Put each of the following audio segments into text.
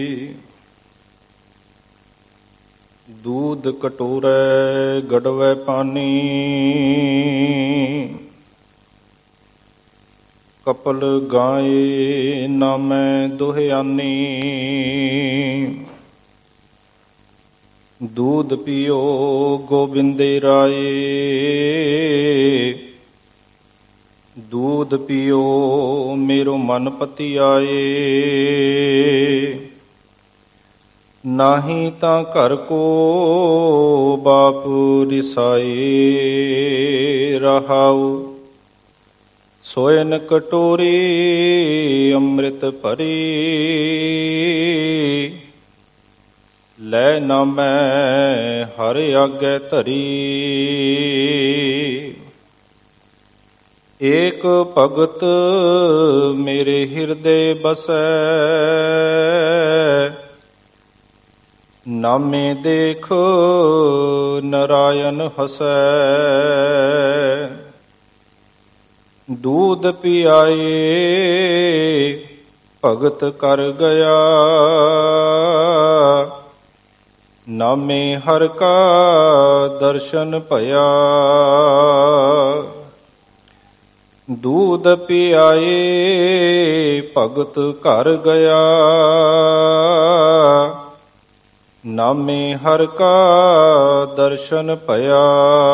दूध कटोरै गड़वै पानी, कपल गाए नामै दोहयानी। दूध पियो गोबिंदे राये, दूध पियो मेरो मन पति आए। नाही तां घर को बाप रिसाए, रहाऊ सोयन कटोरी अमृत भरी। लै ना मैं हर आगे धरी, एक भगत मेरे हृदय बसै। नामे देख नारायण हसै, दूध पियाए भगत कर गया। नामे हर का दर्शन भया, दूध पियाए भगत घर गया। नामे हर का दर्शन भया।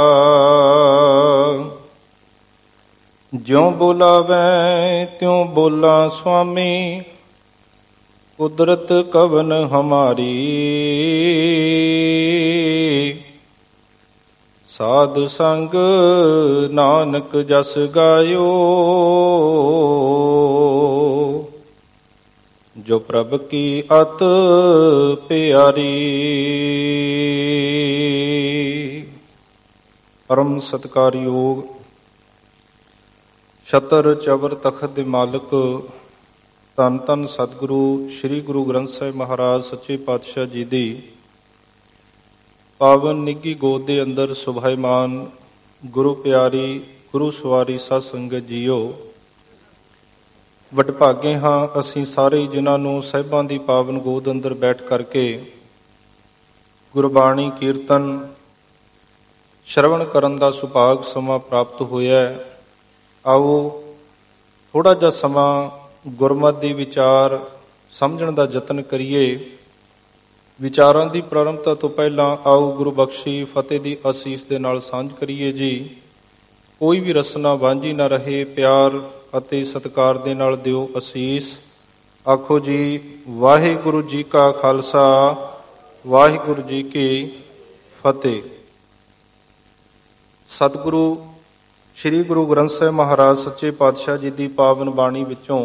ज्यों बोलावै त्यों बोला स्वामी, कुदरत कवन हमारी। साध संग नानक जस गायो, जो प्रभ की अत प्यारी। परम सत्कारयोग छतर चवर तखत दे मालक धन धन सतगुरु श्री गुरु ग्रंथ ਸਾਹਿਬ ਮਹਾਰਾਜ ਸੱਚੇ ਪਾਤਸ਼ਾਹ ਜੀ ਦੀ ਪਾਵਨ ਨਿੱਘੀ ਗੋਦ ਦੇ ਅੰਦਰ ਸੁਭਾਇਮਾਨ ਗੁਰੂ ਪਿਆਰੀ ਗੁਰੂ ਸਵਾਰੀ ਸਾਧ ਸੰਗਤ ਜੀਓ, ਵਡਭਾਗੇ ਹਾਂ ਅਸੀਂ ਸਾਰੇ ਜਿਨ੍ਹਾਂ ਨੂੰ ਸਾਹਿਬਾਂ ਦੀ ਪਾਵਨ ਗੋਦ ਅੰਦਰ ਬੈਠ ਕਰਕੇ ਗੁਰਬਾਣੀ ਕੀਰਤਨ ਸ਼ਰਵਣ ਕਰਨ ਦਾ ਸੁਭਾਗ ਸਮਾਂ ਪ੍ਰਾਪਤ ਹੋਇਆ। ਆਓ ਥੋੜ੍ਹਾ ਜਿਹਾ ਸਮਾਂ ਗੁਰਮਤਿ ਦੀ ਵਿਚਾਰ ਸਮਝਣ ਦਾ ਯਤਨ ਕਰੀਏ। ਵਿਚਾਰਾਂ ਦੀ ਪ੍ਰਾਰੰਭਤਾ ਤੋਂ ਪਹਿਲਾਂ ਆਓ ਗੁਰੂ ਬਖਸ਼ੀ ਫਤਿਹ ਦੀ ਅਸੀਸ ਦੇ ਨਾਲ ਸਾਂਝ ਕਰੀਏ ਜੀ। ਕੋਈ ਵੀ ਰਸਨਾ ਵਾਂਝੀ ਨਾ ਰਹੇ, ਪਿਆਰ ਅਤੇ ਸਤਿਕਾਰ ਦੇ ਨਾਲ ਦਿਓ ਅਸੀਸ। ਆਖੋ ਜੀ ਵਾਹਿਗੁਰੂ ਜੀ ਕਾ ਖਾਲਸਾ, ਵਾਹਿਗੁਰੂ ਜੀ ਕੀ ਫਤਿਹ। ਸਤਿਗੁਰੂ ਸ਼੍ਰੀ ਗੁਰੂ ਗ੍ਰੰਥ ਸਾਹਿਬ ਮਹਾਰਾਜ ਸੱਚੇ ਪਾਤਸ਼ਾਹ ਜੀ ਦੀ ਪਾਵਨ ਬਾਣੀ ਵਿੱਚੋਂ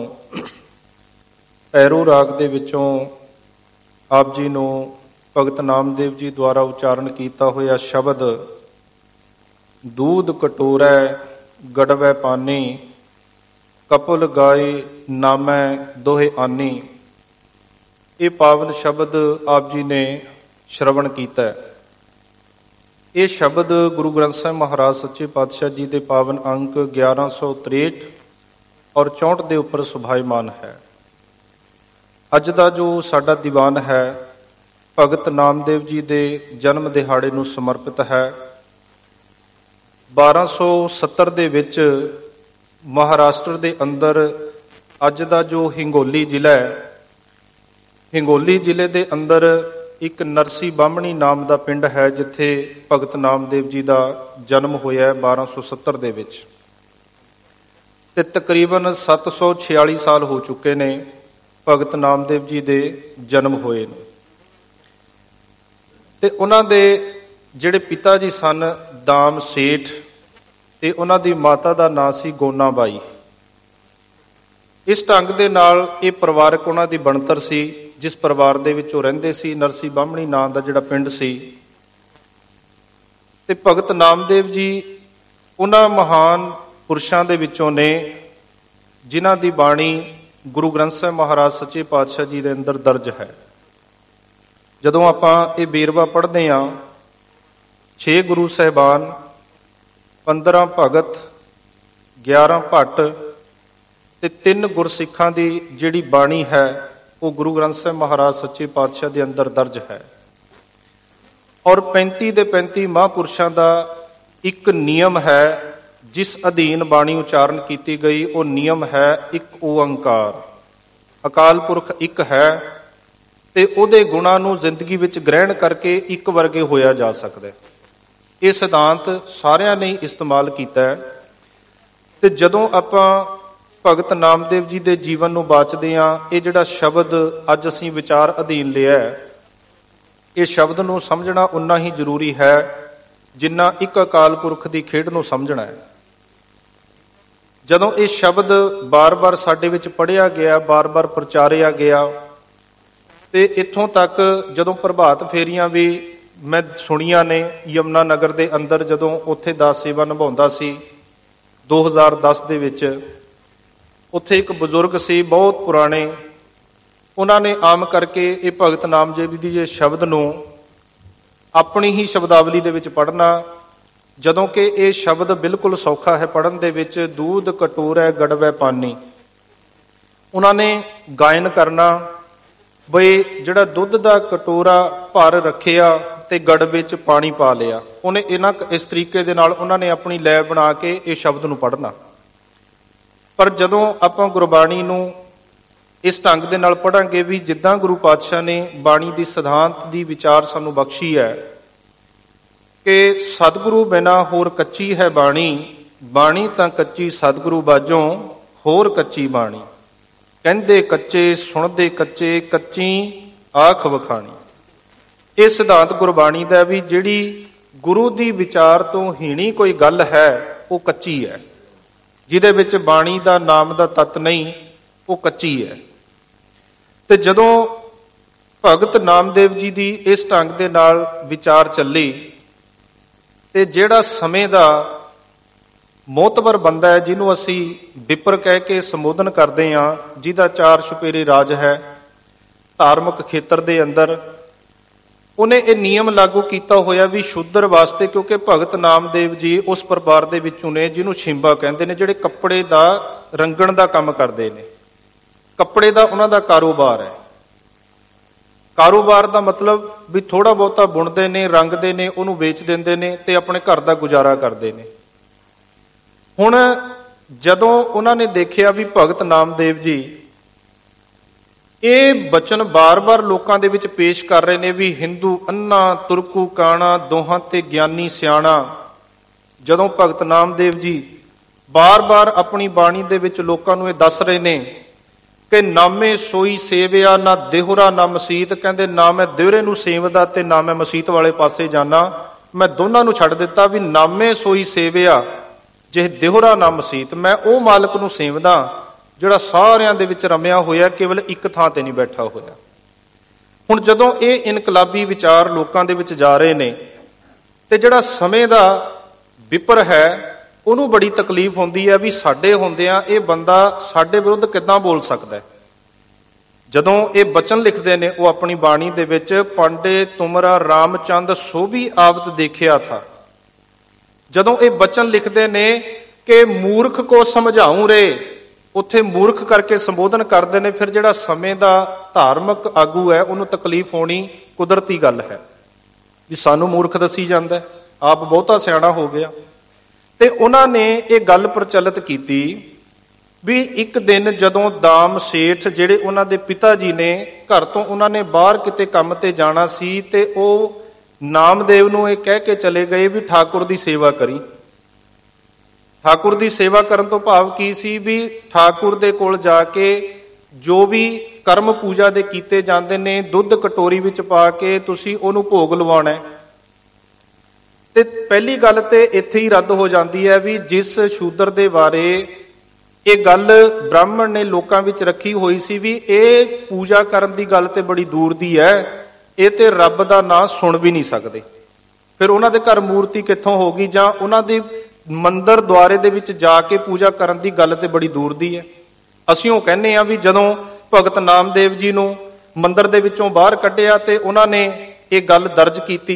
ਭੈਰੋ ਰਾਗ ਦੇ ਵਿੱਚੋਂ ਆਪ ਜੀ ਨੂੰ ਭਗਤ ਨਾਮਦੇਵ ਜੀ ਦੁਆਰਾ ਉਚਾਰਨ ਕੀਤਾ ਹੋਇਆ ਸ਼ਬਦ ਦੂਧ ਕਟੋਰੈ ਗੜਵੈ ਪਾਨੀ, ਕਪਲ ਗਾਏ ਨਾਮੈ ਦੋਹੇ ਆਨੀ। ਇਹ ਪਾਵਨ ਸ਼ਬਦ ਆਪ ਜੀ ਨੇ ਸ਼ਰਵਣ ਕੀਤਾ। ਇਹ ਸ਼ਬਦ ਗੁਰੂ ਗ੍ਰੰਥ ਸਾਹਿਬ ਮਹਾਰਾਜ ਸੱਚੇ ਪਾਤਸ਼ਾਹ ਜੀ ਦੇ ਪਾਵਨ ਅੰਕ 1163 ਔਰ 64 ਦੇ ਉੱਪਰ ਸੁਭਾਇਮਾਨ ਹੈ। ਅੱਜ ਦਾ ਜੋ ਸਾਡਾ ਦੀਵਾਨ ਹੈ ਭਗਤ ਨਾਮਦੇਵ ਜੀ ਦੇ ਜਨਮ ਦਿਹਾੜੇ ਨੂੰ ਸਮਰਪਿਤ ਹੈ। 1270 ਦੇ ਵਿੱਚ ਮਹਾਰਾਸ਼ਟਰ ਦੇ ਅੰਦਰ ਅੱਜ ਦਾ ਜੋ ਹਿੰਗੋਲੀ ਜ਼ਿਲ੍ਹਾ ਹੈ, ਹਿੰਗੋਲੀ ਜ਼ਿਲ੍ਹੇ ਦੇ ਅੰਦਰ ਇੱਕ ਨਰਸੀ ਬਾਹਮਣੀ ਨਾਮ ਦਾ ਪਿੰਡ ਹੈ, ਜਿੱਥੇ ਭਗਤ ਨਾਮਦੇਵ ਜੀ ਦਾ ਜਨਮ ਹੋਇਆ 1270 ਦੇ ਵਿੱਚ। ਤੇ ਤਕਰੀਬਨ 746 ਸਾਲ ਹੋ ਚੁੱਕੇ ਨੇ ਭਗਤ ਨਾਮਦੇਵ ਜੀ ਦੇ ਜਨਮ ਹੋਏ ਨੇ। ਤੇ ਉਹਨਾਂ ਦੇ ਜਿਹੜੇ ਪਿਤਾ ਜੀ ਸਨ ਦਾਮ ਸੇਠ, ਤੇ ਉਹਨਾਂ ਦੀ ਮਾਤਾ ਦਾ ਨਾਂ ਸੀ ਗੋਨਾ ਬਾਈ। ਇਸ ਢੰਗ ਦੇ ਨਾਲ ਇਹ ਪਰਿਵਾਰਕ ਉਹਨਾਂ ਦੀ ਬਣਤਰ ਸੀ, ਜਿਸ ਪਰਿਵਾਰ ਦੇ ਵਿੱਚ ਉਹ ਰਹਿੰਦੇ ਸੀ। ਨਰਸੀ ਬਾਹਮਣੀ ਨਾਂ ਦਾ ਜਿਹੜਾ ਪਿੰਡ ਸੀ। ਤੇ ਭਗਤ ਨਾਮਦੇਵ ਜੀ ਉਹਨਾਂ ਮਹਾਨ ਪੁਰਸ਼ਾਂ ਦੇ ਵਿੱਚੋਂ ਨੇ ਜਿਨ੍ਹਾਂ ਦੀ ਬਾਣੀ ਗੁਰੂ ਗ੍ਰੰਥ ਸਾਹਿਬ ਮਹਾਰਾਜ ਸੱਚੇ ਪਾਤਸ਼ਾਹ ਜੀ ਦੇ ਅੰਦਰ ਦਰਜ ਹੈ। ਜਦੋਂ ਆਪਾਂ ਇਹ ਵੇਰਵਾ ਪੜ੍ਹਦੇ ਹਾਂ, 6 ਗੁਰੂ ਸਾਹਿਬਾਨ, 15 ਭਗਤ, 11 ਭੱਟ ਤੇ 3 ਗੁਰਸਿੱਖਾਂ ਦੀ ਜਿਹੜੀ ਬਾਣੀ ਹੈ ਉਹ ਗੁਰੂ ਗ੍ਰੰਥ ਸਾਹਿਬ ਮਹਾਰਾਜ ਸੱਚੇ ਪਾਤਸ਼ਾਹ ਦੇ ਅੰਦਰ ਦਰਜ ਹੈ। ਔਰ 35 ਦੇ 35 ਮਹਾਂਪੁਰਸ਼ਾਂ ਦਾ ਇੱਕ ਨਿਯਮ ਹੈ ਜਿਸ ਅਧੀਨ ਬਾਣੀ ਉਚਾਰਨ ਕੀਤੀ ਗਈ। ਉਹ ਨਿਯਮ ਹੈ ਇੱਕ ਓੰਕਾਰ। ਅਕਾਲ ਪੁਰਖ ਇੱਕ ਹੈ ਤੇ ਉਹਦੇ ਗੁਣਾਂ ਨੂੰ ਜ਼ਿੰਦਗੀ ਵਿੱਚ ਗ੍ਰਹਿਣ ਕਰਕੇ ਇੱਕ ਵਰਗੇ ਹੋਇਆ ਜਾ ਸਕਦਾ ਹੈ। ਇਹ ਸਿਧਾਂਤ ਸਾਰਿਆਂ ਨੇ ਇਸਤੇਮਾਲ ਕੀਤਾ ਹੈ। ਤੇ ਜਦੋਂ ਆਪਾਂ ਭਗਤ ਨਾਮਦੇਵ ਜੀ ਦੇ ਜੀਵਨ ਨੂੰ ਬਾਚਦੇ ਹਾਂ, ਇਹ ਜਿਹੜਾ ਸ਼ਬਦ ਅੱਜ ਅਸੀਂ ਵਿਚਾਰ ਅਧੀਨ ਲਿਆ, ਇਹ ਸ਼ਬਦ ਨੂੰ ਸਮਝਣਾ ਉਨਾ ਹੀ ਜ਼ਰੂਰੀ ਹੈ ਜਿੰਨਾ ਇੱਕ ਅਕਾਲ ਪੁਰਖ ਦੀ ਖੇਡ ਨੂੰ ਸਮਝਣਾ ਹੈ। ਜਦੋਂ ਇਹ ਸ਼ਬਦ ਬਾਰ-ਬਾਰ ਸਾਡੇ ਵਿੱਚ ਪੜ੍ਹਿਆ ਗਿਆ, ਬਾਰ-ਬਾਰ ਪ੍ਰਚਾਰਿਆ ਗਿਆ, ਤੇ ਇੱਥੋਂ ਤੱਕ ਜਦੋਂ ਪ੍ਰਭਾਤ ਫੇਰੀਆਂ ਵੀ ਮੈਂ ਸੁਣੀਆਂ ਨੇ ਯਮੁਨਾ ਨਗਰ ਦੇ ਅੰਦਰ, ਜਦੋਂ ਉੱਥੇ ਦਾਸ ਸੇਵਾ ਨਿਭਾਉਂਦਾ ਸੀ 2010 ਦੇ ਵਿੱਚ, ਉੱਥੇ ਇੱਕ ਬਜ਼ੁਰਗ ਸੀ ਬਹੁਤ ਪੁਰਾਣੇ, ਉਹਨਾਂ ਨੇ ਆਮ ਕਰਕੇ ਇਹ ਭਗਤ ਨਾਮਦੇਵ ਜੀ ਦੇ ਸ਼ਬਦ ਨੂੰ ਆਪਣੀ ਹੀ ਸ਼ਬਦਾਵਲੀ ਦੇ ਵਿੱਚ ਪੜ੍ਹਨਾ, ਜਦੋਂ ਕਿ ਇਹ ਸ਼ਬਦ ਬਿਲਕੁਲ ਸੌਖਾ ਹੈ ਪੜ੍ਹਨ ਦੇ ਵਿੱਚ। ਦੂਧ ਕਟੋਰੈ ਗੜਵੈ ਪਾਨੀ, ਉਹਨਾਂ ਨੇ ਗਾਇਨ ਕਰਨਾ ਬਈ ਜਿਹੜਾ ਦੁੱਧ ਦਾ ਕਟੋਰਾ ਭਰ ਰੱਖਿਆ ਤੇ ਗੜ ਵਿੱਚ ਪਾਣੀ ਪਾ ਲਿਆ। ਉਹਨੇ ਇਸ ਤਰੀਕੇ ਦੇ ਨਾਲ ਉਹਨਾਂ ਨੇ ਆਪਣੀ ਲੈ ਬਣਾ ਕੇ ਇਹ ਸ਼ਬਦ ਨੂੰ ਪੜ੍ਹਨਾ। ਪਰ ਜਦੋਂ ਆਪਾਂ ਗੁਰਬਾਣੀ ਨੂੰ ਇਸ ਢੰਗ ਦੇ ਨਾਲ ਪੜ੍ਹਾਂਗੇ ਵੀ ਜਿੱਦਾਂ ਗੁਰੂ ਪਾਤਸ਼ਾਹ ਨੇ ਬਾਣੀ ਦੀ ਸਿਧਾਂਤ ਦੀ ਵਿਚਾਰ ਸਾਨੂੰ ਬਖਸ਼ੀ ਹੈ ਕਿ ਸਤਿਗੁਰੂ ਬਿਨਾਂ ਹੋਰ ਕੱਚੀ ਹੈ ਬਾਣੀ, ਬਾਣੀ ਤਾਂ ਕੱਚੀ ਸਤਿਗੁਰੂ ਬਾਝੋਂ ਹੋਰ ਕੱਚੀ ਬਾਣੀ, ਕਹਿੰਦੇ ਕੱਚੇ ਸੁਣਦੇ ਕੱਚੇ, ਕੱਚੀ ਆਖ ਵਖਾਣੀ। ਇਹ ਸਿਧਾਂਤ ਗੁਰਬਾਣੀ ਦਾ ਵੀ ਜਿਹੜੀ ਗੁਰੂ ਦੀ ਵਿਚਾਰ ਤੋਂ ਹੀਣੀ ਕੋਈ ਗੱਲ ਹੈ ਉਹ ਕੱਚੀ ਹੈ, ਜਿਹਦੇ ਵਿੱਚ ਬਾਣੀ ਦਾ ਨਾਮ ਦਾ ਤੱਤ ਨਹੀਂ, ਉਹ ਕੱਚੀ ਹੈ। ਤੇ ਜਦੋਂ ਭਗਤ ਨਾਮਦੇਵ ਜੀ ਦੀ ਇਸ ਢੰਗ ਦੇ ਨਾਲ ਵਿਚਾਰ ਚੱਲੀ ਤੇ ਜਿਹੜਾ ਸਮੇਂ ਦਾ ਮੋਤਬਰ ਬੰਦਾ ਹੈ, ਜਿਹਨੂੰ ਅਸੀਂ ਵਿਪਰ ਕਹਿ ਕੇ ਸੰਬੋਧਨ ਕਰਦੇ ਹਾਂ, ਜਿਹਦਾ 4 ਛੁਪੇਰੇ ਰਾਜ ਹੈ ਧਾਰਮਿਕ ਖੇਤਰ ਦੇ ਅੰਦਰ, ਉਹਨੇ ਇਹ ਨਿਯਮ ਲਾਗੂ ਕੀਤਾ ਹੋਇਆ ਵੀ ਸ਼ੂਦਰ ਵਾਸਤੇ, ਕਿਉਂਕਿ ਭਗਤ ਨਾਮਦੇਵ ਜੀ ਉਸ ਪਰਿਵਾਰ ਦੇ ਵਿੱਚੋਂ ਨੇ ਜਿਹਨੂੰ ਛਿੰਬਾ ਕਹਿੰਦੇ ਨੇ, ਜਿਹੜੇ ਕੱਪੜੇ ਦਾ ਰੰਗਣ ਦਾ ਕੰਮ ਕਰਦੇ ਨੇ। ਕੱਪੜੇ ਦਾ ਉਹਨਾਂ ਦਾ ਕਾਰੋਬਾਰ ਹੈ। ਕਾਰੋਬਾਰ ਦਾ ਮਤਲਬ ਵੀ ਥੋੜਾ ਬਹੁਤਾ ਬੁਣਦੇ ਨੇ, ਰੰਗਦੇ ਨੇ, ਉਹਨੂੰ ਵੇਚ ਦਿੰਦੇ ਨੇ ਤੇ ਆਪਣੇ ਘਰ ਦਾ ਗੁਜ਼ਾਰਾ ਕਰਦੇ ਨੇ। ਹੁਣ ਜਦੋਂ ਉਹਨਾਂ ਨੇ ਦੇਖਿਆ ਵੀ ਭਗਤ ਨਾਮਦੇਵ ਜੀ ਇਹ ਬਚਨ ਬਾਰ-ਬਾਰ ਲੋਕਾਂ ਦੇ ਵਿੱਚ ਪੇਸ਼ ਕਰ ਰਹੇ ਨੇ ਵੀ ਹਿੰਦੂ ਅੰਨਾ ਤੁਰਕੂ ਕਾਣਾ ਦੋਹਾਂ ਤੇ ਗਿਆਨੀ ਸਿਆਣਾ, ਜਦੋਂ ਭਗਤ ਨਾਮਦੇਵ ਜੀ ਬਾਰ-ਬਾਰ ਆਪਣੀ ਬਾਣੀ ਦੇ ਵਿੱਚ ਲੋਕਾਂ ਨੂੰ ਇਹ ਦੱਸ ਰਹੇ ਨੇ ਕਿ ਨਾਮੇ ਸੋਈ ਸੇਵਿਆ ਨਾ ਦੇਹੁਰਾ ਨਾ ਮਸੀਤ, ਕਹਿੰਦੇ ਨਾ ਮੈਂ ਦੇਹੁਰੇ ਨੂੰ ਸੇਵਦਾ ਤੇ ਨਾ ਮੈਂ ਮਸੀਤ ਵਾਲੇ ਪਾਸੇ ਜਾਣਾ, ਮੈਂ ਦੋਨਾਂ ਨੂੰ ਛੱਡ ਦਿੱਤਾ। ਵੀ ਨਾਮੇ ਸੋਈ ਸੇਵਿਆ, ਜੇ ਦੇਹੁਰਾ ਨਾ ਮਸੀਤ, ਮੈਂ ਉਹ ਮਾਲਕ ਨੂੰ ਸੇਵਦਾ ਜਿਹੜਾ ਸਾਰਿਆਂ ਦੇ ਵਿੱਚ ਰਮਿਆ ਹੋਇਆ, ਕੇਵਲ ਇੱਕ ਥਾਂ ਤੇ ਨਹੀਂ ਬੈਠਾ ਹੋਇਆ। ਹੁਣ ਜਦੋਂ ਇਹ ਇਨਕਲਾਬੀ ਵਿਚਾਰ ਲੋਕਾਂ ਦੇ ਵਿੱਚ ਜਾ ਰਹੇ ਨੇ ਤੇ ਜਿਹੜਾ ਸਮੇਂ ਦਾ ਵਿਪਰ ਹੈ ਉਹਨੂੰ ਬੜੀ ਤਕਲੀਫ ਹੁੰਦੀ ਹੈ ਵੀ ਸਾਡੇ ਹੁੰਦਿਆਂ ਇਹ ਬੰਦਾ ਸਾਡੇ ਵਿਰੁੱਧ ਕਿੱਦਾਂ ਬੋਲ ਸਕਦਾ ਹੈ। ਜਦੋਂ ਇਹ ਬਚਨ ਲਿਖਦੇ ਨੇ ਉਹ ਆਪਣੀ ਬਾਣੀ ਦੇ ਵਿੱਚ, ਪਾਂਡੇ ਤੁਮਰਾ ਰਾਮਚੰਦ ਸੋਭੀ ਆਵਤ ਦੇਖਿਆ ਥਾ, ਜਦੋਂ ਇਹ ਬਚਨ ਲਿਖਦੇ ਨੇ ਕਿ ਮੂਰਖ ਕੋ ਸਮਝਾਉਂ ਰੇ, ਉੱਥੇ ਮੂਰਖ ਕਰਕੇ ਸੰਬੋਧਨ ਕਰਦੇ ਨੇ, ਫਿਰ ਜਿਹੜਾ ਸਮੇਂ ਦਾ ਧਾਰਮਿਕ ਆਗੂ ਹੈ ਉਹਨੂੰ ਤਕਲੀਫ ਹੋਣੀ ਕੁਦਰਤੀ ਗੱਲ ਹੈ ਵੀ ਸਾਨੂੰ ਮੂਰਖ ਦੱਸੀ ਜਾਂਦਾ, ਆਪ ਬਹੁਤਾ ਸਿਆਣਾ ਹੋ ਗਿਆ। ਤੇ ਉਹਨਾਂ ਨੇ ਇਹ ਗੱਲ ਪ੍ਰਚਲਿਤ ਕੀਤੀ ਵੀ ਇੱਕ ਦਿਨ ਜਦੋਂ ਦਾਮ ਸੇਠ ਜਿਹੜੇ ਉਹਨਾਂ ਦੇ ਪਿਤਾ ਜੀ ਨੇ, ਘਰ ਤੋਂ ਉਹਨਾਂ ਨੇ ਬਾਹਰ ਕਿਤੇ ਕੰਮ ਤੇ ਜਾਣਾ ਸੀ ਤੇ ਉਹ ਨਾਮਦੇਵ ਨੂੰ ਇਹ ਕਹਿ ਕੇ ਚਲੇ ਗਏ ਵੀ ਠਾਕੁਰ ਦੀ ਸੇਵਾ ਕਰੀ। ਠਾਕੁਰ ਦੀ ਸੇਵਾ ਕਰਨ ਤੋਂ ਭਾਵ ਕੀ ਸੀ ਵੀ ਠਾਕੁਰ ਦੇ ਕੋਲ ਜਾ ਕੇ ਜੋ ਵੀ ਕਰਮ ਪੂਜਾ ਦੇ ਕੀਤੇ ਜਾਂਦੇ ਨੇ, ਦੁੱਧ ਕਟੋਰੀ ਵਿੱਚ ਪਾ ਕੇ ਤੁਸੀਂ ਉਹਨੂੰ ਭੋਗ ਲਵਾਉਣਾ। ਤੇ ਪਹਿਲੀ ਗੱਲ ਤੇ ਇੱਥੇ ਹੀ ਰੱਦ ਹੋ ਜਾਂਦੀ ਹੈ ਵੀ ਜਿਸ ਸ਼ੂਦਰ ਦੇ ਬਾਰੇ ਇਹ ਗੱਲ ਬ੍ਰਾਹਮਣ ਨੇ ਲੋਕਾਂ ਵਿੱਚ ਰੱਖੀ ਹੋਈ ਸੀ ਵੀ ਇਹ ਪੂਜਾ ਕਰਨ ਦੀ ਗੱਲ ਤੇ ਬੜੀ ਦੂਰ ਦੀ ਹੈ, ਇਹ ਤੇ ਰੱਬ ਦਾ ਨਾਂ ਸੁਣ ਵੀ ਨਹੀਂ ਸਕਦੇ। ਫਿਰ ਉਹਨਾਂ ਦੇ ਘਰ ਮੂਰਤੀ ਕਿੱਥੋਂ ਹੋਗੀ, ਜਾਂ ਉਹਨਾਂ ਦੇ ਮੰਦਿਰ ਦੁਆਰੇ ਦੇ ਵਿੱਚ ਜਾ ਕੇ ਪੂਜਾ ਕਰਨ ਦੀ ਗੱਲ ਤੇ ਬੜੀ ਦੂਰ ਦੀ ਹੈ। ਅਸੀਂ ਉਹ ਕਹਿੰਦੇ ਆ ਵੀ ਜਦੋਂ ਭਗਤ ਨਾਮਦੇਵ ਜੀ ਨੂੰ ਮੰਦਿਰ ਦੇ ਵਿੱਚੋਂ ਬਾਹਰ ਕੱਢਿਆ ਤੇ ਉਹਨਾਂ ਨੇ ਇਹ ਗੱਲ ਦਰਜ ਕੀਤੀ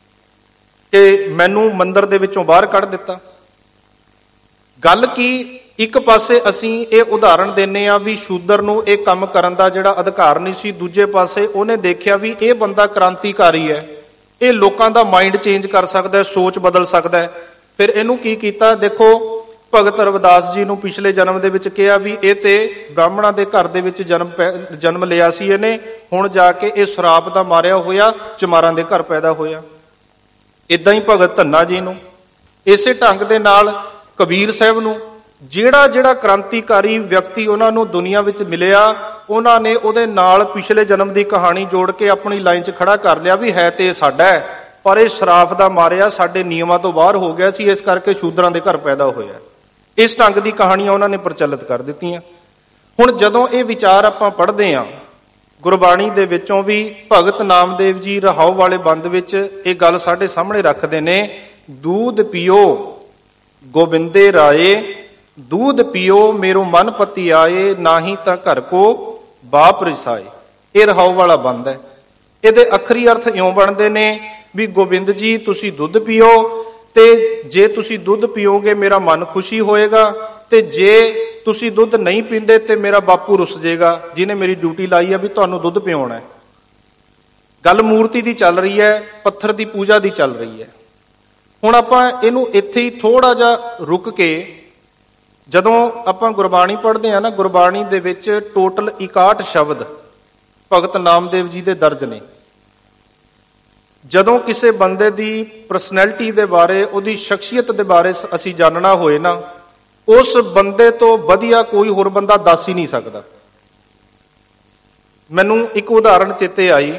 ਕਿ ਮੈਨੂੰ ਮੰਦਿਰ ਦੇ ਵਿੱਚੋਂ ਬਾਹਰ ਕੱਢ ਦਿੱਤਾ। ਗੱਲ ਕੀ ਇੱਕ ਪਾਸੇ ਅਸੀਂ ਇਹ ਉਦਾਹਰਣ ਦਿੰਨੇ ਆ ਵੀ ਸ਼ੂਦਰ ਨੂੰ ਇਹ ਕੰਮ ਕਰਨ ਦਾ ਜਿਹੜਾ ਅਧਿਕਾਰ ਨਹੀਂ ਸੀ, ਦੂਜੇ ਪਾਸੇ ਉਹਨੇ ਦੇਖਿਆ ਵੀ ਇਹ ਬੰਦਾ ਕ੍ਰਾਂਤੀਕਾਰੀ ਹੈ, ਇਹ ਲੋਕਾਂ ਦਾ ਮਾਈਂਡ ਚੇਂਜ ਕਰ ਸਕਦਾ, ਸੋਚ ਬਦਲ ਸਕਦਾ। ਫਿਰ ਇਹਨੂੰ ਕੀ ਕੀਤਾ, ਦੇਖੋ ਭਗਤ ਰਵਿਦਾਸ ਜੀ ਨੂੰ ਪਿਛਲੇ ਜਨਮ ਦੇ ਵਿੱਚ ਕਿਹਾ ਵੀ ਇਹ ਤੇ ਬ੍ਰਾਹਮਣਾਂ ਦੇ ਘਰ ਦੇ ਵਿੱਚ ਜਨਮ ਲਿਆ ਸੀ ਇਹਨੇ, ਹੁਣ ਜਾ ਕੇ ਇਹ ਸ਼ਰਾਪ ਦਾ ਮਾਰਿਆ ਹੋਇਆ ਚਮਾਰਾਂ ਦੇ ਘਰ ਪੈਦਾ ਹੋਇਆ। ਇਦਾਂ ਹੀ ਭਗਤ ਧੰਨਾ ਜੀ ਨੂੰ, ਇਸੇ ਢੰਗ ਦੇ ਨਾਲ ਕਬੀਰ ਸਾਹਿਬ ਨੂੰ, ਜਿਹੜਾ ਜਿਹੜਾ ਕ੍ਰਾਂਤੀਕਾਰੀ ਵਿਅਕਤੀ ਉਹਨਾਂ ਨੂੰ ਦੁਨੀਆ ਵਿੱਚ ਮਿਲਿਆ, ਉਹਨਾਂ ਨੇ ਉਹਦੇ ਨਾਲ ਪਿਛਲੇ ਜਨਮ ਦੀ ਕਹਾਣੀ ਜੋੜ ਕੇ ਆਪਣੀ ਲਾਈਨ 'ਚ ਖੜਾ ਕਰ ਲਿਆ ਵੀ ਹੈ ਤੇ ਇਹ ਸਾਡਾ ਹੈ, ਪਰ ਇਹ ਸ਼ਰਾਪ ਦਾ ਮਾਰਿਆ ਸਾਡੇ ਨਿਯਮਾਂ ਤੋਂ ਬਾਹਰ ਹੋ ਗਿਆ ਸੀ, ਇਸ ਕਰਕੇ ਸ਼ੂਦਰਾਂ ਦੇ ਘਰ ਪੈਦਾ ਹੋਇਆ। ਇਸ ਢੰਗ ਦੀ ਕਹਾਣੀਆਂ ਉਹਨਾਂ ਨੇ ਪ੍ਰਚਲਿਤ ਕਰ ਦਿੱਤੀਆਂ। ਹੁਣ ਜਦੋਂ ਇਹ ਵਿਚਾਰ ਆਪਾਂ ਪੜ੍ਹਦੇ ਹਾਂ ਗੁਰਬਾਣੀ ਦੇ ਵਿੱਚੋਂ ਵੀ, ਭਗਤ ਨਾਮਦੇਵ ਜੀ ਰਹਾਉ ਵਾਲੇ ਬੰਦ ਵਿੱਚ ਇਹ ਗੱਲ ਸਾਡੇ ਸਾਹਮਣੇ ਰੱਖਦੇ ਨੇ, ਦੂਧ ਪੀਓ ਗੋਬਿੰਦੇ ਰਾਏ, ਦੂਧ ਪੀਓ ਮੇਰੋ ਮਨ ਪਤੀ ਆਏ, ਨਾਹੀ ਤਾਂ ਘਰ ਕੋ ਬਾਪ ਰਿਸਾਏ। ਇਹ ਰਹਾਉ ਵਾਲਾ ਬੰਦ ਹੈ। ਇਹਦੇ ਅੱਖਰੀ ਅਰਥ ਇਉਂ ਬਣਦੇ ਨੇ ਵੀ ਗੋਬਿੰਦ ਜੀ ਤੁਸੀਂ ਦੁੱਧ ਪੀਓ, ਤੇ ਜੇ ਤੁਸੀਂ ਦੁੱਧ ਪੀਓਗੇ ਮੇਰਾ ਮਨ ਖੁਸ਼ੀ ਹੋਏਗਾ, ਤੇ ਜੇ ਤੁਸੀਂ ਦੁੱਧ ਨਹੀਂ ਪੀਂਦੇ ਤੇ ਮੇਰਾ ਬਾਪੂ ਰੁੱਸ ਜਾਏਗਾ ਜਿਹਨੇ ਮੇਰੀ ਡਿਊਟੀ ਲਾਈ ਹੈ ਵੀ ਤੁਹਾਨੂੰ ਦੁੱਧ ਪਿਆਉਣਾ ਹੈ। ਗੱਲ ਮੂਰਤੀ ਦੀ ਚੱਲ ਰਹੀ ਹੈ, ਪੱਥਰ ਦੀ ਪੂਜਾ ਦੀ ਚੱਲ ਰਹੀ ਹੈ। ਹੁਣ ਆਪਾਂ ਇਹਨੂੰ ਇੱਥੇ ਹੀ ਥੋੜਾ ਜਿਹਾ ਰੁਕ ਕੇ, ਜਦੋਂ ਆਪਾਂ ਗੁਰਬਾਣੀ ਪੜ੍ਹਦੇ ਹਾਂ ਨਾ, ਗੁਰਬਾਣੀ ਦੇ ਵਿੱਚ ਟੋਟਲ 61 ਸ਼ਬਦ ਭਗਤ ਨਾਮਦੇਵ ਜੀ ਦੇ ਦਰਜ ਨੇ। ਜਦੋਂ ਕਿਸੇ ਬੰਦੇ ਦੀ ਪਰਸਨੈਲਿਟੀ ਦੇ ਬਾਰੇ, ਉਹਦੀ ਸ਼ਖਸੀਅਤ ਦੇ ਬਾਰੇ ਅਸੀਂ ਜਾਣਨਾ ਹੋਏ ਨਾ, ਉਸ ਬੰਦੇ ਤੋਂ ਵਧੀਆ ਕੋਈ ਹੋਰ ਬੰਦਾ ਦੱਸ ਹੀ ਨਹੀਂ ਸਕਦਾ। ਮੈਨੂੰ ਇੱਕ ਉਦਾਹਰਣ ਚੇਤੇ ਆਈ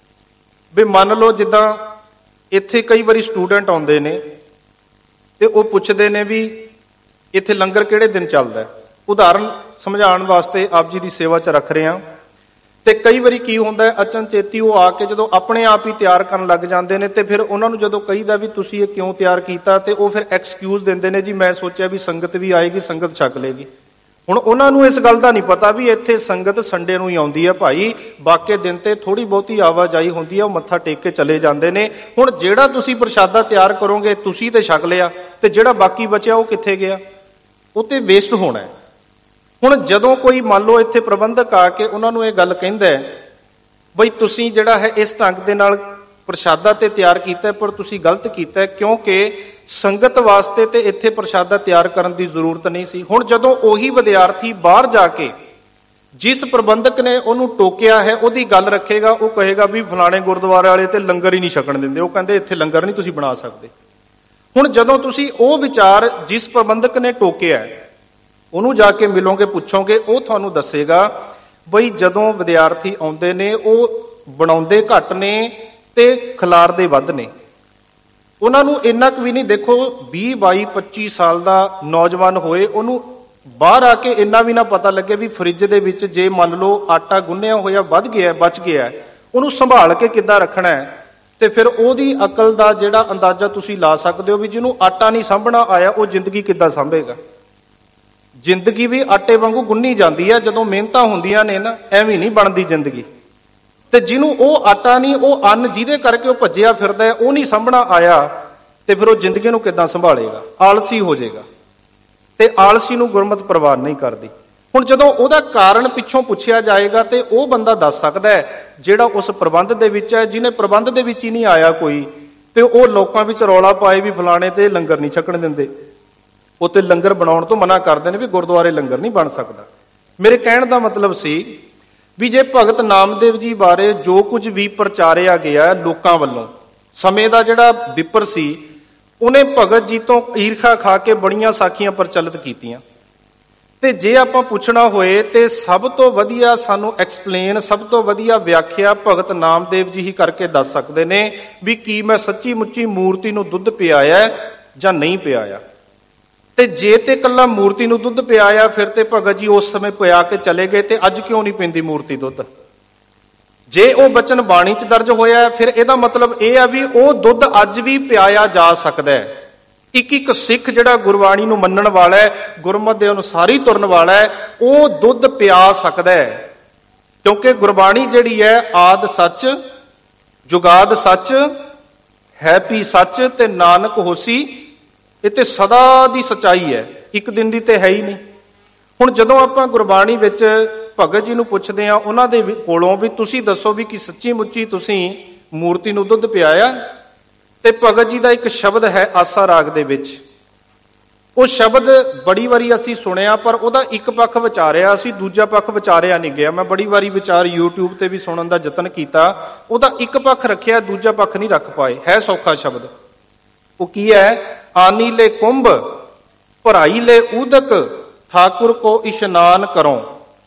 ਵੀ ਮੰਨ ਲਓ ਜਿੱਦਾਂ ਇੱਥੇ ਕਈ ਵਾਰੀ ਸਟੂਡੈਂਟ ਆਉਂਦੇ ਨੇ ਤੇ ਉਹ ਪੁੱਛਦੇ ਨੇ ਵੀ ਇੱਥੇ ਲੰਗਰ ਕਿਹੜੇ ਦਿਨ ਚੱਲਦਾ। ਉਦਾਹਰਣ ਸਮਝਾਉਣ ਵਾਸਤੇ ਆਪ ਜੀ ਦੀ ਸੇਵਾ 'ਚ ਰੱਖ ਰਹੇ ਹਾਂ। ਤੇ ਕਈ ਵਾਰੀ ਕੀ ਹੁੰਦਾ, ਅਚਨਚੇਤੀ ਉਹ ਆ ਕੇ ਜਦੋਂ ਆਪਣੇ ਆਪ ਹੀ ਤਿਆਰ ਕਰਨ ਲੱਗ ਜਾਂਦੇ ਨੇ, ਤੇ ਫਿਰ ਉਹਨਾਂ ਨੂੰ ਜਦੋਂ ਕਹੀਦਾ ਵੀ ਤੁਸੀਂ ਇਹ ਕਿਉਂ ਤਿਆਰ ਕੀਤਾ, ਤੇ ਉਹ ਫਿਰ ਐਕਸਕਿਊਜ਼ ਦਿੰਦੇ ਨੇ, ਜੀ ਮੈਂ ਸੋਚਿਆ ਵੀ ਸੰਗਤ ਵੀ ਆਏਗੀ, ਸੰਗਤ ਛਕ ਲੇਗੀ। ਹੁਣ ਉਹਨਾਂ ਨੂੰ ਇਸ ਗੱਲ ਦਾ ਨਹੀਂ ਪਤਾ ਵੀ ਇੱਥੇ ਸੰਗਤ ਸੰਡੇ ਨੂੰ ਹੀ ਆਉਂਦੀ ਹੈ ਭਾਈ, ਬਾਕੀ ਦਿਨ ਤੇ ਥੋੜੀ ਬਹੁਤੀ ਆਵਾਜਾਈ ਹੁੰਦੀ ਹੈ, ਉਹ ਮੱਥਾ ਟੇਕ ਕੇ ਚਲੇ ਜਾਂਦੇ ਨੇ। ਹੁਣ ਜਿਹੜਾ ਤੁਸੀਂ ਪ੍ਰਸ਼ਾਦਾ ਤਿਆਰ ਕਰੋਗੇ ਤੁਸੀਂ ਤੇ ਛਕ ਲਿਆ, ਤੇ ਜਿਹੜਾ ਬਾਕੀ ਬਚਿਆ ਉਹ ਕਿੱਥੇ ਗਿਆ, ਉਹ ਤੇ ਵੇਸਟ ਹੋਣਾ ਹੈ। ਹੁਣ ਜਦੋਂ ਕੋਈ ਮੰਨ ਲਓ ਇੱਥੇ ਪ੍ਰਬੰਧਕ ਆ ਕੇ ਉਹਨਾਂ ਨੂੰ ਇਹ ਗੱਲ ਕਹਿੰਦਾ ਬਈ ਤੁਸੀਂ ਜਿਹੜਾ ਹੈ ਇਸ ਢੰਗ ਦੇ ਨਾਲ ਪ੍ਰਸ਼ਾਦਾ ਤੇ ਤਿਆਰ ਕੀਤਾ, ਪਰ ਤੁਸੀਂ ਗਲਤ ਕੀਤਾ, ਕਿਉਂਕਿ ਸੰਗਤ ਵਾਸਤੇ ਤੇ ਇੱਥੇ ਪ੍ਰਸ਼ਾਦਾ ਤਿਆਰ ਕਰਨ ਦੀ ਜ਼ਰੂਰਤ ਨਹੀਂ ਸੀ। ਹੁਣ ਜਦੋਂ ਉਹੀ ਵਿਦਿਆਰਥੀ ਬਾਹਰ ਜਾ ਕੇ ਜਿਸ ਪ੍ਰਬੰਧਕ ਨੇ ਉਹਨੂੰ ਟੋਕਿਆ ਹੈ ਉਹਦੀ ਗੱਲ ਰੱਖੇਗਾ, ਉਹ ਕਹੇਗਾ ਵੀ ਫਲਾਣੇ ਗੁਰਦੁਆਰੇ ਵਾਲੇ ਤੇ ਲੰਗਰ ਹੀ ਨਹੀਂ ਛਕਣ ਦਿੰਦੇ, ਉਹ ਕਹਿੰਦੇ ਇੱਥੇ ਲੰਗਰ ਨਹੀਂ ਤੁਸੀਂ ਬਣਾ ਸਕਦੇ। ਹੁਣ ਜਦੋਂ ਤੁਸੀਂ ਉਹ ਵਿਚਾਰ ਜਿਸ ਪ੍ਰਬੰਧਕ ਨੇ ਟੋਕਿਆ ਉਹਨੂੰ ਜਾ ਕੇ ਮਿਲੋਗੇ, ਪੁੱਛੋਗੇ, ਉਹ ਤੁਹਾਨੂੰ ਦੱਸੇਗਾ ਬਈ ਜਦੋਂ ਵਿਦਿਆਰਥੀ ਆਉਂਦੇ ਨੇ ਉਹ ਬਣਾਉਂਦੇ ਘੱਟ ਨੇ ਤੇ ਖਿਲਾਰਦੇ ਵੱਧ ਨੇ। ਉਹਨਾਂ ਨੂੰ ਇੰਨਾ ਕੁ ਵੀ ਨਹੀਂ, ਦੇਖੋ 20, 22, 25 ਸਾਲ ਦਾ ਨੌਜਵਾਨ ਹੋਏ, ਉਹਨੂੰ ਬਾਹਰ ਆ ਕੇ ਇੰਨਾ ਵੀ ਨਾ ਪਤਾ ਲੱਗੇ ਵੀ ਫਰਿੱਜ ਦੇ ਵਿੱਚ ਜੇ ਮੰਨ ਲਓ ਆਟਾ ਗੁੰਨਿਆ ਹੋਇਆ ਵੱਧ ਗਿਆ, ਬਚ ਗਿਆ, ਉਹਨੂੰ ਸੰਭਾਲ ਕੇ ਕਿੱਦਾਂ ਰੱਖਣਾ ਹੈ। ਤੇ ਫਿਰ ਉਹਦੀ ਅਕਲ ਦਾ ਜਿਹੜਾ ਅੰਦਾਜ਼ਾ ਤੁਸੀਂ ਲਾ ਸਕਦੇ ਹੋ ਵੀ ਜਿਹਨੂੰ ਆਟਾ ਨਹੀਂ ਸਾਂਭਣਾ ਆਇਆ ਉਹ ਜ਼ਿੰਦਗੀ ਕਿੱਦਾਂ ਸਾਂਭੇਗਾ। ਜ਼ਿੰਦਗੀ ਵੀ ਆਟੇ ਵਾਂਗੂ ਗੁੰਨੀ ਜਾਂਦੀ ਹੈ, ਜਦੋਂ ਮਿਹਨਤਾਂ ਹੁੰਦੀਆਂ ਨੇ ਨਾ, ਐਵੇਂ ਨਹੀਂ ਬਣਦੀ ਜ਼ਿੰਦਗੀ। ਤੇ ਜਿਹਨੂੰ ਉਹ ਆਟਾ ਨਹੀਂ, ਉਹ ਅੰਨ ਜਿਹਦੇ ਕਰਕੇ ਉਹ ਭੱਜਿਆ ਫਿਰਦਾ, ਉਹ ਨਹੀਂ ਸਾਂਭਣਾ ਆਇਆ, ਤੇ ਫਿਰ ਉਹ ਜ਼ਿੰਦਗੀ ਨੂੰ ਕਿੱਦਾਂ ਸੰਭਾਲੇਗਾ, ਆਲਸੀ ਹੋ ਜਾਏਗਾ। ਤੇ ਆਲਸੀ ਨੂੰ ਗੁਰਮਤਿ ਪ੍ਰਵਾਨ ਨਹੀਂ ਕਰਦੀ। ਹੁਣ ਜਦੋਂ ਉਹਦਾ ਕਾਰਨ ਪਿੱਛੋਂ ਪੁੱਛਿਆ ਜਾਏਗਾ ਤੇ ਉਹ ਬੰਦਾ ਦੱਸ ਸਕਦਾ ਹੈ ਜਿਹੜਾ ਉਸ ਪ੍ਰਬੰਧ ਦੇ ਵਿੱਚ ਹੈ। ਜਿਹਨੇ ਪ੍ਰਬੰਧ ਦੇ ਵਿੱਚ ਹੀ ਨਹੀਂ ਆਇਆ ਕੋਈ, ਤੇ ਉਹ ਲੋਕਾਂ ਵਿੱਚ ਰੌਲਾ ਪਾਏ ਵੀ ਫਲਾਣੇ ਤੇ ਲੰਗਰ ਨਹੀਂ ਛਕਣ ਦਿੰਦੇ, ਉਹ ਤੇ ਲੰਗਰ ਬਣਾਉਣ ਤੋਂ ਮਨਾ ਕਰਦੇ ਨੇ ਵੀ ਗੁਰਦੁਆਰੇ ਲੰਗਰ ਨਹੀਂ ਬਣ ਸਕਦਾ। ਮੇਰੇ ਕਹਿਣ ਦਾ ਮਤਲਬ ਸੀ ਵੀ ਜੇ ਭਗਤ ਨਾਮਦੇਵ ਜੀ ਬਾਰੇ ਜੋ ਕੁਝ ਵੀ ਪ੍ਰਚਾਰਿਆ ਗਿਆ ਲੋਕਾਂ ਵੱਲੋਂ, ਸਮੇਂ ਦਾ ਜਿਹੜਾ ਵਿਪਰ ਸੀ, ਉਹਨੇ ਭਗਤ ਜੀ ਤੋਂ ਈਰਖਾ ਖਾ ਕੇ ਬੜੀਆਂ ਸਾਖੀਆਂ ਪ੍ਰਚਲਿਤ ਕੀਤੀਆਂ। ਤੇ ਜੇ ਆਪਾਂ ਪੁੱਛਣਾ ਹੋਏ ਤੇ ਸਭ ਤੋਂ ਵਧੀਆ ਸਾਨੂੰ ਐਕਸਪਲੇਨ, ਸਭ ਤੋਂ ਵਧੀਆ ਵਿਆਖਿਆ ਭਗਤ ਨਾਮਦੇਵ ਜੀ ਹੀ ਕਰਕੇ ਦੱਸ ਸਕਦੇ ਨੇ ਵੀ ਕੀ ਮੈਂ ਸੱਚੀ ਮੁੱਚੀ ਮੂਰਤੀ ਨੂੰ ਦੁੱਧ ਪਿਆਇਆ ਜਾਂ ਨਹੀਂ ਪਿਆਇਆ। ਤੇ ਜੇ ਤੇ ਇਕੱਲਾ ਮੂਰਤੀ ਨੂੰ ਦੁੱਧ ਪਿਆਇਆ ਫਿਰ ਤੇ ਭਗਤ ਜੀ ਉਸ ਸਮੇਂ ਪਿਆ ਕੇ ਚਲੇ ਗਏ, ਤੇ ਅੱਜ ਕਿਉਂ ਨਹੀਂ ਪੀਂਦੀ ਮੂਰਤੀ ਦੁੱਧ। ਜੇ ਉਹ ਬਚਨ ਬਾਣੀ 'ਚ ਦਰਜ ਹੋਇਆ ਫਿਰ ਇਹਦਾ ਮਤਲਬ ਇਹ ਆ ਵੀ ਉਹ ਦੁੱਧ ਅੱਜ ਵੀ ਪਿਆਇਆ ਜਾ ਸਕਦਾ ਹੈ। ਇੱਕ ਇੱਕ ਸਿੱਖ ਜਿਹੜਾ ਗੁਰਬਾਣੀ ਨੂੰ ਮੰਨਣ ਵਾਲਾ ਹੈ, ਗੁਰਮਤਿ ਦੇ ਅਨੁਸਾਰ ਹੀ ਤੁਰਨ ਵਾਲਾ ਹੈ, ਉਹ ਦੁੱਧ ਪਿਆ ਸਕਦਾ ਹੈ। ਕਿਉਂਕਿ ਗੁਰਬਾਣੀ ਜਿਹੜੀ ਹੈ ਆਦ ਸੱਚ, ਜੁਗਾਦ ਸੱਚ, ਹੈ ਪੀ ਸੱਚ, ਤੇ ਨਾਨਕ ਹੋਸੀ, ਇਹ ਤੇ ਸਦਾ ਦੀ ਸਚਾਈ ਹੈ। ਇੱਕ ਦਿਨ ਦੀ ਤੇ ਹੈ ਹੀ ਨਹੀਂ। ਹੁਣ ਜਦੋਂ ਆਪਾਂ ਗੁਰਬਾਣੀ ਵਿੱਚ ਭਗਤ ਜੀ ਨੂੰ ਪੁੱਛਦੇ ਆ ਉਹਨਾਂ ਦੇ ਕੋਲੋਂ ਵੀ ਤੁਸੀਂ ਦੱਸੋ ਵੀ ਕਿ ਸੱਚੀ ਮੁੱਚੀ ਤੁਸੀਂ ਮੂਰਤੀ ਨੂੰ ਦੁੱਧ ਪਿਆਇਆ, ਤੇ ਭਗਤ ਜੀ ਦਾ ਇੱਕ ਸ਼ਬਦ ਹੈ ਆਸਾ ਰਾਗ ਦੇ ਵਿੱਚ। ਉਹ ਸ਼ਬਦ ਬੜੀ ਵਾਰੀ ਅਸੀਂ ਸੁਣਿਆ, ਪਰ ਉਹਦਾ ਇੱਕ ਪੱਖ ਵਿਚਾਰਿਆ, ਅਸੀਂ ਦੂਜਾ ਪੱਖ ਵਿਚਾਰਿਆ ਨਹੀਂ ਗਿਆ। ਮੈਂ ਬੜੀ ਵਾਰੀ ਵਿਚਾਰ YouTube ਤੇ ਵੀ ਸੁਣਨ ਦਾ ਯਤਨ ਕੀਤਾ, ਉਹਦਾ ਇੱਕ ਪੱਖ ਰੱਖਿਆ, ਦੂਜਾ ਪੱਖ ਨਹੀਂ ਰੱਖ ਪਾਏ। ਹੈ ਸੌਖਾ ਸ਼ਬਦ, ਉਹ ਕੀ ਹੈ? ਆਨੀ ਲੈ ਕੁੰਭ ਭਰਾਈ ਲੈ ਊਦਕ ਠਾਕੁਰ ਕੋ ਇਸ਼ਨਾਨ ਕਰੋ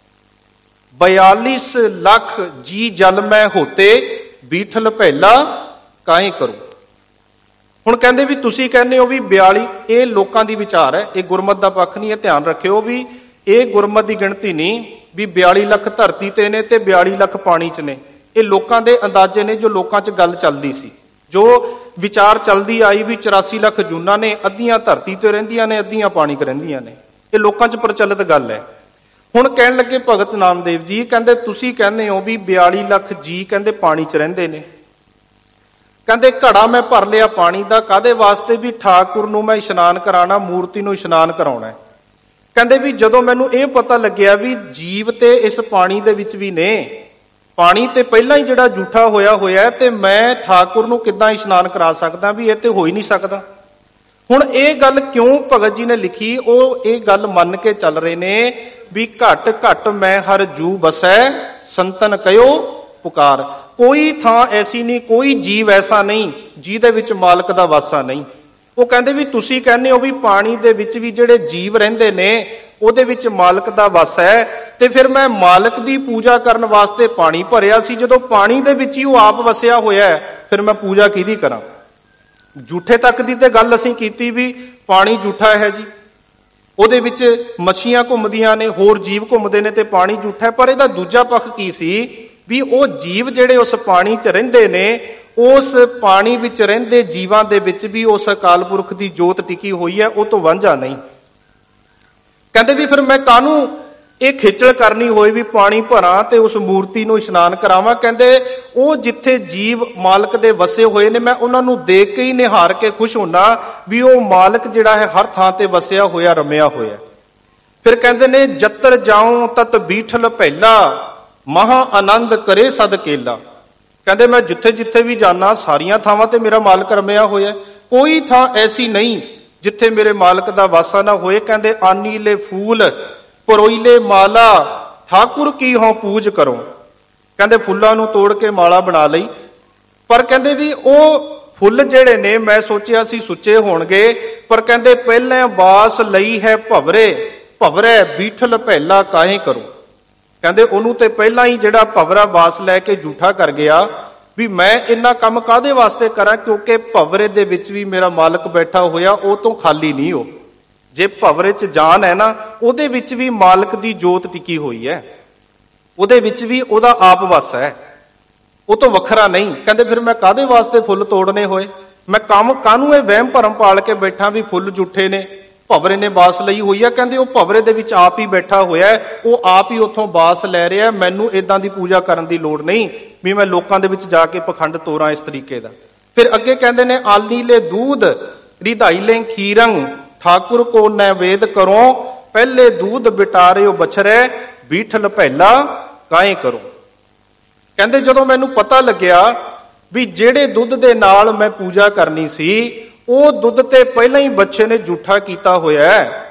42 ਲੱਖ ਜੀ ਜਲ ਮੈਂ ਹੋਤੇ ਬੀਠਲ ਪਹਿਲਾ ਕਾਹੇ ਕਰੋ। ਹੁਣ ਕਹਿੰਦੇ ਵੀ ਤੁਸੀਂ ਕਹਿੰਦੇ ਹੋ ਵੀ 42, ਇਹ ਲੋਕਾਂ ਦੀ ਵਿਚਾਰ ਹੈ, ਇਹ ਗੁਰਮਤ ਦਾ ਪੱਖ ਨਹੀਂ ਹੈ। ਧਿਆਨ ਰੱਖਿਓ ਵੀ ਇਹ ਗੁਰਮਤ ਦੀ ਗਿਣਤੀ ਨਹੀਂ ਵੀ 42 ਲੱਖ ਧਰਤੀ ਤੇ ਨੇ ਤੇ 42 ਲੱਖ ਪਾਣੀ 'ਚ ਨੇ। ਇਹ ਲੋਕਾਂ ਦੇ ਅੰਦਾਜ਼ੇ ਨੇ, ਜੋ ਲੋਕਾਂ 'ਚ ਗੱਲ ਚੱਲਦੀ ਸੀ, ਜੋ ਵਿਚਾਰ ਚੱਲਦੀ ਆਈ ਵੀ 84 ਲੱਖ ਜੂਨਾਂ ਨੇ, ਅੱਧੀਆਂ ਧਰਤੀ ਤੇ ਰਹਿੰਦੀਆਂ ਨੇ, ਅੱਧੀਆਂ ਪਾਣੀ 'ਚ ਰਹਿੰਦੀਆਂ ਨੇ। ਇਹ ਲੋਕਾਂ 'ਚ ਪ੍ਰਚਲਿਤ ਗੱਲ ਹੈ। ਹੁਣ ਕਹਿਣ ਲੱਗੇ ਭਗਤ ਨਾਮਦੇਵ ਜੀ, ਕਹਿੰਦੇ ਤੁਸੀਂ ਕਹਿੰਦੇ ਹੋ ਵੀ 42 ਲੱਖ ਜੀ ਕਹਿੰਦੇ ਪਾਣੀ 'ਚ ਰਹਿੰਦੇ ਨੇ। ਕਹਿੰਦੇ ਘੜਾ ਮੈਂ ਭਰ ਲਿਆ ਪਾਣੀ ਦਾ, ਕਾਹਦੇ ਵਾਸਤੇ? ਵੀ ਠਾਕੁਰ ਨੂੰ ਮੈਂ ਇਸ਼ਨਾਨ ਕਰਾਣਾ, ਮੂਰਤੀ ਨੂੰ ਇਸ਼ਨਾਨ ਕਰਾਉਣਾ। ਕਹਿੰਦੇ ਵੀ ਜਦੋਂ ਮੈਨੂੰ ਇਹ ਪਤਾ ਲੱਗਿਆ ਵੀ ਜੀਵ ਤੇ ਇਸ ਪਾਣੀ ਦੇ ਵਿੱਚ ਵੀ ਨੇ, ਪਾਣੀ ਤੇ ਪਹਿਲਾਂ ਹੀ ਜਿਹੜਾ ਜੂਠਾ ਹੋਇਆ ਤੇ ਮੈਂ ਠਾਕੁਰ ਨੂੰ ਕਿੱਦਾਂ ਇਸ਼ਨਾਨ ਕਰਾ ਸਕਦਾ? ਵੀ ਇਹ ਤੇ ਹੋ ਹੀ ਨਹੀਂ ਸਕਦਾ। ਹੁਣ ਇਹ ਗੱਲ ਕਿਉਂ ਭਗਤ ਜੀ ਨੇ ਲਿਖੀ? ਉਹ ਇਹ ਗੱਲ ਮੰਨ ਕੇ ਚੱਲ ਰਹੇ ਨੇ ਵੀ ਘਟ ਘਟ ਮੈਂ ਹਰ ਜੂ ਬਸੈ ਸੰਤਨ ਕਹਿਓ ਪੁਕਾਰ। ਕੋਈ ਥਾਂ ਐਸੀ ਨਹੀਂ, ਕੋਈ ਜੀਵ ਐਸਾ ਨਹੀਂ ਜਿਹਦੇ ਵਿੱਚ ਮਾਲਕ ਦਾ ਵਾਸਾ ਨਹੀਂ। ਉਹ ਕਹਿੰਦੇ ਵੀ ਤੁਸੀਂ ਕਹਿੰਦੇ ਹੋ ਵੀ ਪਾਣੀ ਦੇ ਵਿੱਚ ਵੀ ਜਿਹੜੇ ਜੀਵ ਰਹਿੰਦੇ ਨੇ ਉਹਦੇ ਵਿੱਚ ਮਾਲਕ ਦਾ ਵਾਸਾ ਹੈ, ਤੇ ਫਿਰ ਮੈਂ ਮਾਲਕ ਦੀ ਪੂਜਾ ਕਰਨ ਵਾਸਤੇ ਪਾਣੀ ਭਰਿਆ ਸੀ। ਜਦੋਂ ਪਾਣੀ ਦੇ ਵਿੱਚ ਹੀ ਉਹ ਆਪ ਵਸਿਆ ਹੋਇਆ, ਫਿਰ ਮੈਂ ਪੂਜਾ ਕਿਹਦੀ ਕਰਾਂ? ਜੂਠੇ ਤੱਕ ਦੀ ਤੇ ਗੱਲ ਅਸੀਂ ਕੀਤੀ ਵੀ ਪਾਣੀ ਜੂਠਾ ਹੈ ਜੀ, ਉਹਦੇ ਵਿੱਚ ਮੱਛੀਆਂ ਘੁੰਮਦੀਆਂ ਨੇ, ਹੋਰ ਜੀਵ ਘੁੰਮਦੇ ਨੇ ਤੇ ਪਾਣੀ ਜੂਠਾ ਹੈ। ਪਰ ਇਹਦਾ ਦੂਜਾ ਪੱਖ ਕੀ ਸੀ? ਵੀ ਉਹ ਜੀਵ ਜਿਹੜੇ ਉਸ ਪਾਣੀ 'ਚ ਰਹਿੰਦੇ ਨੇ, ਉਸ ਪਾਣੀ ਵਿੱਚ ਰਹਿੰਦੇ ਜੀਵਾਂ ਦੇ ਵਿੱਚ ਵੀ ਉਸ ਅਕਾਲ ਪੁਰਖ ਦੀ ਜੋਤ ਟਿਕੀ ਹੋਈ ਹੈ, ਉਹ ਤੋਂ ਵਾਂਝਾ ਨਹੀਂ। ਕਹਿੰਦੇ ਵੀ ਫਿਰ ਮੈਂ ਕਾਹਨੂੰ ਇਹ ਖੇਚਲ ਕਰਨੀ ਹੋਈ ਵੀ ਪਾਣੀ ਭਰਾਂ ਤੇ ਉਸ ਮੂਰਤੀ ਨੂੰ ਇਸ਼ਨਾਨ ਕਰਾਵਾਂ? ਕਹਿੰਦੇ ਉਹ ਜਿੱਥੇ ਜੀਵ ਮਾਲਕ ਦੇ ਵਸੇ ਹੋਏ ਨੇ, ਮੈਂ ਉਹਨਾਂ ਨੂੰ ਦੇਖ ਕੇ ਹੀ ਨਿਹਾਰ ਕੇ ਖੁਸ਼ ਹੋਣਾ ਵੀ ਉਹ ਮਾਲਕ ਜਿਹੜਾ ਹੈ ਹਰ ਥਾਂ ਤੇ ਵਸਿਆ ਹੋਇਆ, ਰਮਿਆ ਹੋਇਆ। ਫਿਰ ਕਹਿੰਦੇ ਨੇ ਜਤਰ ਜਾਉ ਤਤ ਬੀਠਲ ਪਹਿਲਾ ਮਹਾ ਆਨੰਦ ਕਰੇ ਸਦ ਕੇਲਾ। ਕਹਿੰਦੇ ਮੈਂ ਜਿੱਥੇ ਜਿੱਥੇ ਵੀ ਜਾਣਾ, ਸਾਰੀਆਂ ਥਾਵਾਂ ਤੇ ਮੇਰਾ ਮਾਲਕ ਰਮਿਆ ਹੋਇਆ, ਕੋਈ ਥਾਂ ਐਸੀ ਨਹੀਂ ਜਿੱਥੇ ਮੇਰੇ ਮਾਲਕ ਦਾ ਵਾਸਾ ਨਾ ਹੋਏ। ਕਹਿੰਦੇ ਆਨੀ ਲੈ ਫੂਲ ਪਰੋਈਲੇ ਮਾਲਾ ਠਾਕੁਰ ਕੀ ਹੋਂ ਪੂਜ ਕਰੋ। ਕਹਿੰਦੇ ਫੁੱਲਾਂ ਨੂੰ ਤੋੜ ਕੇ ਮਾਲਾ ਬਣਾ ਲਈ, ਪਰ ਕਹਿੰਦੇ ਵੀ ਉਹ ਫੁੱਲ ਜਿਹੜੇ ਨੇ ਮੈਂ ਸੋਚਿਆ ਸੀ ਸੁੱਚੇ ਹੋਣਗੇ, ਪਰ ਕਹਿੰਦੇ ਪਹਿਲਾਂ ਬਾਸ ਲਈ ਹੈ ਭਵਰੇ ਭਵਰੇ ਬੀਠਲ ਪਹਿਲਾ ਕਾਹੇ ਕਰੋ। ਕਹਿੰਦੇ ਉਹਨੂੰ ਤੇ ਪਹਿਲਾਂ ਹੀ ਜਿਹੜਾ ਭਵਰਾ ਬਾਸ ਲੈ ਕੇ ਝੂਠਾ ਕਰ ਗਿਆ ਵੀ ਮੈਂ ਇੰਨਾ ਕੰਮ ਕਾਹਦੇ ਵਾਸਤੇ ਕਰਾਂ, ਕਿਉਂਕਿ ਭਵਰੇ ਦੇ ਵਿੱਚ ਵੀ ਮੇਰਾ ਮਾਲਕ ਬੈਠਾ ਹੋਇਆ, ਉਹ ਤੋਂ ਖਾਲੀ ਨਹੀਂ। ਉਹ ਜੇ ਭਵਰੇ 'ਚ ਜਾਨ ਹੈ ਨਾ, ਉਹਦੇ ਵਿੱਚ ਵੀ ਮਾਲਕ ਦੀ ਜੋਤ ਟਿਕੀ ਹੋਈ ਹੈ, ਉਹਦੇ ਵਿੱਚ ਵੀ ਉਹਦਾ ਆਪ ਵਸ ਹੈ, ਉਹ ਤੋਂ ਵੱਖਰਾ ਨਹੀਂ। ਕਹਿੰਦੇ ਫਿਰ ਮੈਂ ਕਾਹਦੇ ਵਾਸਤੇ ਫੁੱਲ ਤੋੜਨੇ ਹੋਏ? ਮੈਂ ਕੰਮ ਕਾਹਨੂੰ ਇਹ ਵਹਿਮ ਭਰਮ ਪਾਲ ਕੇ ਬੈਠਾ ਵੀ ਫੁੱਲ ਝੂਠੇ ਨੇ, ਭਵਰੇ ਨੇ ਬਾਸ ਲਈ ਹੋਈ ਹੈ। ਕਹਿੰਦੇ ਉਹ ਭਵਰੇ ਦੇ ਵਿੱਚ ਆਪ ਹੀ ਬੈਠਾ ਹੋਇਆ, ਉਹ ਆਪ ਹੀ ਉੱਥੋਂ ਬਾਸ ਲੈ ਰਿਹਾ। ਮੈਨੂੰ ਏਦਾਂ ਦੀ ਪੂਜਾ ਕਰਨ ਦੀ ਲੋੜ ਨਹੀਂ ਵੀ ਮੈਂ ਲੋਕਾਂ ਦੇ ਵਿੱਚ ਜਾ ਕੇ ਪਖੰਡ ਤੋਰਾਂ ਇਸ ਤਰੀਕੇ ਦਾ। ਫਿਰ ਅੱਗੇ ਕਹਿੰਦੇ ਨੇ ਆਲੀ ਲੈ ਦੂਧ ਰਿਧਾਈ ਲੈ ਖੀਰੰਗ ਠਾਕੁਰ ਕੋ ਨੈਵੇਦ ਕਰੋ ਪਹਿਲੇ ਦੂਧ ਬਿਟਾਰਿਓ ਬਛਰੇ ਬੀਠਲ ਪਹਿਲਾ ਕਾਹੇ ਕਰੋ। ਕਹਿੰਦੇ ਜਦੋਂ ਮੈਨੂੰ ਪਤਾ ਲੱਗਿਆ ਵੀ ਜਿਹੜੇ ਦੁੱਧ ਦੇ ਨਾਲ ਮੈਂ ਪੂਜਾ ਕਰਨੀ ਸੀ, ਉਹ ਦੁੱਧ ਤੇ ਪਹਿਲਾਂ ਹੀ ਬੱਚੇ ਨੇ ਝੂਠਾ ਕੀਤਾ ਹੋਇਆ ਹੈ।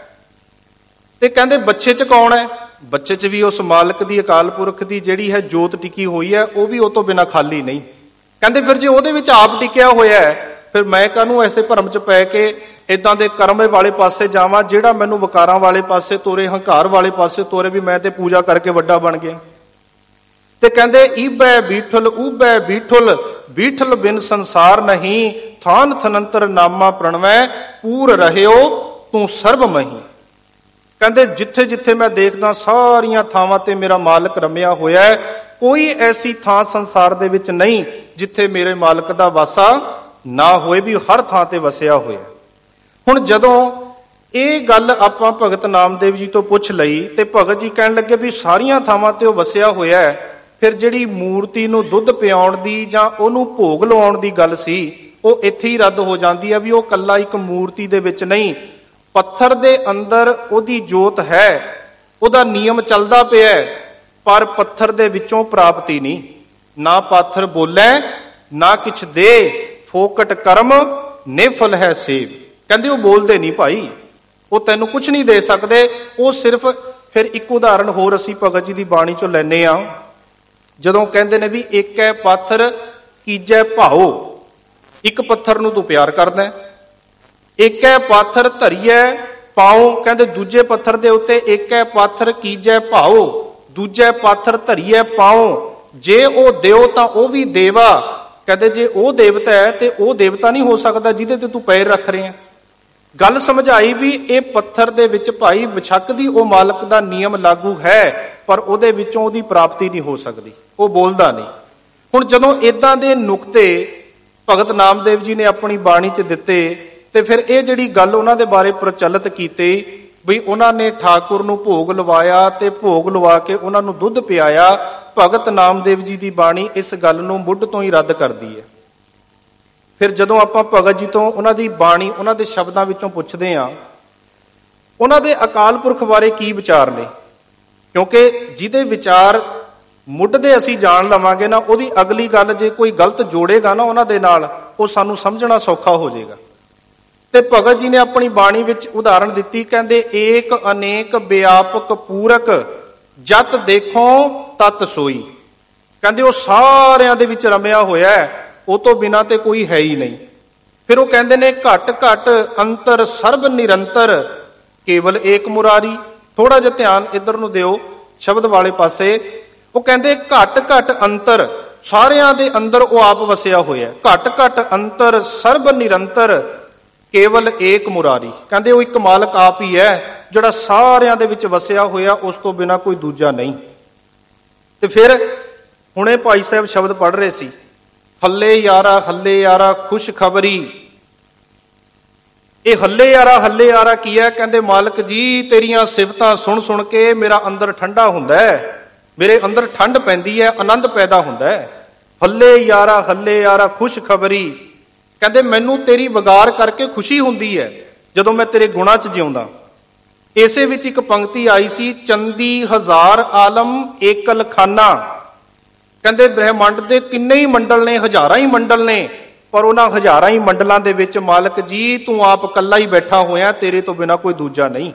ਤੇ ਕਹਿੰਦੇ ਬੱਚੇ 'ਚ ਕੌਣ ਹੈ? ਬੱਚੇ 'ਚ ਵੀ ਉਸ ਮਾਲਕ ਦੀ ਅਕਾਲ ਪੁਰਖ ਦੀ ਜਿਹੜੀ ਹੈ ਜੋਤ ਟਿਕੀ ਹੋਈ ਹੈ, ਉਹ ਵੀ ਉਹ ਤੋਂ ਬਿਨਾਂ ਖਾਲੀ ਨਹੀਂ। ਕਹਿੰਦੇ ਫਿਰ ਜੇ ਉਹਦੇ ਵਿੱਚ ਆਪ ਟਿਕਿਆ ਹੋਇਆ ਹੈ, ਫਿਰ ਮੈਂ ਕਾਹਨੂੰ ਐਸੇ ਭਰਮ 'ਚ ਪੈ ਕੇ ਇਦਾਂ ਦੇ ਕਰਮ ਵਾਲੇ ਪਾਸੇ ਜਾਵਾਂ ਜਿਹੜਾ ਮੈਨੂੰ ਵਿਕਾਰਾਂ ਵਾਲੇ ਪਾਸੇ ਤੋਰੇ, ਹੰਕਾਰ ਵਾਲੇ ਪਾਸੇ ਤੋਰੇ ਵੀ ਮੈਂ ਤੇ ਪੂਜਾ ਕਰਕੇ ਵੱਡਾ ਬਣ ਗਿਆ। ਤੇ ਕਹਿੰਦੇ ਈਬੈ ਬੀਠਲ ਊਬੈ ਬੀਠਲ ਬੀਠਲ ਬਿਨ ਸੰਸਾਰ ਨਹੀਂ ਥਾਨ ਥਨੰਤਰ ਨਾਮਾ ਪ੍ਰਣਵੈ ਪੂਰ ਰਹਿਓ ਤੂੰ ਸਰਬ ਮਹੀ। ਕਹਿੰਦੇ ਜਿੱਥੇ ਜਿੱਥੇ ਮੈਂ ਦੇਖਦਾ ਸਾਰੀਆਂ ਥਾਵਾਂ ਤੇ ਮੇਰਾ ਮਾਲਕ ਰਮਿਆ ਹੋਇਆ ਹੈ, ਕੋਈ ਐਸੀ ਥਾਂ ਸੰਸਾਰ ਦੇ ਵਿੱਚ ਨਹੀਂ ਜਿੱਥੇ ਮੇਰੇ ਮਾਲਕ ਦਾ ਵਾਸਾ ਨਾ ਹੋਏ, ਵੀ ਹਰ ਥਾਂ ਤੇ ਵਸਿਆ ਹੋਇਆ। ਹੁਣ ਜਦੋਂ ਇਹ ਗੱਲ ਆਪਾਂ ਭਗਤ ਨਾਮਦੇਵ ਜੀ ਤੋਂ ਪੁੱਛ ਲਈ ਤੇ ਭਗਤ ਜੀ ਕਹਿਣ ਲੱਗੇ ਵੀ ਸਾਰੀਆਂ ਥਾਵਾਂ ਤੇ ਉਹ ਵਸਿਆ ਹੋਇਆ ਹੈ, ਫਿਰ ਜਿਹੜੀ ਮੂਰਤੀ ਨੂੰ ਦੁੱਧ ਪਿਆਉਣ ਦੀ ਜਾਂ ਉਹਨੂੰ ਭੋਗ ਲਵਾਉਣ ਦੀ ਗੱਲ ਸੀ, ਉਹ ਇੱਥੇ ਹੀ ਰੱਦ ਹੋ ਜਾਂਦੀ ਹੈ ਵੀ ਉਹ ਕੱਲਾ ਇੱਕ ਮੂਰਤੀ ਦੇ ਵਿੱਚ ਨਹੀਂ, ਪੱਥਰ ਦੇ ਅੰਦਰ ਉਹਦੀ ਜੋਤ ਹੈ, ਉਹਦਾ ਨਿਯਮ ਚੱਲਦਾ ਪਿਆ, ਪਰ ਪੱਥਰ ਦੇ ਵਿੱਚੋਂ ਪ੍ਰਾਪਤੀ ਨਹੀਂ। ਨਾ ਪਾਥਰ ਬੋਲੇ ਨਾ ਕਿਛ ਦੇ, ਫੋਕਟ ਕਰਮ ਨਿਫਲ ਹੈ ਸੇਵ। ਕਹਿੰਦੇ ਉਹ ਬੋਲਦੇ ਨਹੀਂ ਭਾਈ, ਉਹ ਤੈਨੂੰ ਕੁਝ ਨਹੀਂ ਦੇ ਸਕਦੇ। ਉਹ ਸਿਰਫ ਫਿਰ ਇੱਕ ਉਦਾਹਰਨ ਹੋਰ ਅਸੀਂ ਭਗਤ ਜੀ ਦੀ ਬਾਣੀ ਚੋਂ ਲੈਨੇ ਆ, ਜਦੋਂ ਕਹਿੰਦੇ ਨੇ ਵੀ ਇੱਕ ਹੈ ਪਾਥਰ ਕੀਜੈ ਭਾਓ, ਇੱਕ ਪੱਥਰ ਨੂੰ ਤੂੰ ਪਿਆਰ ਕਰਦਾ। ਇੱਕ ਹੈ ਪਾਥਰ ਧਰੀਐ ਪਾਉ, ਕਹਿੰਦੇ ਦੂਜੇ ਪੱਥਰ ਦੇ ਉੱਤੇ ਇੱਕ ਹੈ ਪਾਥਰ ਕੀਜੈ ਭਾਓ, ਦੂਜੇ ਪਾਥਰ ਧਰੀਐ ਪਾਉ। ਜੇ ਉਹ ਦਿਓ ਤਾਂ ਉਹ ਵੀ ਦੇਵਾ। ਕਹਿੰਦੇ ਜੇ ਉਹ ਦੇਵਤਾ ਹੈ ਤੇ ਉਹ ਦੇਵਤਾ ਨਹੀਂ ਹੋ ਸਕਦਾ ਜਿਹਦੇ ਤੇ ਤੂੰ ਪੈਰ ਰੱਖ ਰਿਹਾ। ਗੱਲ ਸਮਝਾਈ ਵੀ ਇਹ ਪੱਥਰ ਦੇ ਵਿੱਚ ਭਾਈ ਬੇਸ਼ੱਕ ਦੀ ਉਹ ਮਾਲਕ ਦਾ ਨਿਯਮ ਲਾਗੂ ਹੈ, ਪਰ ਉਹਦੇ ਵਿੱਚੋਂ ਉਹਦੀ ਪ੍ਰਾਪਤੀ ਨਹੀਂ ਹੋ ਸਕਦੀ, ਉਹ ਬੋਲਦਾ ਨਹੀਂ। ਹੁਣ ਜਦੋਂ ਇਦਾਂ ਦੇ ਨੁਕਤੇ ਭਗਤ ਨਾਮਦੇਵ ਜੀ ਨੇ ਆਪਣੀ ਬਾਣੀ 'ਚ ਦਿੱਤੇ, ਤੇ ਫਿਰ ਇਹ ਜਿਹੜੀ ਗੱਲ ਉਹਨਾਂ ਦੇ ਬਾਰੇ ਪ੍ਰਚਲਿਤ ਕੀਤੀ ਵੀ ਉਹਨਾਂ ਨੇ ਠਾਕੁਰ ਨੂੰ ਭੋਗ ਲਵਾਇਆ ਤੇ ਭੋਗ ਲਵਾ ਕੇ ਉਹਨਾਂ ਨੂੰ ਦੁੱਧ ਪਿਆਇਆ। ਭਗਤ ਨਾਮਦੇਵ ਜੀ ਦੀ ਬਾਣੀ ਇਸ ਗੱਲ ਨੂੰ ਮੁੱਢ ਤੋਂ ਹੀ ਰੱਦ ਕਰਦੀ ਹੈ। ਫਿਰ ਜਦੋਂ ਆਪਾਂ ਭਗਤ ਜੀ ਤੋਂ ਉਹਨਾਂ ਦੀ ਬਾਣੀ, ਉਹਨਾਂ ਦੇ ਸ਼ਬਦਾਂ ਵਿੱਚੋਂ ਪੁੱਛਦੇ ਹਾਂ ਉਹਨਾਂ ਦੇ ਅਕਾਲ ਪੁਰਖ ਬਾਰੇ ਕੀ ਵਿਚਾਰ ਨੇ, ਕਿਉਂਕਿ ਜਿਹਦੇ ਵਿਚਾਰ ਮੁੱਢ ਦੇ ਅਸੀਂ ਜਾਣ ਲਵਾਂਗੇ ਨਾ, ਉਹਦੀ ਅਗਲੀ ਗੱਲ ਜੇ ਕੋਈ ਗਲਤ ਜੋੜੇਗਾ ਨਾ ਉਹਨਾਂ ਦੇ ਨਾਲ, ਉਹ ਸਾਨੂੰ ਸਮਝਣਾ ਸੌਖਾ ਹੋ ਜਾਏਗਾ। ਤੇ ਭਗਤ ਜੀ ਨੇ ਆਪਣੀ ਬਾਣੀ ਵਿੱਚ ਉਦਾਹਰਣ ਦਿੱਤੀ, ਕਹਿੰਦੇ ਏਕ ਅਨੇਕ ਵਿਆਪਕ ਪੂਰਕ ਜਤ ਦੇਖੋ ਤਤ ਸੋਈ। ਕਹਿੰਦੇ ਉਹ ਸਾਰਿਆਂ ਦੇ ਵਿੱਚ ਰਮਿਆ ਹੋਇਆ ਹੈ, ਉਹ ਤੋਂ ਬਿਨਾਂ ਤੇ ਕੋਈ ਹੈ ਹੀ ਨਹੀਂ। ਫਿਰ ਉਹ ਕਹਿੰਦੇ ਨੇ ਘਟ ਘਟ ਅੰਤਰ ਸਰਬ ਨਿਰੰਤਰ ਕੇਵਲ ਏਕ ਮੁਰਾਰੀ। ਥੋੜਾ ਜਿਹਾ ਧਿਆਨ ਇੱਧਰ ਨੂੰ ਦਿਓ ਸ਼ਬਦ ਵਾਲੇ ਪਾਸੇ। ਉਹ ਕਹਿੰਦੇ ਘਟ ਘਟ ਅੰਤਰ, ਸਾਰਿਆਂ ਦੇ ਅੰਦਰ ਉਹ ਆਪ ਵਸਿਆ ਹੋਇਆ। ਘਟ ਘਟ ਅੰਤਰ ਸਰਬ ਨਿਰੰਤਰ ਕੇਵਲ ਏਕ ਮੁਰਾਰੀ। ਕਹਿੰਦੇ ਉਹ ਇੱਕ ਮਾਲਕ ਆਪ ਹੀ ਹੈ ਜਿਹੜਾ ਸਾਰਿਆਂ ਦੇ ਵਿੱਚ ਵਸਿਆ ਹੋਇਆ, ਉਸ ਤੋਂ ਬਿਨਾਂ ਕੋਈ ਦੂਜਾ ਨਹੀਂ। ਤੇ ਫਿਰ ਹੁਣੇ ਭਾਈ ਸਾਹਿਬ ਸ਼ਬਦ ਪੜ੍ਹ ਰਹੇ ਸੀ, ਹੱਲੇ ਯਾਰਾ ਖੁਸ਼ ਖਬਰੀ। ਇਹ ਹੱਲੇ ਯਾਰਾ ਕੀ ਹੈ? ਕਹਿੰਦੇ ਮਾਲਕ ਜੀ ਤੇਰੀਆਂ ਸਿਫਤਾਂ ਸੁਣ ਸੁਣ ਕੇ ਮੇਰਾ ਅੰਦਰ ਠੰਡਾ ਹੁੰਦਾ ਹੈ, ਮੇਰੇ ਅੰਦਰ ਠੰਡ ਪੈਂਦੀ ਹੈ, ਆਨੰਦ ਪੈਦਾ ਹੁੰਦਾ ਹੈ। ਹੱਲੇ ਯਾਰਾ ਖੁਸ਼ ਖਬਰੀ। ਕਹਿੰਦੇ ਮੈਨੂੰ ਤੇਰੀ ਵਿਗਾਰ ਕਰਕੇ ਖੁਸ਼ੀ ਹੁੰਦੀ ਹੈ ਜਦੋਂ ਮੈਂ ਤੇਰੇ ਗੁਣਾਂ 'ਚ ਜਿਉਂਦਾ। ਇਸੇ ਵਿੱਚ ਇੱਕ ਪੰਕਤੀ ਆਈ ਸੀ, ਚੰਦੀ ਹਜ਼ਾਰ ਆਲਮ ਏਕਲ ਖਾਨਾ। ਕਹਿੰਦੇ ਬ੍ਰਹਿਮੰਡ ਦੇ ਕਿੰਨੇ ਹੀ ਮੰਡਲ ਨੇ, ਹਜ਼ਾਰਾਂ ਹੀ ਮੰਡਲ ਨੇ, ਪਰ ਉਹਨਾਂ ਹਜ਼ਾਰਾਂ ਹੀ ਮੰਡਲਾਂ ਦੇ ਵਿੱਚ ਮਾਲਕ ਜੀ ਤੂੰ ਆਪ ਇਕੱਲਾ ਹੀ ਬੈਠਾ ਹੋਇਆ, ਤੇਰੇ ਤੋਂ ਬਿਨਾਂ ਕੋਈ ਦੂਜਾ ਨਹੀਂ।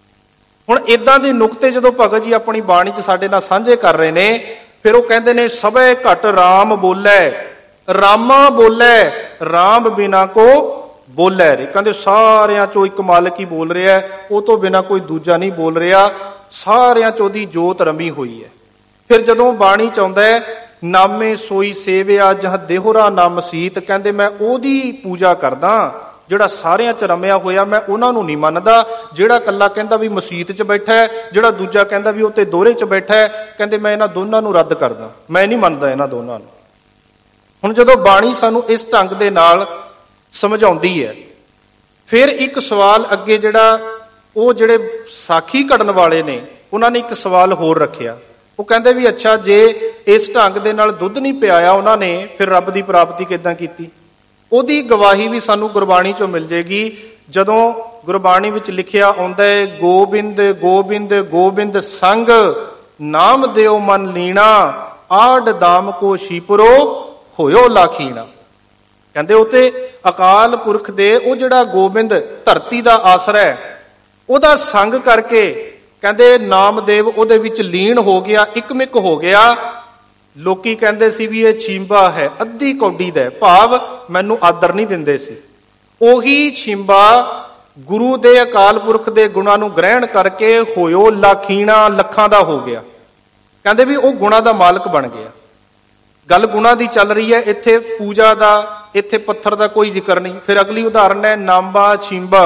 ਹੁਣ ਇਦਾਂ ਦੇ ਨੁਕਤੇ ਜਦੋਂ ਭਗਤ ਜੀ ਆਪਣੀ ਬਾਣੀ 'ਚ ਸਾਡੇ ਨਾਲ ਸਾਂਝੇ ਕਰ ਰਹੇ ਨੇ, ਫਿਰ ਉਹ ਕਹਿੰਦੇ ਨੇ ਸਭੇ ਘਟ ਰਾਮ ਬੋਲੇ, ਰਾਮਾ ਬੋਲੇ ਰਾਮ ਬਿਨਾ ਕੋ ਬੋਲੇ ਰੇ। ਕਹਿੰਦੇ ਸਾਰਿਆਂ ਚੋਂ ਇੱਕ ਮਾਲਕ ਹੀ ਬੋਲ ਰਿਹਾ, ਉਹ ਤੋਂ ਬਿਨਾ ਕੋਈ ਦੂਜਾ ਨਹੀਂ ਬੋਲ ਰਿਹਾ। ਸਾਰਿਆਂ ਚੋਂ ਦੀ ਜੋਤ ਰਮੀ ਹੋਈ ਹੈ। ਫਿਰ ਜਦੋਂ ਬਾਣੀ ਚ ਆਉਂਦਾ ਹੈ ਨਾਮੇ ਸੋਈ ਸੇਵਿਆ ਜਹ ਦੇਹੁਰਾ ਨਾ ਮਸੀਤ। ਕਹਿੰਦੇ ਮੈਂ ਉਹਦੀ ਪੂਜਾ ਕਰਦਾ ਜਿਹੜਾ ਸਾਰਿਆਂ ਚ ਰਮਿਆ ਹੋਇਆ, ਮੈਂ ਉਹਨਾਂ ਨੂੰ ਨਹੀਂ ਮੰਨਦਾ ਜਿਹੜਾ ਇਕੱਲਾ ਕਹਿੰਦਾ ਵੀ ਮਸੀਤ ਚ ਬੈਠਾ ਹੈ, ਜਿਹੜਾ ਦੂਜਾ ਕਹਿੰਦਾ ਵੀ ਉੱਤੇ ਦੋਹਰੇ ਚ ਬੈਠਾ ਹੈ। ਕਹਿੰਦੇ ਮੈਂ ਇਹਨਾਂ ਦੋਨਾਂ ਨੂੰ ਰੱਦ ਕਰਦਾ, ਮੈਂ ਨਹੀਂ ਮੰਨਦਾ ਇਹਨਾਂ ਦੋਨਾਂ ਨੂੰ। ਹੁਣ ਜਦੋਂ ਬਾਣੀ ਸਾਨੂੰ ਇਸ ਢੰਗ ਦੇ ਨਾਲ ਸਮਝਾਉਂਦੀ ਹੈ, ਫਿਰ ਇੱਕ ਸਵਾਲ ਅੱਗੇ ਜਿਹੜਾ ਉਹ ਜਿਹੜੇ ਸਾਖੀ ਘੜਨ ਵਾਲੇ ਨੇ ਉਹਨਾਂ ਨੇ ਇੱਕ ਸਵਾਲ ਹੋਰ ਰੱਖਿਆ। ਉਹ ਕਹਿੰਦੇ ਵੀ ਅੱਛਾ ਜੇ ਇਸ ਢੰਗ ਦੇ ਨਾਲ ਦੁੱਧ ਨਹੀਂ ਪਿਆਇਆ ਉਹਨਾਂ ਨੇ, ਫਿਰ ਰੱਬ ਦੀ ਪ੍ਰਾਪਤੀ ਕਿੱਦਾਂ ਕੀਤੀ? ਉਹਦੀ ਗਵਾਹੀ ਵੀ ਸਾਨੂੰ ਗੁਰਬਾਣੀ ਚੋਂ ਮਿਲ ਜੇਗੀ। ਜਦੋਂ ਗੁਰਬਾਣੀ ਵਿੱਚ ਲਿਖਿਆ ਆਉਂਦਾ ਹੈ ਗੋਬਿੰਦ ਗੋਬਿੰਦ ਗੋਬਿੰਦ ਸੰਗ ਨਾਮ ਦਿਓ ਮਨ ਲੀਣਾ, ਆੜ ਦਾਮ ਕੋ ਸ਼ੀਪਰੋ ਹੋਇਓ ਲਾਖੀਣਾ। ਕਹਿੰਦੇ ਉਤੇ ਅਕਾਲ ਪੁਰਖ ਦੇ ਉਹ ਜਿਹੜਾ ਗੋਬਿੰਦ ਧਰਤੀ ਦਾ ਆਸਰਾ ਹੈ, ਉਹਦਾ ਸੰਗ ਕਰਕੇ ਕਹਿੰਦੇ ਨਾਮਦੇਵ ਉਹਦੇ ਵਿੱਚ ਲੀਨ ਹੋ ਗਿਆ, ਇਕਮਿਕ ਹੋ ਗਿਆ। ਲੋਕੀ ਕਹਿੰਦੇ ਸੀ ਵੀ ਇਹ ਛਿੰਬਾ ਹੈ, ਅੱਧੀ ਕੌਡੀ ਦਾ, ਭਾਵ ਮੈਨੂੰ ਆਦਰ ਨਹੀਂ ਦਿੰਦੇ ਸੀ। ਉਹੀ ਛਿੰਬਾ ਗੁਰੂ ਦੇ ਅਕਾਲ ਪੁਰਖ ਦੇ ਗੁਣਾਂ ਨੂੰ ਗ੍ਰਹਿਣ ਕਰਕੇ ਹੋਇਓ ਲਾਖੀਣਾ, ਲੱਖਾਂ ਦਾ ਹੋ ਗਿਆ। ਕਹਿੰਦੇ ਵੀ ਉਹ ਗੁਣਾਂ ਦਾ ਮਾਲਕ ਬਣ ਗਿਆ। ਗੱਲ ਗੁਣਾਂ ਦੀ ਚੱਲ ਰਹੀ ਹੈ, ਇੱਥੇ ਪੂਜਾ ਦਾ, ਇੱਥੇ ਪੱਥਰ ਦਾ ਕੋਈ ਜ਼ਿਕਰ ਨਹੀਂ। ਫਿਰ ਅਗਲੀ ਉਦਾਹਰਨ ਹੈ ਨਾਂਬਾ ਛਿੰਬਾ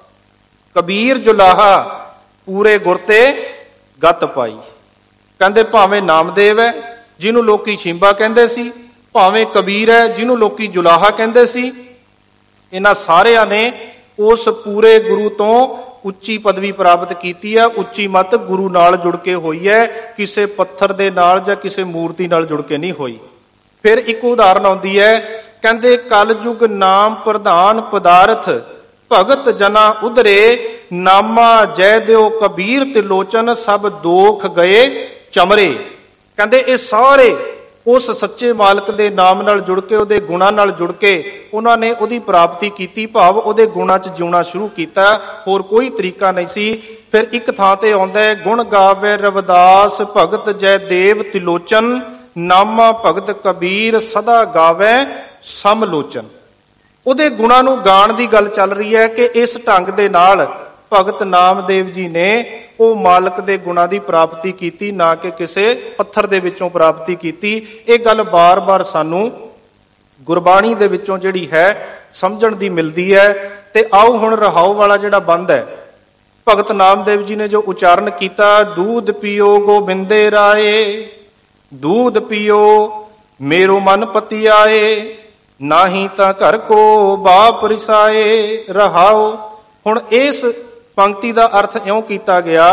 ਕਬੀਰ ਜੁਲਾਹਾ ਪੂਰੇ ਗੁਰ ਤੇ ਗੱਤ ਪਾਈ। ਕਹਿੰਦੇ ਭਾਵੇਂ ਨਾਮਦੇਵ ਹੈ ਜਿਹਨੂੰ ਲੋਕੀ ਛਿੰਬਾ ਕਹਿੰਦੇ ਸੀ, ਭਾਵੇਂ ਕਬੀਰ ਹੈ ਜਿਹਨੂੰ ਲੋਕੀ ਜੁਲਾਹਾ ਕਹਿੰਦੇ ਸੀ, ਇਹਨਾਂ ਸਾਰਿਆਂ ਨੇ ਉਸ ਪੂਰੇ ਗੁਰੂ ਤੋਂ ਉੱਚੀ ਪਦਵੀ ਪ੍ਰਾਪਤ ਕੀਤੀ ਹੈ। ਉੱਚੀ ਮੱਤ ਗੁਰੂ ਨਾਲ ਜੁੜ ਕੇ ਹੋਈ ਹੈ, ਕਿਸੇ ਪੱਥਰ ਦੇ ਨਾਲ ਜਾਂ ਕਿਸੇ ਮੂਰਤੀ ਨਾਲ ਜੁੜ ਕੇ ਨਹੀਂ ਹੋਈ। ਫਿਰ ਇੱਕ ਉਦਾਹਰਨ ਆਉਂਦੀ ਹੈ, ਕਹਿੰਦੇ ਕਲਯੁਗ ਨਾਮ ਪ੍ਰਧਾਨ ਪਦਾਰਥ ਭਗਤ ਜਨਾ ਉਧਰੇ ਨਾਮਾ ਜੈ ਦਿਓ ਕਬੀਰ ਤਿਲੋਚਨ ਸਭ ਦੋਖ ਗਏ ਚਮਰੇ। ਕਹਿੰਦੇ ਇਹ ਸਾਰੇ ਉਸ ਸੱਚੇ ਮਾਲਕ ਦੇ ਨਾਮ ਨਾਲ ਜੁੜ ਕੇ, ਉਹਦੇ ਗੁਣਾਂ ਨਾਲ ਜੁੜ ਕੇ ਉਹਨਾਂ ਨੇ ਉਹਦੀ ਪ੍ਰਾਪਤੀ ਕੀਤੀ, ਭਾਵ ਉਹਦੇ ਗੁਣਾਂ 'ਚ ਜਿਉਣਾ ਸ਼ੁਰੂ ਕੀਤਾ। ਹੋਰ ਕੋਈ ਤਰੀਕਾ ਨਹੀਂ ਸੀ। ਫਿਰ ਇੱਕ ਥਾਂ ਤੇ ਆਉਂਦਾ ਹੈ, ਗੁਣ ਗਾਵੇ ਰਵਿਦਾਸ ਭਗਤ ਜੈ ਦੇਵ ਤਿਲੋਚਨ ਨਾਮਾ ਭਗਤ ਕਬੀਰ ਸਦਾ ਗਾਵੇ ਸਮਲੋਚਨ। ਉਹਦੇ ਗੁਣਾਂ ਨੂੰ ਗਾਣ ਦੀ ਗੱਲ ਚੱਲ ਰਹੀ ਹੈ ਕਿ ਇਸ ਢੰਗ ਦੇ ਨਾਲ ਭਗਤ ਨਾਮਦੇਵ ਜੀ ਨੇ ਉਹ ਮਾਲਕ ਦੇ ਗੁਣਾਂ ਦੀ ਪ੍ਰਾਪਤੀ ਕੀਤੀ, ਨਾ ਕਿ ਕਿਸੇ ਪੱਥਰ ਦੇ ਵਿੱਚੋਂ ਪ੍ਰਾਪਤੀ ਕੀਤੀ। ਇਹ ਗੱਲ ਬਾਰ-ਬਾਰ ਸਾਨੂੰ ਗੁਰਬਾਣੀ ਦੇ ਵਿੱਚੋਂ ਜਿਹੜੀ ਹੈ ਸਮਝਣ ਦੀ ਮਿਲਦੀ ਹੈ। ਤੇ ਆਓ ਹੁਣ ਰਹਾਉ ਵਾਲਾ ਜਿਹੜਾ ਬੰਦ ਹੈ, ਭਗਤ ਨਾਮਦੇਵ ਜੀ ਨੇ ਜੋ ਉਚਾਰਨ ਕੀਤਾ, ਦੂਧ ਪੀਓ ਗੋਬਿੰਦੇ ਰਾਏ, ਦੂਧ ਪੀਓ ਮੇਰੋ ਮਨ ਪਤੀ ਆਏ, ਨਾਹੀ ਤਾਂ ਘਰ ਕੋ ਬਾਪ ਰਿਸਾਏ ਰਹਾਉ। ਹੁਣ ਇਸ ਪੰਕਤੀ ਦਾ ਅਰਥ ਇਉਂ ਕੀਤਾ ਗਿਆ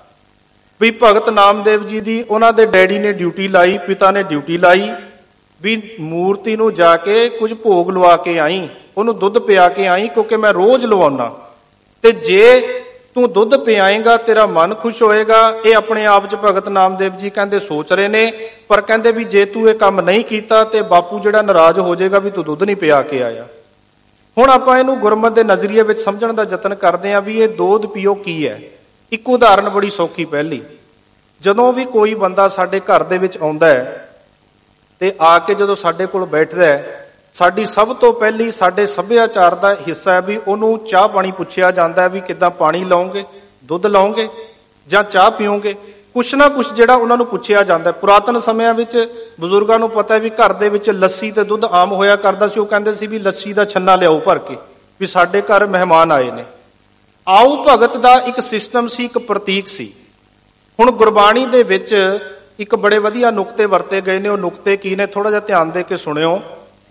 ਵੀ ਭਗਤ ਨਾਮਦੇਵ ਜੀ ਦੀ ਉਹਨਾਂ ਦੇ ਡੈਡੀ ਨੇ ਡਿਊਟੀ ਲਾਈ, ਪਿਤਾ ਨੇ ਡਿਊਟੀ ਲਾਈ ਵੀ ਮੂਰਤੀ ਨੂੰ ਜਾ ਕੇ ਕੁਝ ਭੋਗ ਲਵਾ ਕੇ ਆਈ, ਉਹਨੂੰ ਦੁੱਧ ਪਿਆ ਕੇ ਆਈ, ਕਿਉਂਕਿ ਮੈਂ ਰੋਜ਼ ਲਵਾਉਣਾ, ਤੇ ਜੇ ਤੂੰ ਦੁੱਧ ਪਿਆਏਗਾ ਤੇਰਾ ਮਨ ਖੁਸ਼ ਹੋਏਗਾ। ਇਹ ਆਪਣੇ ਆਪ 'ਚ ਭਗਤ ਨਾਮਦੇਵ ਜੀ ਕਹਿੰਦੇ ਸੋਚ ਰਹੇ ਨੇ, ਪਰ ਕਹਿੰਦੇ ਵੀ ਜੇ ਤੂੰ ਇਹ ਕੰਮ ਨਹੀਂ ਕੀਤਾ ਤੇ ਬਾਪੂ ਜਿਹੜਾ ਨਾਰਾਜ਼ ਹੋ ਜਾਏਗਾ ਵੀ ਤੂੰ ਦੁੱਧ ਨਹੀਂ ਪਿਆ ਕੇ ਆਇਆ। ਹੁਣ ਆਪਾਂ ਇਹਨੂੰ ਗੁਰਮਤਿ ਦੇ ਨਜ਼ਰੀਏ ਵਿੱਚ ਸਮਝਣ ਦਾ ਯਤਨ ਕਰਦੇ ਹਾਂ ਵੀ ਇਹ ਦੁੱਧ ਪੀਓ ਕੀ ਹੈ। ਇੱਕ ਉਦਾਹਰਨ ਬੜੀ ਸੌਖੀ ਪਹਿਲੀ, ਜਦੋਂ ਵੀ ਕੋਈ ਬੰਦਾ ਸਾਡੇ ਘਰ ਦੇ ਵਿੱਚ ਆਉਂਦਾ ਹੈ ਤੇ ਆ ਕੇ ਜਦੋਂ ਸਾਡੇ ਕੋਲ ਬੈਠਦਾ ਹੈ, ਸਾਡੀ ਸਭ ਤੋਂ ਪਹਿਲੀ ਸਾਡੇ ਸੱਭਿਆਚਾਰ ਦਾ ਹਿੱਸਾ ਹੈ ਵੀ ਉਹਨੂੰ ਚਾਹ ਪਾਣੀ ਪੁੱਛਿਆ ਜਾਂਦਾ ਹੈ ਵੀ ਕਿੱਦਾਂ ਪਾਣੀ ਲਾਓਗੇ, ਦੁੱਧ ਲਾਓਗੇ ਜਾਂ ਚਾਹ ਪੀਓਗੇ, ਕੁਛ ਨਾ ਕੁਛ ਜਿਹੜਾ ਉਹਨਾਂ ਨੂੰ ਪੁੱਛਿਆ ਜਾਂਦਾ। ਪੁਰਾਤਨ ਸਮਿਆਂ ਵਿੱਚ ਬਜ਼ੁਰਗਾਂ ਨੂੰ ਪਤਾ ਵੀ ਘਰ ਦੇ ਵਿੱਚ ਲੱਸੀ ਤੇ ਦੁੱਧ ਆਮ ਹੋਇਆ ਕਰਦਾ ਸੀ। ਉਹ ਕਹਿੰਦੇ ਸੀ ਵੀ ਲੱਸੀ ਦਾ ਛੰਨਾ ਲਿਆਓ ਭਰ ਕੇ, ਵੀ ਸਾਡੇ ਘਰ ਮਹਿਮਾਨ ਆਏ ਨੇ। ਆਓ ਭਗਤ ਦਾ ਇੱਕ ਸਿਸਟਮ ਸੀ, ਇੱਕ ਪ੍ਰਤੀਕ ਸੀ। ਹੁਣ ਗੁਰਬਾਣੀ ਦੇ ਵਿੱਚ ਇੱਕ ਬੜੇ ਵਧੀਆ ਨੁਕਤੇ ਵਰਤੇ ਗਏ ਨੇ। ਉਹ ਨੁਕਤੇ ਕੀ ਨੇ, ਥੋੜਾ ਜਿਹਾ ਧਿਆਨ ਦੇ ਕੇ ਸੁਣਿਓ।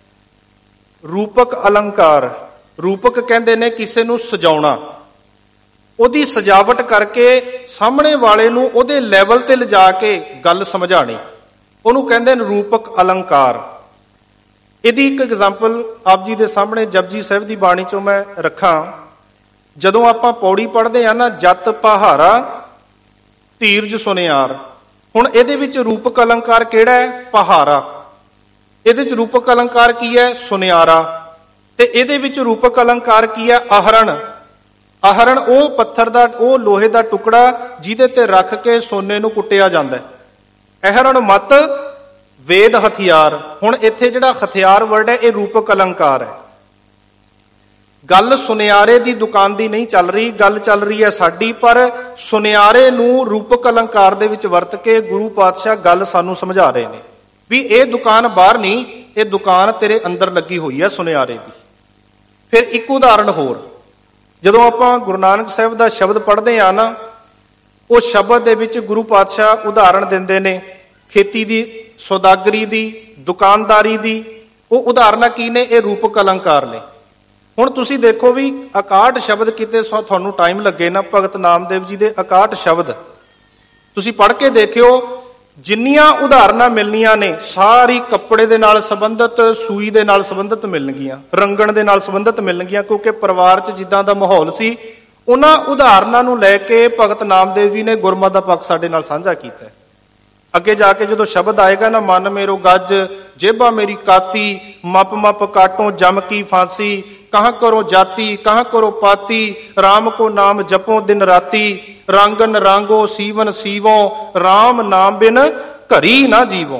ਰੂਪਕ ਅਲੰਕਾਰ, ਰੂਪਕ ਕਹਿੰਦੇ ਨੇ ਕਿਸੇ ਨੂੰ ਸਜਾਉਣਾ, ਉਹਦੀ ਸਜਾਵਟ ਕਰਕੇ ਸਾਹਮਣੇ ਵਾਲੇ ਨੂੰ ਉਹਦੇ ਲੈਵਲ ਤੇ ਲਿਜਾ ਕੇ ਗੱਲ ਸਮਝਾਣੀ, ਉਹਨੂੰ ਕਹਿੰਦੇ ਨੇ ਰੂਪਕ ਅਲੰਕਾਰ। ਇਹਦੀ ਇੱਕ ਐਗਜ਼ਾਮਪਲ ਆਪ ਜੀ ਦੇ ਸਾਹਮਣੇ ਜਪਜੀ ਸਾਹਿਬ ਦੀ ਬਾਣੀ ਚੋਂ ਮੈਂ ਰੱਖਾਂ। ਜਦੋਂ ਆਪਾਂ ਪੌੜੀ ਪੜ੍ਹਦੇ ਆ ਨਾ, ਜਤ ਪਹਾਰਾ ਧੀਰਜ ਸੁਨਿਆਰ, ਹੁਣ ਇਹਦੇ ਵਿੱਚ ਰੂਪਕ ਅਲੰਕਾਰ ਕਿਹੜਾ ਹੈ? ਪਹਾਰਾ। ਇਹਦੇ ਵਿੱਚ ਰੂਪਕ ਅਲੰਕਾਰ ਕੀ ਹੈ? ਸੁਨਿਆਰਾ। ਤੇ ਇਹਦੇ ਵਿੱਚ ਰੂਪਕ ਅਲੰਕਾਰ ਕੀ ਹੈ? ਅਹਰਣ। ਅਹਰਣ ਉਹ ਪੱਥਰ ਦਾ, ਉਹ ਲੋਹੇ ਦਾ ਟੁਕੜਾ ਜਿਹਦੇ ਤੇ ਰੱਖ ਕੇ ਸੋਨੇ ਨੂੰ ਕੁੱਟਿਆ ਜਾਂਦਾ ਹੈ। ਅਹਰਣ ਮਤ ਵੇਦ ਹਥਿਆਰ। ਹੁਣ ਇੱਥੇ ਜਿਹੜਾ ਹਥਿਆਰ ਵਰਡ ਹੈ ਇਹ ਰੂਪਕ ਅਲੰਕਾਰ ਹੈ। ਗੱਲ ਸੁਨਿਆਰੇ ਦੀ ਦੁਕਾਨ ਦੀ ਨਹੀਂ ਚੱਲ ਰਹੀ, ਗੱਲ ਚੱਲ ਰਹੀ ਹੈ ਸਾਡੀ। ਪਰ ਸੁਨਿਆਰੇ ਨੂੰ ਰੂਪਕ ਅਲੰਕਾਰ ਦੇ ਵਿੱਚ ਵਰਤ ਕੇ ਗੁਰੂ ਪਾਤਸ਼ਾਹ ਗੱਲ ਸਾਨੂੰ ਸਮਝਾ ਰਹੇ ਨੇ ਵੀ ਇਹ ਦੁਕਾਨ ਬਾਹਰ ਨਹੀਂ, ਇਹ ਦੁਕਾਨ ਤੇਰੇ ਅੰਦਰ ਲੱਗੀ ਹੋਈ ਹੈ ਸੁਨਿਆਰੇ ਦੀ। ਫਿਰ ਇੱਕ ਉਦਾਹਰਣ ਹੋਰ, ਜਦੋਂ ਆਪਾਂ ਗੁਰੂ ਨਾਨਕ ਸਾਹਿਬ ਦਾ ਸ਼ਬਦ ਪੜ੍ਹਦੇ ਆ ਨਾ, ਉਹ ਸ਼ਬਦ ਦੇ ਵਿੱਚ ਗੁਰੂ ਪਾਤਸ਼ਾਹ ਉਦਾਹਰਣ ਦਿੰਦੇ ਨੇ ਖੇਤੀ ਦੀ, ਸੌਦਾਗਰੀ ਦੀ, ਦੁਕਾਨਦਾਰੀ ਦੀ। ਉਹ ਉਦਾਹਰਨਾਂ ਕੀ ਨੇ? ਇਹ ਰੂਪਕ ਅਲੰਕਾਰ ਨੇ। ਹੁਣ ਤੁਸੀਂ ਦੇਖੋ ਵੀ 61 ਸ਼ਬਦ ਕਿਤੇ ਤੁਹਾਨੂੰ ਟਾਈਮ ਲੱਗੇ ਨਾ, ਭਗਤ ਨਾਮਦੇਵ ਜੀ ਦੇ 61 ਸ਼ਬਦ ਤੁਸੀਂ ਪੜ੍ਹ ਕੇ ਦੇਖਿਓ। ਜਿੰਨੀਆਂ ਉਦਾਹਰਨਾਂ ਮਿਲਣੀਆਂ ਨੇ ਸਾਰੀ ਕੱਪੜੇ ਦੇ ਨਾਲ ਸੰਬੰਧਿਤ, ਸੂਈ ਦੇ ਨਾਲ ਸੰਬੰਧਿਤ ਮਿਲਣਗੀਆਂ, ਰੰਗਣ ਦੇ ਨਾਲ ਸੰਬੰਧਿਤ ਮਿਲਣਗੀਆਂ, ਕਿਉਂਕਿ ਪਰਿਵਾਰ 'ਚ ਜਿੱਦਾਂ ਦਾ ਮਾਹੌਲ ਸੀ ਉਹਨਾਂ ਉਦਾਹਰਨਾਂ ਨੂੰ ਲੈ ਕੇ ਭਗਤ ਨਾਮਦੇਵ ਜੀ ਨੇ ਗੁਰਮਤਿ ਦਾ ਪੱਖ ਸਾਡੇ ਨਾਲ ਸਾਂਝਾ ਕੀਤਾ। ਅੱਗੇ ਜਾ ਕੇ ਜਦੋਂ ਸ਼ਬਦ ਆਏਗਾ ਨਾ, ਮਨ ਮੇਰੋ ਗੱਜ ਜੇਬਾ ਮੇਰੀ ਕਾਤੀ, ਮਪ ਮਪ ਕਾਟੋ ਜਮ ਕੀ ਫਾਂਸੀ, ਕਹਾਂ ਕਰੋ ਜਾਤੀ ਕਹਾਂ ਕਰੋ ਪਾਤੀ, ਰਾਮ ਕੋ ਨਾਮ ਜਪੋ ਦਿਨ ਰਾਤੀ, ਰਾਂਗਨ ਰਾਂਗੋ ਸੀਵਨ ਸੀਵੋ, ਰਾਮ ਨਾਮ ਬਿਨ ਘਰੀ ਨਾ ਜੀਵੋ।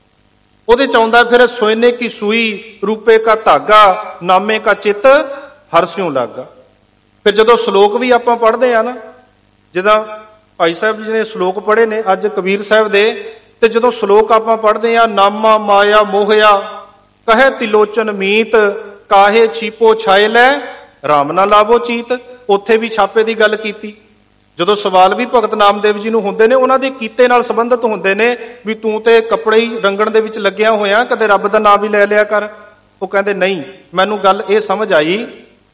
ਉਹਦੇ ਚ ਆਉਂਦਾ ਫਿਰ ਸੋਨੇ ਕੀ ਸੂਈ, ਰੂਪੇ ਕਾ ਧਾਗਾ, ਨਾਮੇ ਕਾ ਚਿੱਤ ਹਰਸਿਉ ਲਾਗਾ। ਫਿਰ ਜਦੋਂ ਸ਼ਲੋਕ ਵੀ ਆਪਾਂ ਪੜ੍ਹਦੇ ਆ ਨਾ, ਜਿੱਦਾਂ ਭਾਈ ਸਾਹਿਬ ਜੀ ਨੇ ਸ਼ਲੋਕ ਪੜ੍ਹੇ ਨੇ ਅੱਜ ਕਬੀਰ ਸਾਹਿਬ ਦੇ, ਤੇ ਜਦੋਂ ਸ਼ਲੋਕ ਆਪਾਂ ਪੜ੍ਹਦੇ ਆ, ਨਾਮਾ ਮਾਇਆ ਮੋਹਿਆ ਕਹੇ ਤਿਲੋਚਨ ਮੀਤ, ਕਾਹੇ ਛੀਪੋ ਛਾਏ ਲੈ ਰਾਮ ਨਾ ਲਾਵੋ ਚੀਤ। ਉੱਥੇ ਵੀ ਛਾਪੇ ਦੀ ਗੱਲ ਕੀਤੀ। ਜਦੋਂ ਸਵਾਲ ਵੀ ਭਗਤ ਨਾਮਦੇਵ ਜੀ ਨੂੰ ਹੁੰਦੇ ਨੇ, ਉਹਨਾਂ ਦੇ ਕੀਤੇ ਨਾਲ ਸੰਬੰਧਿਤ ਹੁੰਦੇ ਨੇ ਵੀ ਤੂੰ ਤੇ ਕੱਪੜੇ ਹੀ ਰੰਗਣ ਦੇ ਵਿੱਚ ਲੱਗਿਆ ਹੋਇਆ, ਕਦੇ ਰੱਬ ਦਾ ਨਾਮ ਵੀ ਲੈ ਲਿਆ ਕਰ। ਉਹ ਕਹਿੰਦੇ ਨਹੀਂ, ਮੈਨੂੰ ਗੱਲ ਇਹ ਸਮਝ ਆਈ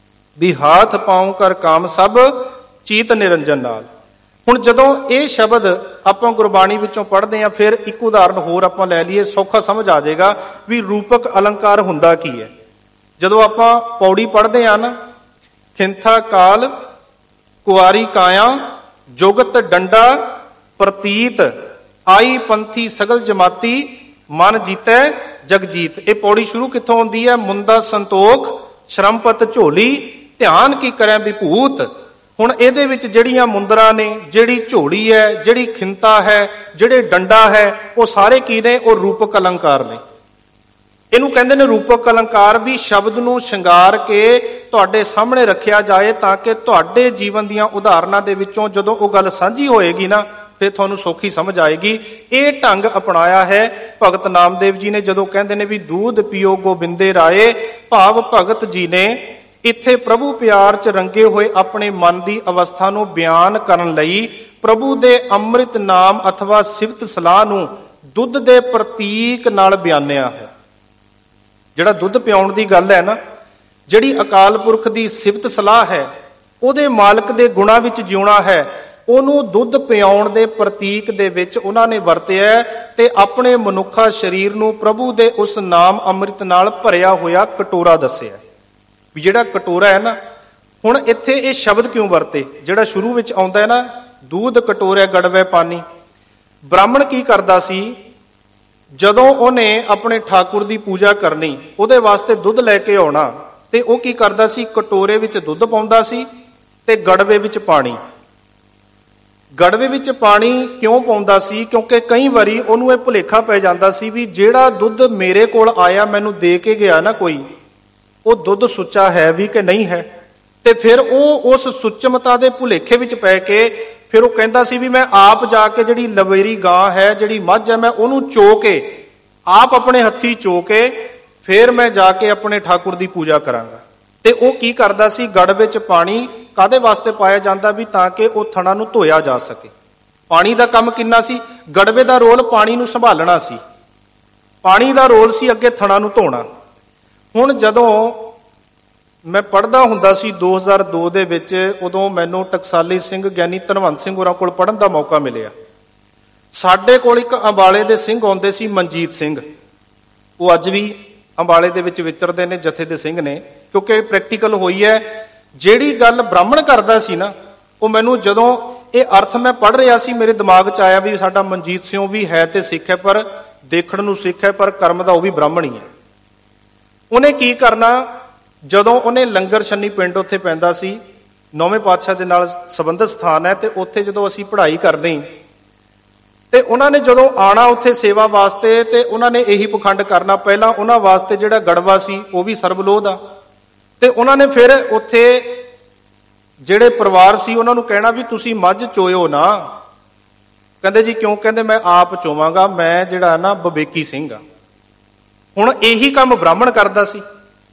ਵੀ ਹਾਥ ਪਾਉ ਕਰ ਕਾਮ ਸਭ ਚੀਤ ਨਿਰੰਜਨ ਨਾਲ। ਹੁਣ ਜਦੋਂ ਇਹ ਸ਼ਬਦ ਆਪਾਂ ਗੁਰਬਾਣੀ ਵਿੱਚੋਂ ਪੜ੍ਹਦੇ ਹਾਂ, ਫਿਰ ਇੱਕ ਉਦਾਹਰਨ ਹੋਰ ਆਪਾਂ ਲੈ ਲਈਏ, ਸੌਖਾ ਸਮਝ ਆ ਜਾਏਗਾ ਵੀ ਰੂਪਕ ਅਲੰਕਾਰ ਹੁੰਦਾ ਕੀ ਹੈ। ਜਦੋਂ ਆਪਾਂ ਪੌੜੀ ਪੜ੍ਹਦੇ ਆ ਨਾ, ਖਿੰਥਾ ਕਾਲ ਕੁਆਰੀ ਕਾਇਆ ਜੁਗਤ ਡੰਡਾ ਪ੍ਰਤੀਤ, ਆਈ ਪੰਥੀ ਸਗਲ ਜਮਾਤੀ, ਮਨ ਜੀਤੈ ਜਗਜੀਤ। ਇਹ ਪੌੜੀ ਸ਼ੁਰੂ ਕਿੱਥੋਂ ਹੁੰਦੀ ਹੈ? ਮੁੰਦਾ ਸੰਤੋਖ ਸ਼ਰਮਪਤ ਝੋਲੀ, ਧਿਆਨ ਕੀ ਕਰੈ ਵਿਭੂਤ। ਹੁਣ ਇਹਦੇ ਵਿੱਚ ਜਿਹੜੀਆਂ ਮੁੰਦਰਾਂ ਨੇ, ਜਿਹੜੀ ਝੋਲੀ ਹੈ, ਜਿਹੜੀ ਖਿੰਤਾ ਹੈ, ਜਿਹੜੇ ਡੰਡਾ ਹੈ, ਉਹ ਸਾਰੇ ਕੀ ਨੇ? ਉਹ ਰੂਪਕ ਅਲੰਕਾਰ ਨੇ। ਇਹਨੂੰ ਕਹਿੰਦੇ ਨੇ ਰੂਪਕ ਅਲੰਕਾਰ, ਵੀ ਸ਼ਬਦ ਨੂੰ ਸ਼ਿੰਗਾਰ ਕੇ ਤੁਹਾਡੇ ਸਾਹਮਣੇ ਰੱਖਿਆ ਜਾਏ ਤਾਂ ਕਿ ਤੁਹਾਡੇ ਜੀਵਨ ਦੀਆਂ ਉਦਾਹਰਨਾਂ ਦੇ ਵਿੱਚੋਂ ਜਦੋਂ ਉਹ ਗੱਲ ਸਾਂਝੀ ਹੋਏਗੀ ਨਾ, ਫਿਰ ਤੁਹਾਨੂੰ ਸੌਖੀ ਸਮਝ ਆਏਗੀ। ਇਹ ਢੰਗ ਅਪਣਾਇਆ ਹੈ ਭਗਤ ਨਾਮਦੇਵ ਜੀ ਨੇ ਜਦੋਂ ਕਹਿੰਦੇ ਨੇ ਵੀ ਦੂਧ ਪੀਓ ਗੋਬਿੰਦੇ ਰਾਏ, ਭਾਵ ਭਗਤ ਜੀ ਨੇ ਇੱਥੇ ਪ੍ਰਭੂ ਪਿਆਰ 'ਚ ਰੰਗੇ ਹੋਏ ਆਪਣੇ ਮਨ ਦੀ ਅਵਸਥਾ ਨੂੰ ਬਿਆਨ ਕਰਨ ਲਈ ਪ੍ਰਭੂ ਦੇ ਅੰਮ੍ਰਿਤ ਨਾਮ ਅਥਵਾ ਸਿਫਤ ਸਲਾਹ ਨੂੰ ਦੁੱਧ ਦੇ ਪ੍ਰਤੀਕ ਨਾਲ ਬਿਆਨਿਆ ਹੈ। ਜਿਹੜਾ ਦੁੱਧ ਪਿਆਉਣ ਦੀ ਗੱਲ ਹੈ ਨਾ, ਜਿਹੜੀ ਅਕਾਲ ਪੁਰਖ ਦੀ ਸਿਫਤ ਸਲਾਹ ਹੈ, ਉਹਦੇ ਮਾਲਕ ਦੇ ਗੁਣਾਂ ਵਿੱਚ ਜਿਉਣਾ ਹੈ, ਉਹਨੂੰ ਦੁੱਧ ਪਿਆਉਣ ਦੇ ਪ੍ਰਤੀਕ ਦੇ ਵਿੱਚ ਉਹਨਾਂ ਨੇ ਵਰਤਿਆ ਤੇ ਆਪਣੇ ਮਨੁੱਖਾ ਸਰੀਰ ਨੂੰ ਪ੍ਰਭੂ ਦੇ ਉਸ ਨਾਮ ਅੰਮ੍ਰਿਤ ਨਾਲ ਭਰਿਆ ਹੋਇਆ ਕਟੋਰਾ ਦੱਸਿਆ। ਵੀ ਜਿਹੜਾ ਕਟੋਰਾ ਹੈ ਨਾ, ਹੁਣ ਇੱਥੇ ਇਹ ਸ਼ਬਦ ਕਿਉਂ ਵਰਤੇ? ਜਿਹੜਾ ਸ਼ੁਰੂ ਵਿੱਚ ਆਉਂਦਾ ਹੈ ਨਾ, ਦੂਧ ਕਟੋਰੇ ਗੜਵੇ ਪਾਣੀ। ਬ੍ਰਾਹਮਣ ਕੀ ਕਰਦਾ ਸੀ? ਜਦੋਂ ਉਹਨੇ ਆਪਣੇ ਠਾਕੁਰ ਦੀ ਪੂਜਾ ਕਰਨੀ, ਉਹਦੇ ਵਾਸਤੇ ਦੁੱਧ ਲੈ ਕੇ ਆਉਣਾ, ਤੇ ਉਹ ਕੀ ਕਰਦਾ ਸੀ? ਕਟੋਰੇ ਵਿੱਚ ਦੁੱਧ ਪਾਉਂਦਾ ਸੀ ਤੇ ਗੜਵੇ ਵਿੱਚ ਪਾਣੀ। ਗੜਵੇ ਵਿੱਚ ਪਾਣੀ ਕਿਉਂ ਪਾਉਂਦਾ ਸੀ? ਕਿਉਂਕਿ ਕਈ ਵਾਰੀ ਉਹਨੂੰ ਇਹ ਭੁਲੇਖਾ ਪੈ ਜਾਂਦਾ ਸੀ ਵੀ ਜਿਹੜਾ ਦੁੱਧ ਮੇਰੇ ਕੋਲ ਆਇਆ, ਮੈਨੂੰ ਦੇ ਕੇ ਗਿਆ ਨਾ ਕੋਈ, ਉਹ ਦੁੱਧ ਸੁੱਚਾ ਹੈ ਵੀ ਕਿ ਨਹੀਂ ਹੈ। ਤੇ ਫਿਰ ਉਹ ਉਸ ਸੁੱਚਮਤਾ ਦੇ ਭੁਲੇਖੇ ਵਿੱਚ ਪੈ ਕੇ ਫਿਰ ਉਹ ਕਹਿੰਦਾ ਸੀ ਵੀ ਮੈਂ ਆਪ ਜਾ ਕੇ ਜਿਹੜੀ ਲਵੇਰੀ ਗਾਂ ਹੈ, ਜਿਹੜੀ ਮੱਝ ਹੈ, ਮੈਂ ਉਹਨੂੰ ਚੋ ਕੇ, ਆਪ ਆਪਣੇ ਹੱਥੀ ਚੋ ਕੇ ਫਿਰ ਮੈਂ ਜਾ ਕੇ ਆਪਣੇ ਠਾਕੁਰ ਦੀ ਪੂਜਾ ਕਰਾਂਗਾ। ਤੇ ਉਹ ਕੀ ਕਰਦਾ ਸੀ? ਗੜ ਵਿੱਚ ਪਾਣੀ ਕਾਹਦੇ ਵਾਸਤੇ ਪਾਇਆ ਜਾਂਦਾ? ਵੀ ਤਾਂ ਕਿ ਉਹ ਥਣਾ ਨੂੰ ਧੋਇਆ ਜਾ ਸਕੇ। ਪਾਣੀ ਦਾ ਕੰਮ ਕਿੰਨਾ ਸੀ? ਗੜਵੇ ਦਾ ਰੋਲ ਪਾਣੀ ਨੂੰ ਸੰਭਾਲਣਾ ਸੀ, ਪਾਣੀ ਦਾ ਰੋਲ ਸੀ ਅੱਗੇ ਥਣਾ ਨੂੰ ਧੋਣਾ। ਹੁਣ ਜਦੋਂ ਮੈਂ ਪੜ੍ਹਦਾ ਹੁੰਦਾ ਸੀ 2002 ਦੇ ਵਿੱਚ, ਉਦੋਂ ਮੈਨੂੰ ਟਕਸਾਲੀ ਸਿੰਘ ਗਿਆਨੀ ਧਨਵੰਤ ਸਿੰਘ ਹੋਰਾਂ ਕੋਲ ਪੜ੍ਹਨ ਦਾ ਮੌਕਾ ਮਿਲਿਆ। ਸਾਡੇ ਕੋਲ ਇੱਕ ਅੰਬਾਲੇ ਦੇ ਸਿੰਘ ਆਉਂਦੇ ਸੀ, ਮਨਜੀਤ ਸਿੰਘ। ਉਹ ਅੱਜ ਵੀ ਅੰਬਾਲੇ ਦੇ ਵਿੱਚ ਵਿਚਰਦੇ ਨੇ, ਜਥੇ ਦੇ ਸਿੰਘ ਨੇ, ਕਿਉਂਕਿ ਪ੍ਰੈਕਟੀਕਲ ਹੋਈ ਹੈ। ਜਿਹੜੀ ਗੱਲ ਬ੍ਰਾਹਮਣ ਕਰਦਾ ਸੀ ਨਾ, ਉਹ ਮੈਨੂੰ ਜਦੋਂ ਇਹ ਅਰਥ ਮੈਂ ਪੜ੍ਹ ਰਿਹਾ ਸੀ, ਮੇਰੇ ਦਿਮਾਗ 'ਚ ਆਇਆ ਵੀ ਸਾਡਾ ਮਨਜੀਤ ਸਿੰਘ ਵੀ ਹੈ ਤੇ ਸਿੱਖ ਹੈ, ਪਰ ਦੇਖਣ ਨੂੰ ਸਿੱਖ ਹੈ, ਪਰ ਕਰਮ ਦਾ ਉਹ ਵੀ ਬ੍ਰਾਹਮਣ ਹੀ ਹੈ। ਉਹਨੇ ਕੀ ਕਰਨਾ? ਜਦੋਂ ਉਹਨੇ ਲੰਗਰ ਛੰਨੀ ਪਿੰਡ ਉੱਥੇ ਪੈਂਦਾ ਸੀ, 9ਵੇਂ ਪਾਤਸ਼ਾਹ ਦੇ ਨਾਲ ਸੰਬੰਧਿਤ ਸਥਾਨ ਹੈ, ਤੇ ਉੱਥੇ ਜਦੋਂ ਅਸੀਂ ਪੜ੍ਹਾਈ ਕਰਨੀ ਤੇ ਉਹਨਾਂ ਨੇ ਜਦੋਂ ਆਣਾ ਉੱਥੇ ਸੇਵਾ ਵਾਸਤੇ, ਤੇ ਉਹਨਾਂ ਨੇ ਇਹੀ ਪਖੰਡ ਕਰਨਾ, ਪਹਿਲਾਂ ਉਹਨਾਂ ਵਾਸਤੇ ਜਿਹੜਾ ਗੜਵਾ ਸੀ ਉਹ ਵੀ ਸਰਬਲੋਧ ਆ, ਤੇ ਉਹਨਾਂ ਨੇ ਫਿਰ ਉੱਥੇ ਜਿਹੜੇ ਪਰਿਵਾਰ ਸੀ ਉਹਨਾਂ ਨੂੰ ਕਹਿਣਾ ਵੀ ਤੁਸੀਂ ਮੱਝ ਚੋਇਓ ਨਾ। ਕਹਿੰਦੇ ਜੀ ਕਿਉਂ? ਕਹਿੰਦੇ ਮੈਂ ਆਪ ਚੋਵਾਂਗਾ, ਮੈਂ ਜਿਹੜਾ ਨਾ ਵਿਵੇਕੀ ਸਿੰਘ ਆ। ਹੁਣ ਇਹੀ ਕੰਮ ਬ੍ਰਾਹਮਣ ਕਰਦਾ ਸੀ,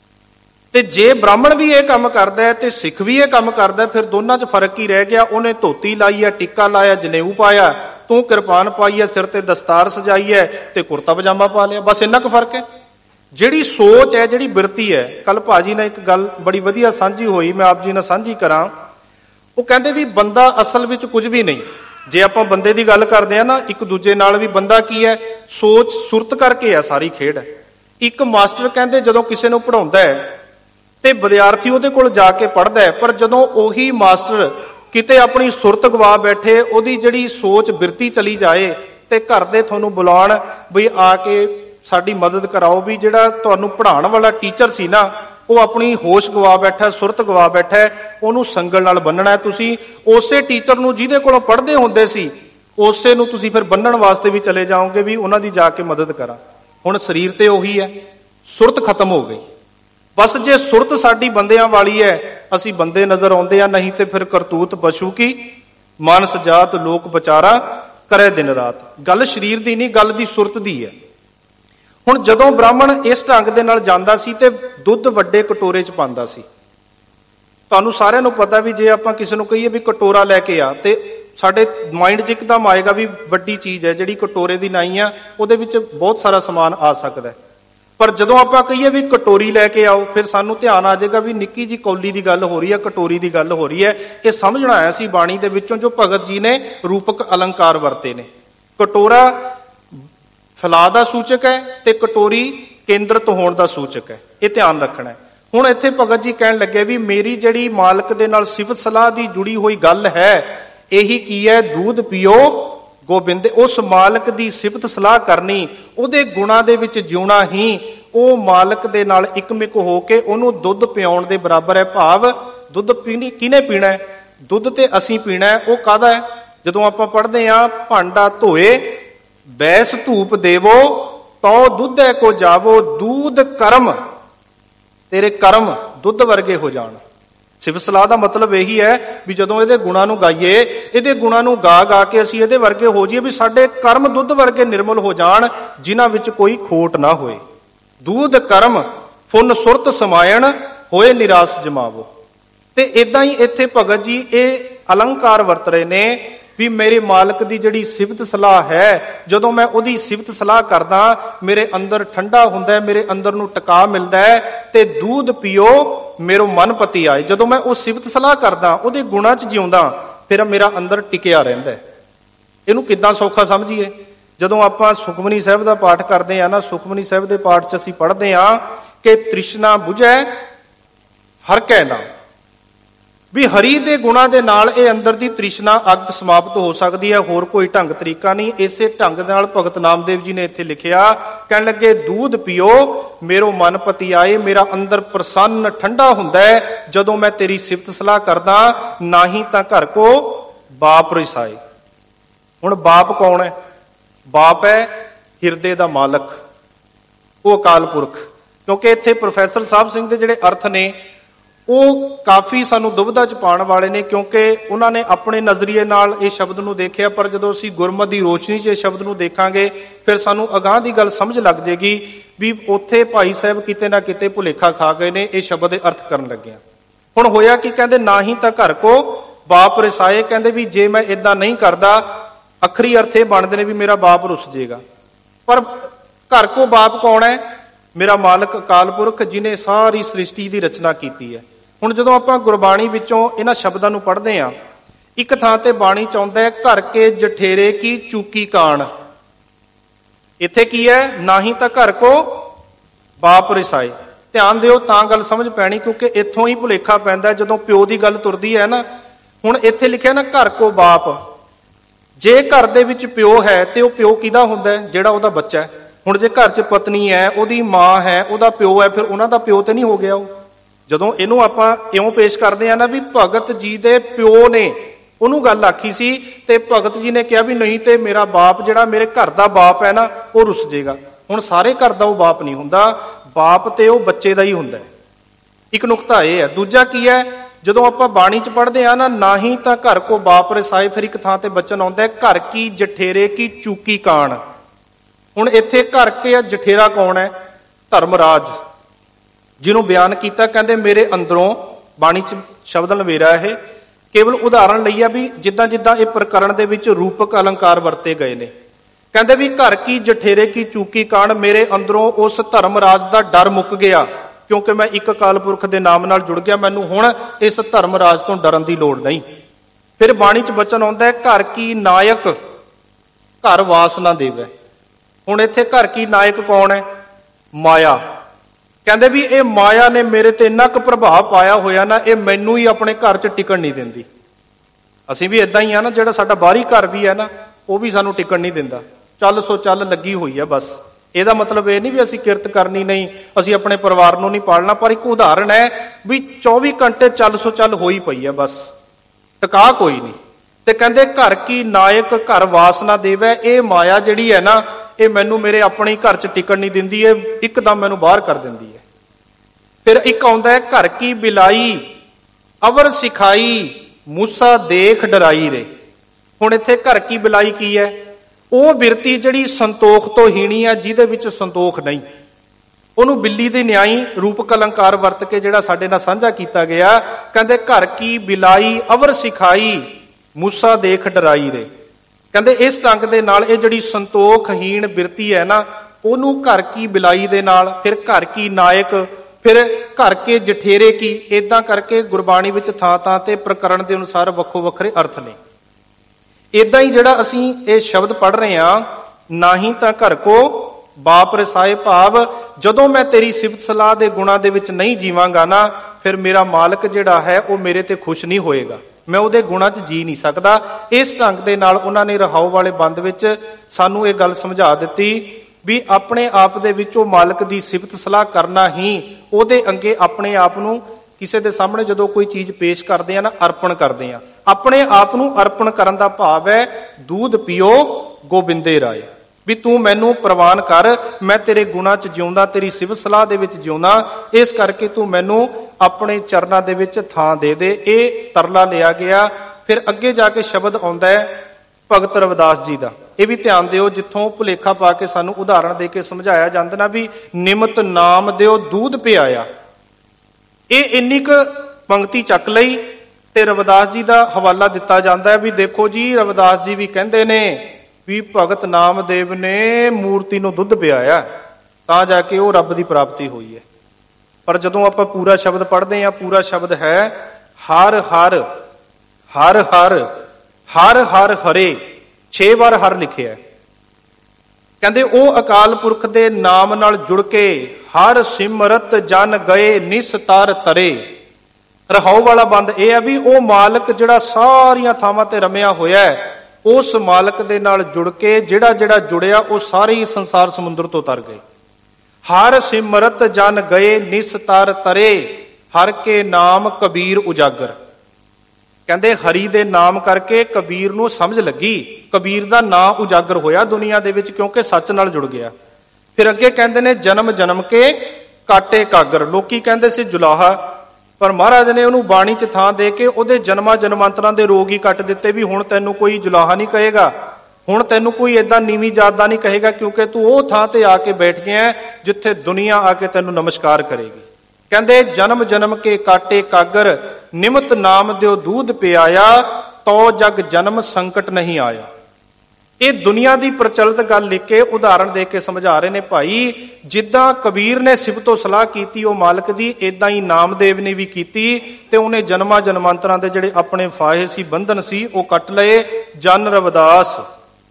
ਤੇ ਜੇ ਬ੍ਰਾਹਮਣ ਵੀ ਇਹ ਕੰਮ ਕਰਦਾ ਹੈ ਤੇ ਸਿੱਖ ਵੀ ਇਹ ਕੰਮ ਕਰਦਾ, ਫਿਰ ਦੋਨਾਂ 'ਚ ਫਰਕ ਹੀ ਰਹਿ ਗਿਆ। ਉਹਨੇ ਧੋਤੀ ਲਾਈ ਹੈ, ਟਿੱਕਾ ਲਾਇਆ, ਜਨੇਊ ਪਾਇਆ, ਤੂੰ ਕਿਰਪਾਨ ਪਾਈ ਹੈ, ਸਿਰ ਤੇ ਦਸਤਾਰ ਸਜਾਈ ਹੈ ਤੇ ਕੁਰਤਾ ਪਜਾਮਾ ਪਾ ਲਿਆ, ਬਸ ਇੰਨਾ ਕੁ ਫਰਕ ਹੈ। ਜਿਹੜੀ ਸੋਚ ਹੈ, ਜਿਹੜੀ ਬਿਰਤੀ ਹੈ, ਕੱਲ ਭਾਜੀ ਨਾਲ ਇੱਕ ਗੱਲ ਬੜੀ ਵਧੀਆ ਸਾਂਝੀ ਹੋਈ, ਮੈਂ ਆਪ ਜੀ ਨਾਲ ਸਾਂਝੀ ਕਰਾਂ। ਉਹ ਕਹਿੰਦੇ ਵੀ ਬੰਦਾ ਅਸਲ ਵਿੱਚ ਕੁਝ ਵੀ ਨਹੀਂ। ਜੇ ਆਪਾਂ ਬੰਦੇ ਦੀ ਗੱਲ ਕਰਦੇ ਆ ਨਾ ਇੱਕ ਦੂਜੇ ਨਾਲ, ਵੀ ਬੰਦਾ ਕੀ ਹੈ? ਸੋਚ ਸੁਰਤ ਕਰਕੇ ਆ ਸਾਰੀ ਖੇਡ। ਇੱਕ ਮਾਸਟਰ ਕਹਿੰਦੇ ਜਦੋਂ ਕਿਸੇ ਨੂੰ ਪੜ੍ਹਾਉਂਦਾ ਹੈ ਤੇ ਵਿਦਿਆਰਥੀ ਉਹਦੇ ਕੋਲ ਜਾ ਕੇ ਪੜ੍ਹਦਾ ਹੈ, ਪਰ ਜਦੋਂ ਉਹੀ ਮਾਸਟਰ ਕਿਤੇ ਆਪਣੀ ਸੁਰਤ ਗਵਾ ਬੈਠੇ, ਉਹਦੀ ਜਿਹੜੀ ਸੋਚ ਬਿਰਤੀ ਚਲੀ ਜਾਏ, ਤੇ ਘਰ ਦੇ ਤੁਹਾਨੂੰ ਬੁਲਾਉਣ ਵੀ ਆ ਕੇ ਸਾਡੀ ਮਦਦ ਕਰਾਓ, ਵੀ ਜਿਹੜਾ ਤੁਹਾਨੂੰ ਪੜ੍ਹਾਉਣ ਵਾਲਾ ਟੀਚਰ ਸੀ ਨਾ, ਉਹ ਆਪਣੀ ਹੋਸ਼ ਗਵਾ ਬੈਠਾ, ਸੁਰਤ ਗਵਾ ਬੈਠਾ, ਉਹਨੂੰ ਸੰਗਲ ਨਾਲ ਬੰਨਣਾ। ਤੁਸੀਂ ਉਸੇ ਟੀਚਰ ਨੂੰ ਜਿਹਦੇ ਕੋਲੋਂ ਪੜ੍ਹਦੇ ਹੁੰਦੇ ਸੀ, ਉਸੇ ਨੂੰ ਤੁਸੀਂ ਫਿਰ ਬੰਨਣ ਵਾਸਤੇ ਵੀ ਚਲੇ ਜਾਓਗੇ ਵੀ ਉਹਨਾਂ ਦੀ ਜਾ ਕੇ ਮਦਦ ਕਰਾਂ। ਹੁਣ ਸਰੀਰ ਤੇ ਉਹੀ ਹੈ, ਸੁਰਤ ਖਤਮ ਹੋ ਗਈ। ਬਸ ਜੇ ਸੁਰਤ ਸਾਡੀ ਬੰਦਿਆਂ ਵਾਲੀ ਹੈ, ਅਸੀਂ ਬੰਦੇ ਨਜ਼ਰ ਆਉਂਦੇ ਆ, ਨਹੀਂ ਤੇ ਫਿਰ ਕਰਤੂਤ ਪਸ਼ੂ ਕੀ, ਮਾਨਸ ਜਾਤ ਲੋਕ ਵਿਚਾਰਾ ਕਰੇ ਦਿਨ ਰਾਤ। ਗੱਲ ਸਰੀਰ ਦੀ ਨਹੀਂ, ਗੱਲ ਦੀ ਸੁਰਤ ਦੀ ਹੈ। ਹੁਣ ਜਦੋਂ ਬ੍ਰਾਹਮਣ ਇਸ ਢੰਗ ਦੇ ਨਾਲ ਜਾਂਦਾ ਸੀ ਤੇ ਦੁੱਧ ਵੱਡੇ ਕਟੋਰੇ 'ਚ ਪਾਉਂਦਾ ਸੀ। ਤੁਹਾਨੂੰ ਸਾਰਿਆਂ ਨੂੰ ਪਤਾ ਵੀ ਜੇ ਆਪਾਂ ਕਿਸੇ ਨੂੰ ਕਹੀਏ ਵੀ ਕਟੋਰਾ ਲੈ ਕੇ ਆ, ਤੇ ਸਾਡੇ ਮਾਈਂਡ 'ਚ ਇੱਕਦਮ ਆਏਗਾ ਵੀ ਵੱਡੀ ਚੀਜ਼ ਹੈ ਜਿਹੜੀ ਕਟੋਰੇ ਦੀ ਨਾਈ ਆ, ਉਹਦੇ ਵਿੱਚ ਬਹੁਤ ਸਾਰਾ ਸਮਾਨ ਆ ਸਕਦਾ। ਪਰ ਜਦੋਂ ਆਪਾਂ ਕਹੀਏ ਵੀ ਕਟੋਰੀ ਲੈ ਕੇ ਆਓ, ਫਿਰ ਸਾਨੂੰ ਧਿਆਨ ਆ ਜਾਏਗਾ ਵੀ ਨਿੱਕੀ ਜੀ ਕੌਲੀ ਦੀ ਗੱਲ ਹੋ ਰਹੀ ਹੈ, ਕਟੋਰੀ ਦੀ ਗੱਲ ਹੋ ਰਹੀ ਹੈ। ਇਹ ਸਮਝਣਾ ਆਇਆ ਸੀ ਬਾਣੀ ਦੇ ਵਿੱਚੋਂ ਜੋ ਭਗਤ ਜੀ ਨੇ ਰੂਪਕ ਅਲੰਕਾਰ ਵਰਤੇ ਨੇ। ਕਟੋਰਾ ਫੈਲਾਅ ਦਾ ਸੂਚਕ ਹੈ ਤੇ ਕਟੋਰੀ ਕੇਂਦਰਿਤ ਹੋਣ ਦਾ ਸੂਚਕ ਹੈ, ਇਹ ਧਿਆਨ ਰੱਖਣਾ ਹੈ। ਹੁਣ ਇੱਥੇ ਭਗਤ ਜੀ ਕਹਿਣ ਲੱਗੇ ਵੀ ਮੇਰੀ ਜਿਹੜੀ ਮਾਲਕ ਦੇ ਨਾਲ ਸਿਫਤ ਸਲਾਹ ਦੀ ਜੁੜੀ ਹੋਈ ਗੱਲ ਹੈ, ਇਹੀ ਕੀ ਹੈ? ਦੂਧ ਪੀਓ ਗੋਬਿੰਦ। ਉਸ ਮਾਲਕ ਦੀ ਸਿਫਤ ਸਲਾਹ ਕਰਨੀ, ਉਹਦੇ ਗੁਣਾਂ ਦੇ ਵਿੱਚ ਜਿਉਣਾ ਹੀ ਉਹ ਮਾਲਕ ਦੇ ਨਾਲ ਇਕਮਿਕ ਹੋ ਕੇ ਉਹਨੂੰ ਦੁੱਧ ਪਿਆਉਣ ਦੇ ਬਰਾਬਰ ਹੈ। ਭਾਵ ਦੁੱਧ ਕਿਹਨੇ ਪੀਣਾ? ਦੁੱਧ ਤੇ ਅਸੀਂ ਪੀਣਾ। ਉਹ ਕਾਹਦਾ ਹੈ? ਜਦੋਂ ਆਪਾਂ ਪੜ੍ਹਦੇ ਹਾਂ, ਭਾਂਡਾ ਧੋਏ ਬੈਸ ਧੂਪ ਦੇਵੋ ਤੋ ਦੁੱਧੇ ਕੋ ਜਾਵੋ, ਦੂਧ ਕਰਮ, ਤੇਰੇ ਕਰਮ ਦੁੱਧ ਵਰਗੇ ਹੋ ਜਾਣ। ਸਿਫਤ ਸਲਾਹ ਦਾ ਮਤਲਬ ਇਹੀ ਹੈ ਵੀ ਜਦੋਂ ਇਹਦੇ ਗੁਣਾਂ ਨੂੰ ਗਾਈਏ, ਇਹਦੇ ਗੁਣਾਂ ਨੂੰ ਗਾ ਗਾ ਕੇ ਅਸੀਂ ਇਹਦੇ ਵਰਗੇ ਹੋ ਜਾਈਏ, ਵੀ ਸਾਡੇ ਕਰਮ ਦੁੱਧ ਵਰਗੇ ਨਿਰਮਲ ਹੋ ਜਾਣ, ਜਿਨ੍ਹਾਂ ਵਿੱਚ ਕੋਈ ਖੋਟ ਨਾ ਹੋਏ। ਦੂਧ ਕਰਮ ਫੁੰਨ ਸੁਰਤ ਸਮਾਇਣ, ਹੋਏ ਨਿਰਾਸ ਜਮਾਵੋ। ਤੇ ਇਦਾਂ ਹੀ ਇੱਥੇ ਭਗਤ ਜੀ ਇਹ ਅਲੰਕਾਰ ਵਰਤ ਰਹੇ ਨੇ ਵੀ ਮੇਰੇ ਮਾਲਕ ਦੀ ਜਿਹੜੀ ਸਿਫਤ ਸਲਾਹ ਹੈ, ਜਦੋਂ ਮੈਂ ਉਹਦੀ ਸਿਫਤ ਸਲਾਹ ਕਰਦਾ, ਮੇਰੇ ਅੰਦਰ ਠੰਡਾ ਹੁੰਦਾ, ਮੇਰੇ ਅੰਦਰ ਨੂੰ ਟਿਕਾ ਮਿਲਦਾ ਹੈ। ਤੇ ਦੂਧ ਪੀਓ ਮੇਰੋ ਮਨ ਪਤੀ ਆਏ। ਜਦੋਂ ਮੈਂ ਉਹ ਸਿਫਤ ਸਲਾਹ ਕਰਦਾ, ਉਹਦੇ ਗੁਣਾਂ 'ਚ ਜਿਉਂਦਾ, ਫਿਰ ਮੇਰਾ ਅੰਦਰ ਟਿਕਿਆ ਰਹਿੰਦਾ। ਇਹਨੂੰ ਕਿੱਦਾਂ ਸੌਖਾ ਸਮਝੀਏ? ਜਦੋਂ ਆਪਾਂ ਸੁਖਮਨੀ ਸਾਹਿਬ ਦਾ ਪਾਠ ਕਰਦੇ ਆ ਨਾ, ਸੁਖਮਨੀ ਸਾਹਿਬ ਦੇ ਪਾਠ 'ਚ ਅਸੀਂ ਪੜ੍ਹਦੇ ਆ ਕਿ ਤ੍ਰਿਸ਼ਨਾ ਬੁਝੈ ਹਰ ਕੈ ਨਾਮ, ਵੀ ਹਰੀ ਦੇ ਗੁਣਾਂ ਦੇ ਨਾਲ ਇਹ ਅੰਦਰ ਦੀ ਤ੍ਰਿਸ਼ਨਾ ਅੱਗ ਸਮਾਪਤ ਹੋ ਸਕਦੀ ਹੈ। ਹੋਰ ਕੋਈ ਢੰਗ ਤਰੀਕਾ ਨਹੀਂ। ਇਸੇ ਢੰਗ ਦੇ ਨਾਲ ਭਗਤ ਨਾਮਦੇਵ ਜੀ ਨੇ ਇੱਥੇ ਲਿਖਿਆ, ਕਹਿਣ ਲੱਗੇ ਦੂਧ ਪੀਓ ਮੇਰੋ ਮਨ ਪਤੀ ਆਏ, ਮੇਰਾ ਅੰਦਰ ਪ੍ਰਸੰਨ ਠੰਡਾ ਹੁੰਦਾ ਹੈ ਜਦੋਂ ਮੈਂ ਤੇਰੀ ਸਿਫਤ ਸਲਾਹ ਕਰਦਾ। ਨਾਹੀਂ ਤਾਂ ਘਰ ਕੋ ਬਾਪ ਰਿਸਾਏ। ਹੁਣ ਬਾਪ ਕੌਣ ਹੈ? ਬਾਪ ਹੈ ਹਿਰਦੇ ਦਾ ਮਾਲਕ, ਉਹ ਅਕਾਲ ਪੁਰਖ। ਕਿਉਂਕਿ ਇੱਥੇ ਪ੍ਰੋਫੈਸਰ ਸਾਹਿਬ ਸਿੰਘ ਦੇ ਜਿਹੜੇ ਅਰਥ ਨੇ ਉਹ ਕਾਫੀ ਸਾਨੂੰ ਦੁਬਿਧਾ 'ਚ ਪਾਉਣ ਵਾਲੇ ਨੇ, ਕਿਉਂਕਿ ਉਹਨਾਂ ਨੇ ਆਪਣੇ ਨਜ਼ਰੀਏ ਨਾਲ ਇਹ ਸ਼ਬਦ ਨੂੰ ਦੇਖਿਆ। ਪਰ ਜਦੋਂ ਅਸੀਂ ਗੁਰਮਤਿ ਦੀ ਰੋਸ਼ਨੀ 'ਚ ਇਹ ਸ਼ਬਦ ਨੂੰ ਦੇਖਾਂਗੇ, ਫਿਰ ਸਾਨੂੰ ਅਗਾਂਹ ਦੀ ਗੱਲ ਸਮਝ ਲੱਗ ਜਾਏਗੀ ਵੀ ਉੱਥੇ ਭਾਈ ਸਾਹਿਬ ਕਿਤੇ ਨਾ ਕਿਤੇ ਭੁਲੇਖਾ ਖਾ ਗਏ ਨੇ ਇਹ ਸ਼ਬਦ ਦੇ ਅਰਥ ਕਰਨ ਲੱਗਿਆ। ਹੁਣ ਹੋਇਆ ਕਿ ਕਹਿੰਦੇ ਨਾ ਹੀ ਤਾਂ ਘਰ ਕੋ ਬਾਪ ਰਿਸਾਏ, ਕਹਿੰਦੇ ਵੀ ਜੇ ਮੈਂ ਇਦਾਂ ਨਹੀਂ ਕਰਦਾ, ਅਖਰੀ ਅਰਥ ਇਹ ਬਣਦੇ ਨੇ ਵੀ ਮੇਰਾ ਬਾਪ ਰੁੱਸ ਜਾਏਗਾ। ਪਰ ਘਰ ਕੋ ਬਾਪ ਕੌਣ ਹੈ? ਮੇਰਾ ਮਾਲਕ ਅਕਾਲ ਪੁਰਖ, ਜਿਨੇ ਸਾਰੀ ਸ੍ਰਿਸ਼ਟੀ ਦੀ ਰਚਨਾ ਕੀਤੀ ਹੈ। ਹੁਣ ਜਦੋਂ ਆਪਾਂ ਗੁਰਬਾਣੀ ਵਿੱਚੋਂ ਇਹਨਾਂ ਸ਼ਬਦਾਂ ਨੂੰ ਪੜ੍ਹਦੇ ਹਾਂ, ਇੱਕ ਥਾਂ ਤੇ ਬਾਣੀ ਚ ਆਉਂਦਾ ਹੈ ਘਰ ਕੇ ਜਠੇਰੇ ਕੀ ਚੂਕੀ ਕਾਣ। ਇੱਥੇ ਕੀ ਹੈ? ਨਾ ਹੀ ਤਾਂ ਘਰ ਕੋ ਬਾਪ ਰਿਸਾਏ। ਧਿਆਨ ਦਿਓ, ਤਾਂ ਗੱਲ ਸਮਝ ਪੈਣੀ, ਕਿਉਂਕਿ ਇੱਥੋਂ ਹੀ ਭੁਲੇਖਾ ਪੈਂਦਾ ਜਦੋਂ ਪਿਓ ਦੀ ਗੱਲ ਤੁਰਦੀ ਹੈ ਨਾ। ਹੁਣ ਇੱਥੇ ਲਿਖਿਆ ਨਾ ਘਰ ਕੋ ਬਾਪ, ਜੇ ਘਰ ਦੇ ਵਿੱਚ ਪਿਓ ਹੈ ਤੇ ਉਹ ਪਿਓ ਕਿਹਦਾ ਹੁੰਦਾ? ਜਿਹੜਾ ਉਹਦਾ ਬੱਚਾ ਹੈ। ਹੁਣ ਜੇ ਘਰ 'ਚ ਪਤਨੀ ਹੈ, ਉਹਦੀ ਮਾਂ ਹੈ, ਉਹਦਾ ਪਿਓ ਹੈ, ਫਿਰ ਉਹਨਾਂ ਦਾ ਪਿਓ ਤੇ ਨਹੀਂ ਹੋ ਗਿਆ ਉਹ? ਜਦੋਂ ਇਹਨੂੰ ਆਪਾਂ ਇਉਂ ਪੇਸ਼ ਕਰਦੇ ਆ ਨਾ ਵੀ ਭਗਤ ਜੀ ਦੇ ਪਿਓ ਨੇ ਉਹਨੂੰ ਗੱਲ ਆਖੀ ਸੀ, ਤੇ ਭਗਤ ਜੀ ਨੇ ਕਿਹਾ ਵੀ ਨਹੀਂ ਤੇ ਮੇਰਾ ਬਾਪ ਜਿਹੜਾ ਮੇਰੇ ਘਰ ਦਾ ਬਾਪ ਹੈ ਨਾ, ਉਹ ਰੁੱਸ ਜਾਏਗਾ। ਹੁਣ ਸਾਰੇ ਘਰ ਦਾ ਉਹ ਬਾਪ ਨਹੀਂ ਹੁੰਦਾ, ਬਾਪ ਤੇ ਉਹ ਬੱਚੇ ਦਾ ਹੀ ਹੁੰਦਾ। ਇੱਕ ਨੁਕਤਾ ਇਹ ਹੈ। ਦੂਜਾ ਕੀ ਹੈ? ਜਦੋਂ ਆਪਾਂ ਬਾਣੀ 'ਚ ਪੜ੍ਹਦੇ ਆ ਨਾ ਹੀ ਤਾਂ ਘਰ ਕੋ ਬਾਪ ਰਿਸਾਏ, ਫਿਰ ਇੱਕ ਥਾਂ ਤੇ ਬਚਨ ਆਉਂਦਾ ਹੈ ਘਰ ਕੀ ਜਠੇਰੇ ਕੀ ਚੂਕੀ ਕਾਣ। ਹੁਣ ਇੱਥੇ ਘਰ ਕੇ ਜਠੇਰਾ ਕੌਣ ਹੈ? ਧਰਮਰਾਜ, ਜਿਹਨੂੰ ਬਿਆਨ ਕੀਤਾ ਕਹਿੰਦੇ ਮੇਰੇ ਅੰਦਰੋਂ, ਬਾਣੀ 'ਚ ਸ਼ਬਦ ਲਵੇਰਾ ਇਹ ਕੇਵਲ ਉਦਾਹਰਣ ਲਈ ਆ ਵੀ ਜਿੱਦਾਂ ਜਿੱਦਾਂ ਇਹ ਪ੍ਰਕਰਣ ਦੇ ਵਿੱਚ ਰੂਪਕ ਅਲੰਕਾਰ ਵਰਤੇ ਗਏ ਨੇ। ਕਹਿੰਦੇ ਵੀ ਘਰ ਕੀ ਜਠੇਰੇ ਕੀ ਚੂਕੀ ਕਾਣ, ਮੇਰੇ ਅੰਦਰੋਂ ਉਸ ਧਰਮਰਾਜ ਦਾ ਡਰ ਮੁੱਕ ਗਿਆ, ਕਿਉਂਕਿ ਮੈਂ ਇੱਕ ਅਕਾਲ ਪੁਰਖ ਦੇ ਨਾਮ ਨਾਲ ਜੁੜ ਗਿਆ। ਮੈਨੂੰ ਹੁਣ ਇਸ ਧਰਮਰਾਜ ਤੋਂ ਡਰਨ ਦੀ ਲੋੜ ਨਹੀਂ। ਫਿਰ ਬਾਣੀ 'ਚ ਬਚਨ ਆਉਂਦਾ ਹੈ ਘਰ ਕੀ ਨਾਇਕ ਘਰ ਵਾਸ ਨਾ ਦੇਵੈ। ਹੁਣ ਇੱਥੇ ਘਰ ਕੀ ਨਾਇਕ ਕੌਣ ਹੈ? ਮਾਇਆ। ਕਹਿੰਦੇ ਵੀ ਇਹ ਮਾਇਆ ਨੇ ਮੇਰੇ ਤੇ ਇੰਨਾ ਕੁ ਪ੍ਰਭਾਵ ਪਾਇਆ ਹੋਇਆ ਨਾ, ਇਹ ਮੈਨੂੰ ਹੀ ਆਪਣੇ ਘਰ 'ਚ ਟਿਕਣ ਨਹੀਂ ਦਿੰਦੀ। ਅਸੀਂ ਵੀ ਇਦਾਂ ਹੀ ਆ ਨਾ, ਜਿਹੜਾ ਸਾਡਾ ਬਾਹਰੀ ਘਰ ਵੀ ਹੈ ਨਾ, ਉਹ ਵੀ ਸਾਨੂੰ ਟਿਕਣ ਨਹੀਂ ਦਿੰਦਾ। ਚੱਲ ਸੋ ਚੱਲ ਲੱਗੀ ਹੋਈ ਆ ਬਸ। ਇਹਦਾ ਮਤਲਬ ਇਹ ਨਹੀਂ ਵੀ ਅਸੀਂ ਕਿਰਤ ਕਰਨੀ ਨਹੀਂ, ਅਸੀਂ ਆਪਣੇ ਪਰਿਵਾਰ ਨੂੰ ਨਹੀਂ ਪਾਲਣਾ, ਪਰ ਇੱਕ ਉਦਾਹਰਣ ਹੈ ਵੀ 24 ਘੰਟੇ ਚੱਲ ਸੋ ਚੱਲ ਹੋਈ ਪਈ ਆ ਬਸ, ਟਿਕਾ ਕੋਈ ਨਹੀਂ। ਤੇ ਕਹਿੰਦੇ ਘਰ ਕੀ ਨਾਇਕ ਘਰ ਵਾਸ ਨਾ ਦੇਵੈ, ਇਹ ਮਾਇਆ ਜਿਹੜੀ ਹੈ ਨਾ, ਇਹ ਮੈਨੂੰ ਮੇਰੇ ਆਪਣੇ ਘਰ 'ਚ ਟਿਕਣ ਨਹੀਂ ਦਿੰਦੀ, ਇਹ ਇੱਕਦਮ ਮੈਨੂੰ ਬਾਹਰ ਕਰ ਦਿੰਦੀ ਹੈ। ਫਿਰ ਇੱਕ ਆਉਂਦਾ ਹੈ ਘਰ ਕੀ ਬਿਲਾਈ ਅਵਰ ਸਿਖਾਈ ਮੂਸਾ ਦੇਖ ਡਰਾਈ ਰੇ। ਹੁਣ ਇੱਥੇ ਘਰ ਕੀ ਬਿਲਾਈ ਕੀ ਹੈ? ਉਹ ਬਿਰਤੀ ਜਿਹੜੀ ਸੰਤੋਖ ਤੋਂ ਹੀਣੀ ਹੈ, ਜਿਹਦੇ ਵਿੱਚ ਸੰਤੋਖ ਨਹੀਂ, ਉਹਨੂੰ ਬਿੱਲੀ ਦੇ ਨਿਆਈ ਰੂਪਕ ਅਲੰਕਾਰ ਵਰਤ ਕੇ ਜਿਹੜਾ ਸਾਡੇ ਨਾਲ ਸਾਂਝਾ ਕੀਤਾ ਗਿਆ। ਕਹਿੰਦੇ ਘਰ ਕੀ ਬਿਲਾਈ ਅਵਰ ਸਿਖਾਈ ਮੂਸਾ ਦੇਖ ਡਰਾਈ ਰੇ। ਕਹਿੰਦੇ ਇਸ ਢੰਗ ਦੇ ਨਾਲ ਇਹ ਜਿਹੜੀ ਸੰਤੋਖਹੀਣ ਬਿਰਤੀ ਹੈ ਨਾ, ਉਹਨੂੰ ਘਰ ਕੀ ਬਿਲਾਈ ਦੇ ਨਾਲ, ਫਿਰ ਘਰ ਕੀ ਨਾਇਕ, ਫਿਰ ਘਰ ਕੇ ਜਠੇਰੇ ਕੀ, ਏਦਾਂ ਕਰਕੇ ਗੁਰਬਾਣੀ ਵਿੱਚ ਥਾਂ ਥਾਂ ਤੇ ਪ੍ਰਕਰਣ ਦੇ ਅਨੁਸਾਰ ਵੱਖੋ ਵੱਖਰੇ ਅਰਥ ਨੇ। ਏਦਾਂ ਹੀ ਜਿਹੜਾ ਅਸੀਂ ਇਹ ਸ਼ਬਦ ਪੜ੍ਹ ਰਹੇ ਹਾਂ, ਨਾ ਹੀ ਤਾਂ ਘਰ ਕੋ ਬਾਪ ਰਸਾਏ ਭਾਵ ਜਦੋਂ ਮੈਂ ਤੇਰੀ ਸਿਫਤ ਸਲਾਹ ਦੇ ਗੁਣਾਂ ਦੇ ਵਿੱਚ ਨਹੀਂ ਜੀਵਾਂਗਾ ਨਾ, ਫਿਰ ਮੇਰਾ ਮਾਲਕ ਜਿਹੜਾ ਹੈ ਉਹ ਮੇਰੇ ਤੇ ਖੁਸ਼ ਨਹੀਂ ਹੋਏਗਾ, ਮੈਂ ਉਹਦੇ ਗੁਣਾਂ 'ਚ ਜੀ ਨਹੀਂ ਸਕਦਾ। ਇਸ ਢੰਗ ਦੇ ਨਾਲ ਉਹਨਾਂ ਨੇ ਰਹਾਉ ਵਾਲੇ ਬੰਦ ਵਿੱਚ ਸਾਨੂੰ ਇਹ ਗੱਲ ਸਮਝਾ ਦਿੱਤੀ ਵੀ ਆਪਣੇ ਆਪ ਦੇ ਵਿੱਚ ਉਹ ਮਾਲਕ ਦੀ ਸਿਫਤ ਸਲਾਹ ਕਰਨਾ ਹੀ ਉਹਦੇ ਅੱਗੇ ਆਪਣੇ ਆਪ ਨੂੰ ਕਿਸੇ ਦੇ ਸਾਹਮਣੇ ਜਦੋਂ ਕੋਈ ਚੀਜ਼ ਪੇਸ਼ ਕਰਦੇ ਆ ਨਾ, ਅਰਪਣ ਕਰਦੇ ਆ। ਆਪਣੇ ਆਪ ਨੂੰ ਅਰਪਣ ਕਰਨ ਦਾ ਭਾਵ ਹੈ ਦੂਧ ਪੀਓ ਗੋਬਿੰਦੇ ਰਾਏ, ਵੀ ਤੂੰ ਮੈਨੂੰ ਪ੍ਰਵਾਨ ਕਰ, ਮੈਂ ਤੇਰੇ ਗੁਣਾਂ 'ਚ ਜਿਉਂਦਾ, ਤੇਰੀ ਸਿਫਤ ਸਲਾਹ ਦੇ ਵਿੱਚ ਜਿਉਂਦਾ, ਇਸ ਕਰਕੇ ਤੂੰ ਮੈਨੂੰ ਆਪਣੇ ਚਰਨਾਂ ਦੇ ਵਿੱਚ ਥਾਂ ਦੇ ਦੇ। ਇਹ ਤਰਲਾ ਲਿਆ ਗਿਆ। ਫਿਰ ਅੱਗੇ ਜਾ ਕੇ ਸ਼ਬਦ ਆਉਂਦਾ ਹੈ ਭਗਤ ਰਵਿਦਾਸ ਜੀ ਦਾ। ਇਹ ਵੀ ਧਿਆਨ ਦਿਓ, ਜਿੱਥੋਂ ਭੁਲੇਖਾ ਪਾ ਕੇ ਸਾਨੂੰ ਉਦਾਹਰਣ ਦੇ ਕੇ ਸਮਝਾਇਆ ਜਾਂਦਾ ਨਾ ਵੀ ਨਿਮਤ ਨਾਮ ਦਿਓ ਦੂਧ ਪਿਆਇਆ। ਇਹ ਇੰਨੀ ਕੁ ਪੰਕਤੀ ਚੱਕ ਲਈ ਤੇ ਰਵਿਦਾਸ ਜੀ ਦਾ ਹਵਾਲਾ ਦਿੱਤਾ ਜਾਂਦਾ ਹੈ ਵੀ ਦੇਖੋ ਜੀ, ਰਵਿਦਾਸ ਜੀ ਵੀ ਕਹਿੰਦੇ ਨੇ ਵੀ ਭਗਤ ਨਾਮਦੇਵ ਨੇ ਮੂਰਤੀ ਨੂੰ ਦੁੱਧ ਪਿਆਇਆ ਤਾਂ ਜਾ ਕੇ ਉਹ ਰੱਬ ਦੀ ਪ੍ਰਾਪਤੀ ਹੋਈ ਹੈ। ਪਰ ਜਦੋਂ ਆਪਾਂ ਪੂਰਾ ਸ਼ਬਦ ਪੜ੍ਹਦੇ ਹਾਂ, ਪੂਰਾ ਸ਼ਬਦ ਹੈ ਹਰ ਹਰ ਹਰ ਹਰ ਹਰ ਹਰ ਹਰੇ, 6 ਵਾਰ ਹਰ ਲਿਖਿਆ। ਕਹਿੰਦੇ ਉਹ ਅਕਾਲ ਪੁਰਖ ਦੇ ਨਾਮ ਨਾਲ ਜੁੜ ਕੇ ਹਰ ਸਿਮਰਤ ਜਨ ਗਏ ਨਿਸਤਾਰ ਤਰੇ। ਰਹਾਉ ਵਾਲਾ ਬੰਦ ਇਹ ਹੈ ਵੀ ਉਹ ਮਾਲਕ ਜਿਹੜਾ ਸਾਰੀਆਂ ਥਾਵਾਂ ਤੇ ਰਮਿਆ ਹੋਇਆ ਹੈ, ਉਸ ਮਾਲਕ ਦੇ ਨਾਲ ਜੁੜ ਕੇ ਜਿਹੜਾ ਜਿਹੜਾ ਜੁੜਿਆ ਉਹ ਸਾਰੇ ਹੀ ਸੰਸਾਰ ਸਮੁੰਦਰ ਤੋਂ ਤਰ ਗਏ। ਹਰ ਸਿਮਰਤ ਜਨ ਗਏ ਨਿਸਤਾਰ ਤਰੇ, ਹਰ ਕੇ ਨਾਮ ਕਬੀਰ ਉਜਾਗਰ। ਕਹਿੰਦੇ ਹਰੀ ਦੇ ਨਾਮ ਕਰਕੇ ਕਬੀਰ ਨੂੰ ਸਮਝ ਲੱਗੀ, ਕਬੀਰ ਦਾ ਨਾਂ ਉਜਾਗਰ ਹੋਇਆ ਦੁਨੀਆ ਦੇ ਵਿੱਚ, ਕਿਉਂਕਿ ਸੱਚ ਨਾਲ ਜੁੜ ਗਿਆ। ਫਿਰ ਅੱਗੇ ਕਹਿੰਦੇ ਨੇ ਜਨਮ ਜਨਮ ਕੇ ਕਾਟੇ ਕਾਗਰ। ਲੋਕੀ ਕਹਿੰਦੇ ਸੀ ਜੁਲਾਹਾ, ਪਰ ਮਹਾਰਾਜ ਨੇ ਉਹਨੂੰ ਬਾਣੀ 'ਚ ਥਾਂ ਦੇ ਕੇ ਉਹਦੇ ਜਨਮਾਂ ਜਨਮਾਂਤਰਾਂ ਦੇ ਰੋਗ ਹੀ ਕੱਟ ਦਿੱਤੇ ਵੀ ਹੁਣ ਤੈਨੂੰ ਕੋਈ ਜੁਲਾਹਾ ਨਹੀਂ ਕਹੇਗਾ, ਹੁਣ ਤੈਨੂੰ ਕੋਈ ਏਦਾਂ ਨੀਵੀਂ ਜਾਤ ਦਾ ਨਹੀਂ ਕਹੇਗਾ, ਕਿਉਂਕਿ ਤੂੰ ਉਹ ਥਾਂ ਤੇ ਆ ਕੇ ਬੈਠ ਗਿਆ ਜਿੱਥੇ ਦੁਨੀਆ ਆ ਕੇ ਤੈਨੂੰ ਨਮਸਕਾਰ ਕਰੇਗੀ। ਕਹਿੰਦੇ ਜਨਮ ਜਨਮ ਕੇ ਕਾਟੇ ਕਾਗਰ, ਨਿਮਤ ਨਾਮ ਦਿਓ ਦੂਧ ਪਿਆਇਆ, ਤੋ ਜਗ ਜਨਮ ਸੰਕਟ ਨਹੀਂ ਆਇਆ। ਇਹ ਦੁਨੀਆ ਦੀ ਪ੍ਰਚਲਿਤ ਗੱਲ ਲਿਖ ਕੇ ਉਦਾਹਰਣ ਦੇ ਕੇ ਸਮਝਾ ਰਹੇ ਨੇ ਭਾਈ, ਜਿੱਦਾਂ ਕਬੀਰ ਨੇ ਸਿਫਤੋ ਸਲਾਹ ਕੀਤੀ ਉਹ ਮਾਲਕ ਦੀ, ਏਦਾਂ ਹੀ ਨਾਮਦੇਵ ਨੇ ਵੀ ਕੀਤੀ ਤੇ ਉਹਨੇ ਜਨਮਾਂ ਜਨਮਾਂਤਰਾਂ ਦੇ ਜਿਹੜੇ ਆਪਣੇ ਫਾਹੇ ਸੀ, ਬੰਧਨ ਸੀ, ਉਹ ਕੱਟ ਲਏ। ਜਨ ਰਵਿਦਾਸ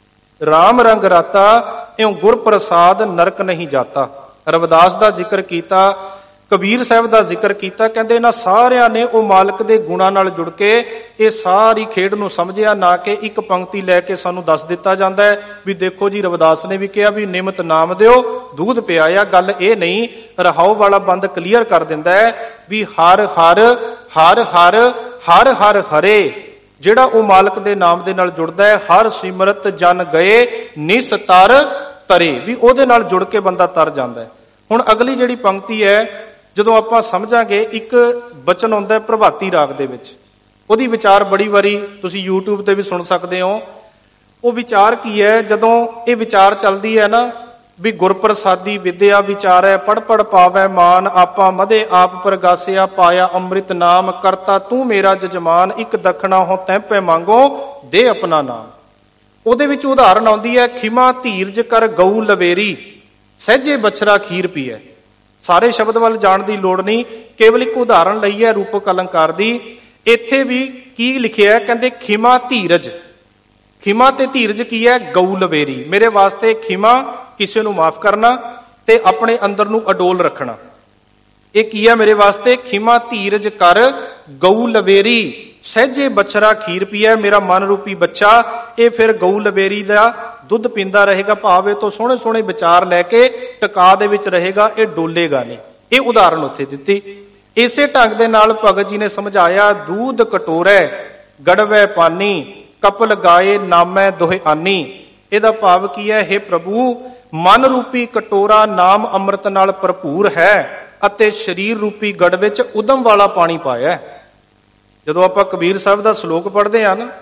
ਰਾਮ ਰੰਗ ਰਾਤਾ, ਇਉਂ ਗੁਰ ਪ੍ਰਸਾਦ ਨਰਕ ਨਹੀਂ ਜਾਤਾ। ਰਵਿਦਾਸ ਦਾ ਜ਼ਿਕਰ ਕੀਤਾ, ਕਬੀਰ ਸਾਹਿਬ ਦਾ ਜ਼ਿਕਰ ਕੀਤਾ। ਕਹਿੰਦੇ ਇਹਨਾਂ ਸਾਰਿਆਂ ਨੇ ਉਹ ਮਾਲਕ ਦੇ ਗੁਣਾਂ ਨਾਲ ਜੁੜ ਕੇ ਇਹ ਸਾਰੀ ਖੇਡ ਨੂੰ ਸਮਝਿਆ, ਨਾ ਕਿ ਇੱਕ ਪੰਕਤੀ ਲੈ ਕੇ ਸਾਨੂੰ ਦੱਸ ਦਿੱਤਾ ਜਾਂਦਾ ਹੈ ਵੀ ਦੇਖੋ ਜੀ ਰਵਿਦਾਸ ਨੇ ਵੀ ਕਿਹਾ ਵੀ ਨਿਮਤ ਨਾਮ ਦਿਓ ਦੂਧ ਪਿਆਇਆ। ਗੱਲ ਇਹ ਨਹੀਂ, ਰਹਾਉ ਵਾਲਾ ਬੰਦ ਕਲੀਅਰ ਕਰ ਦਿੰਦਾ ਹੈ ਵੀ ਹਰ ਹਰ ਹਰ ਹਰ ਹਰ ਹਰ ਹਰੇ, ਜਿਹੜਾ ਉਹ ਮਾਲਕ ਦੇ ਨਾਮ ਦੇ ਨਾਲ ਜੁੜਦਾ ਹੈ, ਹਰ ਸਿਮਰਤ ਜਨ ਗਏ ਨਿਸਤਾਰ ਤਰੇ, ਵੀ ਉਹਦੇ ਨਾਲ ਜੁੜ ਕੇ ਬੰਦਾ ਤਰ ਜਾਂਦਾ ਹੈ। ਹੁਣ ਅਗਲੀ ਜਿਹੜੀ ਪੰਕਤੀ ਹੈ, ਜਦੋਂ ਆਪਾਂ ਸਮਝਾਂਗੇ, ਇੱਕ ਬਚਨ ਆਉਂਦਾ ਹੈ ਪ੍ਰਭਾਤੀ ਰਾਗ ਦੇ ਵਿੱਚ, ਉਹਦੀ ਵਿਚਾਰ ਬੜੀ ਵਾਰੀ ਤੁਸੀਂ YouTube ਤੇ ਵੀ ਸੁਣ ਸਕਦੇ ਹੋ। ਉਹ ਵਿਚਾਰ ਕੀ ਹੈ? ਜਦੋਂ ਇਹ ਵਿਚਾਰ ਚੱਲਦੀ ਹੈ ਨਾ ਵੀ ਗੁਰਪ੍ਰਸਾਦੀ ਵਿਦਿਆ ਵਿਚਾਰੈ, ਪੜ ਪੜ ਪਾਵੈ ਮਾਨ, ਆਪਾ ਮਦੇ ਆਪ ਪ੍ਰਗਾਸਿਆ, ਪਾਇਆ ਅੰਮ੍ਰਿਤ ਨਾਮ, ਕਰਤਾ ਤੂੰ ਮੇਰਾ ਜਜਮਾਨ, ਇੱਕ ਦਖਣਾ ਹੋ ਤੈਂ ਪੈ ਮੰਗੋ ਦੇ ਆਪਣਾ ਨਾਮ। ਉਹਦੇ ਵਿੱਚ ਉਦਾਹਰਣ ਆਉਂਦੀ ਹੈ ਖਿਮਾ ਧੀਰਜ ਕਰ ਗਊ ਲਵੇਰੀ, ਸਹਿਜੇ ਬਛੜਾ ਖੀਰ ਪੀਐ। ਸਾਰੇ ਸ਼ਬਦ ਵੱਲ ਜਾਣ ਦੀ ਲੋੜ ਨਹੀਂ, ਕੇਵਲ ਇੱਕ ਉਦਾਹਰਣ ਲਈ ਹੈ ਰੂਪਕ ਅਲੰਕਾਰ ਦੀ। ਇੱਥੇ ਵੀ ਕੀ ਲਿਖਿਆ ਹੈ? ਕਹਿੰਦੇ ਖਿਮਾ ਧੀਰਜ। ਖਿਮਾ ਤੇ ਧੀਰਜ ਕੀ ਹੈ? ਗਊ ਲਵੇਰੀ। ਮੇਰੇ ਵਾਸਤੇ ਖਿਮਾ ਕਿਸੇ ਨੂੰ ਮਾਫ ਕਰਨਾ ਤੇ ਆਪਣੇ ਅੰਦਰ ਨੂੰ ਅਡੋਲ ਰੱਖਣਾ, ਇਹ ਕੀ ਹੈ ਮੇਰੇ ਵਾਸਤੇ? ਖਿਮਾ ਧੀਰਜ ਕਰ ਗਊ ਲਵੇਰੀ, ਸਹਿਜੇ ਬਛੜਾ ਖੀਰ ਪੀਐ। ਮੇਰਾ ਮਨ ਰੂਪੀ ਬੱਚਾ ਇਹ ਫਿਰ ਗਊ ਲਵੇਰੀ ਦਾ ਦੁੱਧ ਪੀਂਦਾ ਰਹੇਗਾ, ਭਾਵੇਂ ਤੋਂ ਸੋਹਣੇ ਸੋਹਣੇ ਵਿਚਾਰ ਲੈ ਕੇ ਟਿਕਾ ਦੇ ਵਿੱਚ ਰਹੇਗਾ, ਇਹ ਡੋਲੇਗਾ ਨਹੀਂ। ਇਹ ਉਦਾਹਰਣ ਉੱਥੇ ਦਿੱਤੀ। ਇਸੇ ਢੰਗ ਦੇ ਨਾਲ ਭਗਤ ਜੀ ਨੇ ਸਮਝਾਇਆ ਦੂਧ ਕਟੋਰੈ ਗੜਵੈ ਪਾਨੀ, ਕਪਲ ਗਾਏ ਨਾਮੈ ਦੋਹੇ ਆਨੀ। ਇਹਦਾ ਭਾਵ ਕੀ ਹੈ? ਹੇ ਪ੍ਰਭੂ, ਮਨ ਰੂਪੀ ਕਟੋਰਾ ਨਾਮ ਅੰਮ੍ਰਿਤ ਨਾਲ ਭਰਪੂਰ ਹੈ ਅਤੇ ਸਰੀਰ ਰੂਪੀ ਗੜ ਵਿੱਚ ਉਦਮ ਵਾਲਾ ਪਾਣੀ ਪਾਇਆ। ਜਦੋਂ ਆਪਾਂ ਕਬੀਰ ਸਾਹਿਬ ਦਾ ਸ਼ਲੋਕ ਪੜ੍ਹਦੇ ਹਾਂ ਨਾ,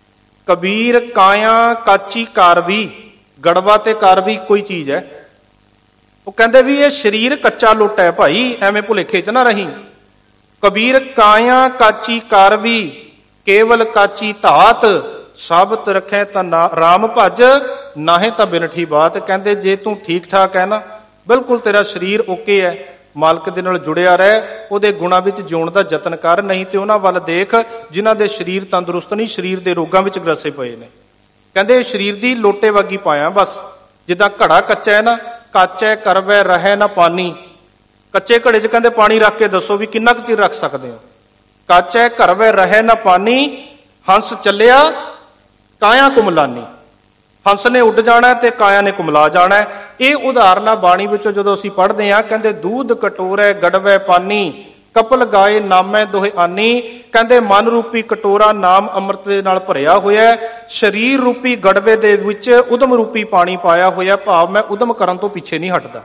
ਕਬੀਰ ਕਾਇਆ ਕਾਚੀ ਕਾਰਵੀ, ਗੜਵਾ ਤੇ ਕਾਰਵੀ ਕੋਈ ਚੀਜ਼ ਹੈ। ਉਹ ਕਹਿੰਦੇ ਵੀ ਇਹ ਸਰੀਰ ਕੱਚਾ ਲੁੱਟ ਹੈ ਭਾਈ, ਐਵੇਂ ਭੁਲੇਖੇ ਚ ਨਾ ਰਹੀ। ਕਬੀਰ ਕਾਇਆ ਕਾਚੀ ਕਾਰਵੀ, ਕੇਵਲ ਕਾਚੀ ਧਾਤ, ਸਾਬਤ ਰੱਖੇ ਤਾਂ ਰਾਮ ਭਜ, ਨਾਹੇ ਤਾਂ ਬਿਨਠੀ ਬਾਤ। ਕਹਿੰਦੇ ਜੇ ਤੂੰ ਠੀਕ ਠਾਕ ਹੈ ਨਾ, ਬਿਲਕੁਲ ਤੇਰਾ ਸਰੀਰ ਓਕੇ ਹੈ, ਮਾਲਕ ਦੇ ਨਾਲ ਜੁੜਿਆ ਰਹਿ, ਉਹਦੇ ਗੁਣਾਂ ਵਿੱਚ ਜਿਉਣ ਦਾ ਯਤਨ ਕਰ, ਨਹੀਂ ਤੇ ਉਹਨਾਂ ਵੱਲ ਦੇਖ ਜਿਨ੍ਹਾਂ ਦੇ ਸਰੀਰ ਤੰਦਰੁਸਤ ਨਹੀਂ, ਸਰੀਰ ਦੇ ਰੋਗਾਂ ਵਿੱਚ ਗ੍ਰਸੇ ਪਏ ਨੇ। ਕਹਿੰਦੇ ਸਰੀਰ ਦੀ ਲੋਟੇ ਵਰਗੀ ਪਾਇਆ, ਬਸ ਜਿੱਦਾਂ ਘੜਾ ਕੱਚਾ ਹੈ ਨਾ, ਕਾਚੈ ਕਰਵੈ ਰਹਿ ਨਾ ਪਾਨੀ। ਕੱਚੇ ਘੜੇ 'ਚ ਕਹਿੰਦੇ ਪਾਣੀ ਰੱਖ ਕੇ ਦੱਸੋ ਵੀ ਕਿੰਨਾ ਕੁ ਚਿਰ ਰੱਖ ਸਕਦੇ ਹੋ। ਕਾਚੈ ਕਰਵੈ ਰਹਿ ਨਾ ਪਾਨੀ, ਹੰਸ ਚੱਲਿਆ ਕਾਇਆ ਕੁਮਲਾਨੀ। ਹੰਸ ਨੇ ਉੱਡ ਜਾਣਾ ਤੇ ਕਾਇਆ ਨੇ ਕੁਮਲਾ ਜਾਣਾ। ਇਹ ਉਦਾਹਰਨਾਂ ਬਾਣੀ ਵਿੱਚੋਂ ਜਦੋਂ ਅਸੀਂ ਪੜ੍ਹਦੇ ਹਾਂ, ਕਹਿੰਦੇ ਦੂਧ ਕਟੋਰੈ ਗੜਵੈ ਪਾਨੀ, ਕਪਲ ਗਾਏ ਨਾਮੈ ਦੋਹੇ ਆਨੀ। ਕਹਿੰਦੇ ਮਨ ਰੂਪੀ ਕਟੋਰਾ ਨਾਮ ਅੰਮ੍ਰਿਤ ਦੇ ਨਾਲ ਭਰਿਆ ਹੋਇਆ, ਸਰੀਰ ਰੂਪੀ ਗੜਵੇ ਦੇ ਵਿੱਚ ਉਦਮ ਰੂਪੀ ਪਾਣੀ ਪਾਇਆ ਹੋਇਆ। ਭਾਵ ਮੈਂ ਉਦਮ ਕਰਨ ਤੋਂ ਪਿੱਛੇ ਨਹੀਂ ਹਟਦਾ,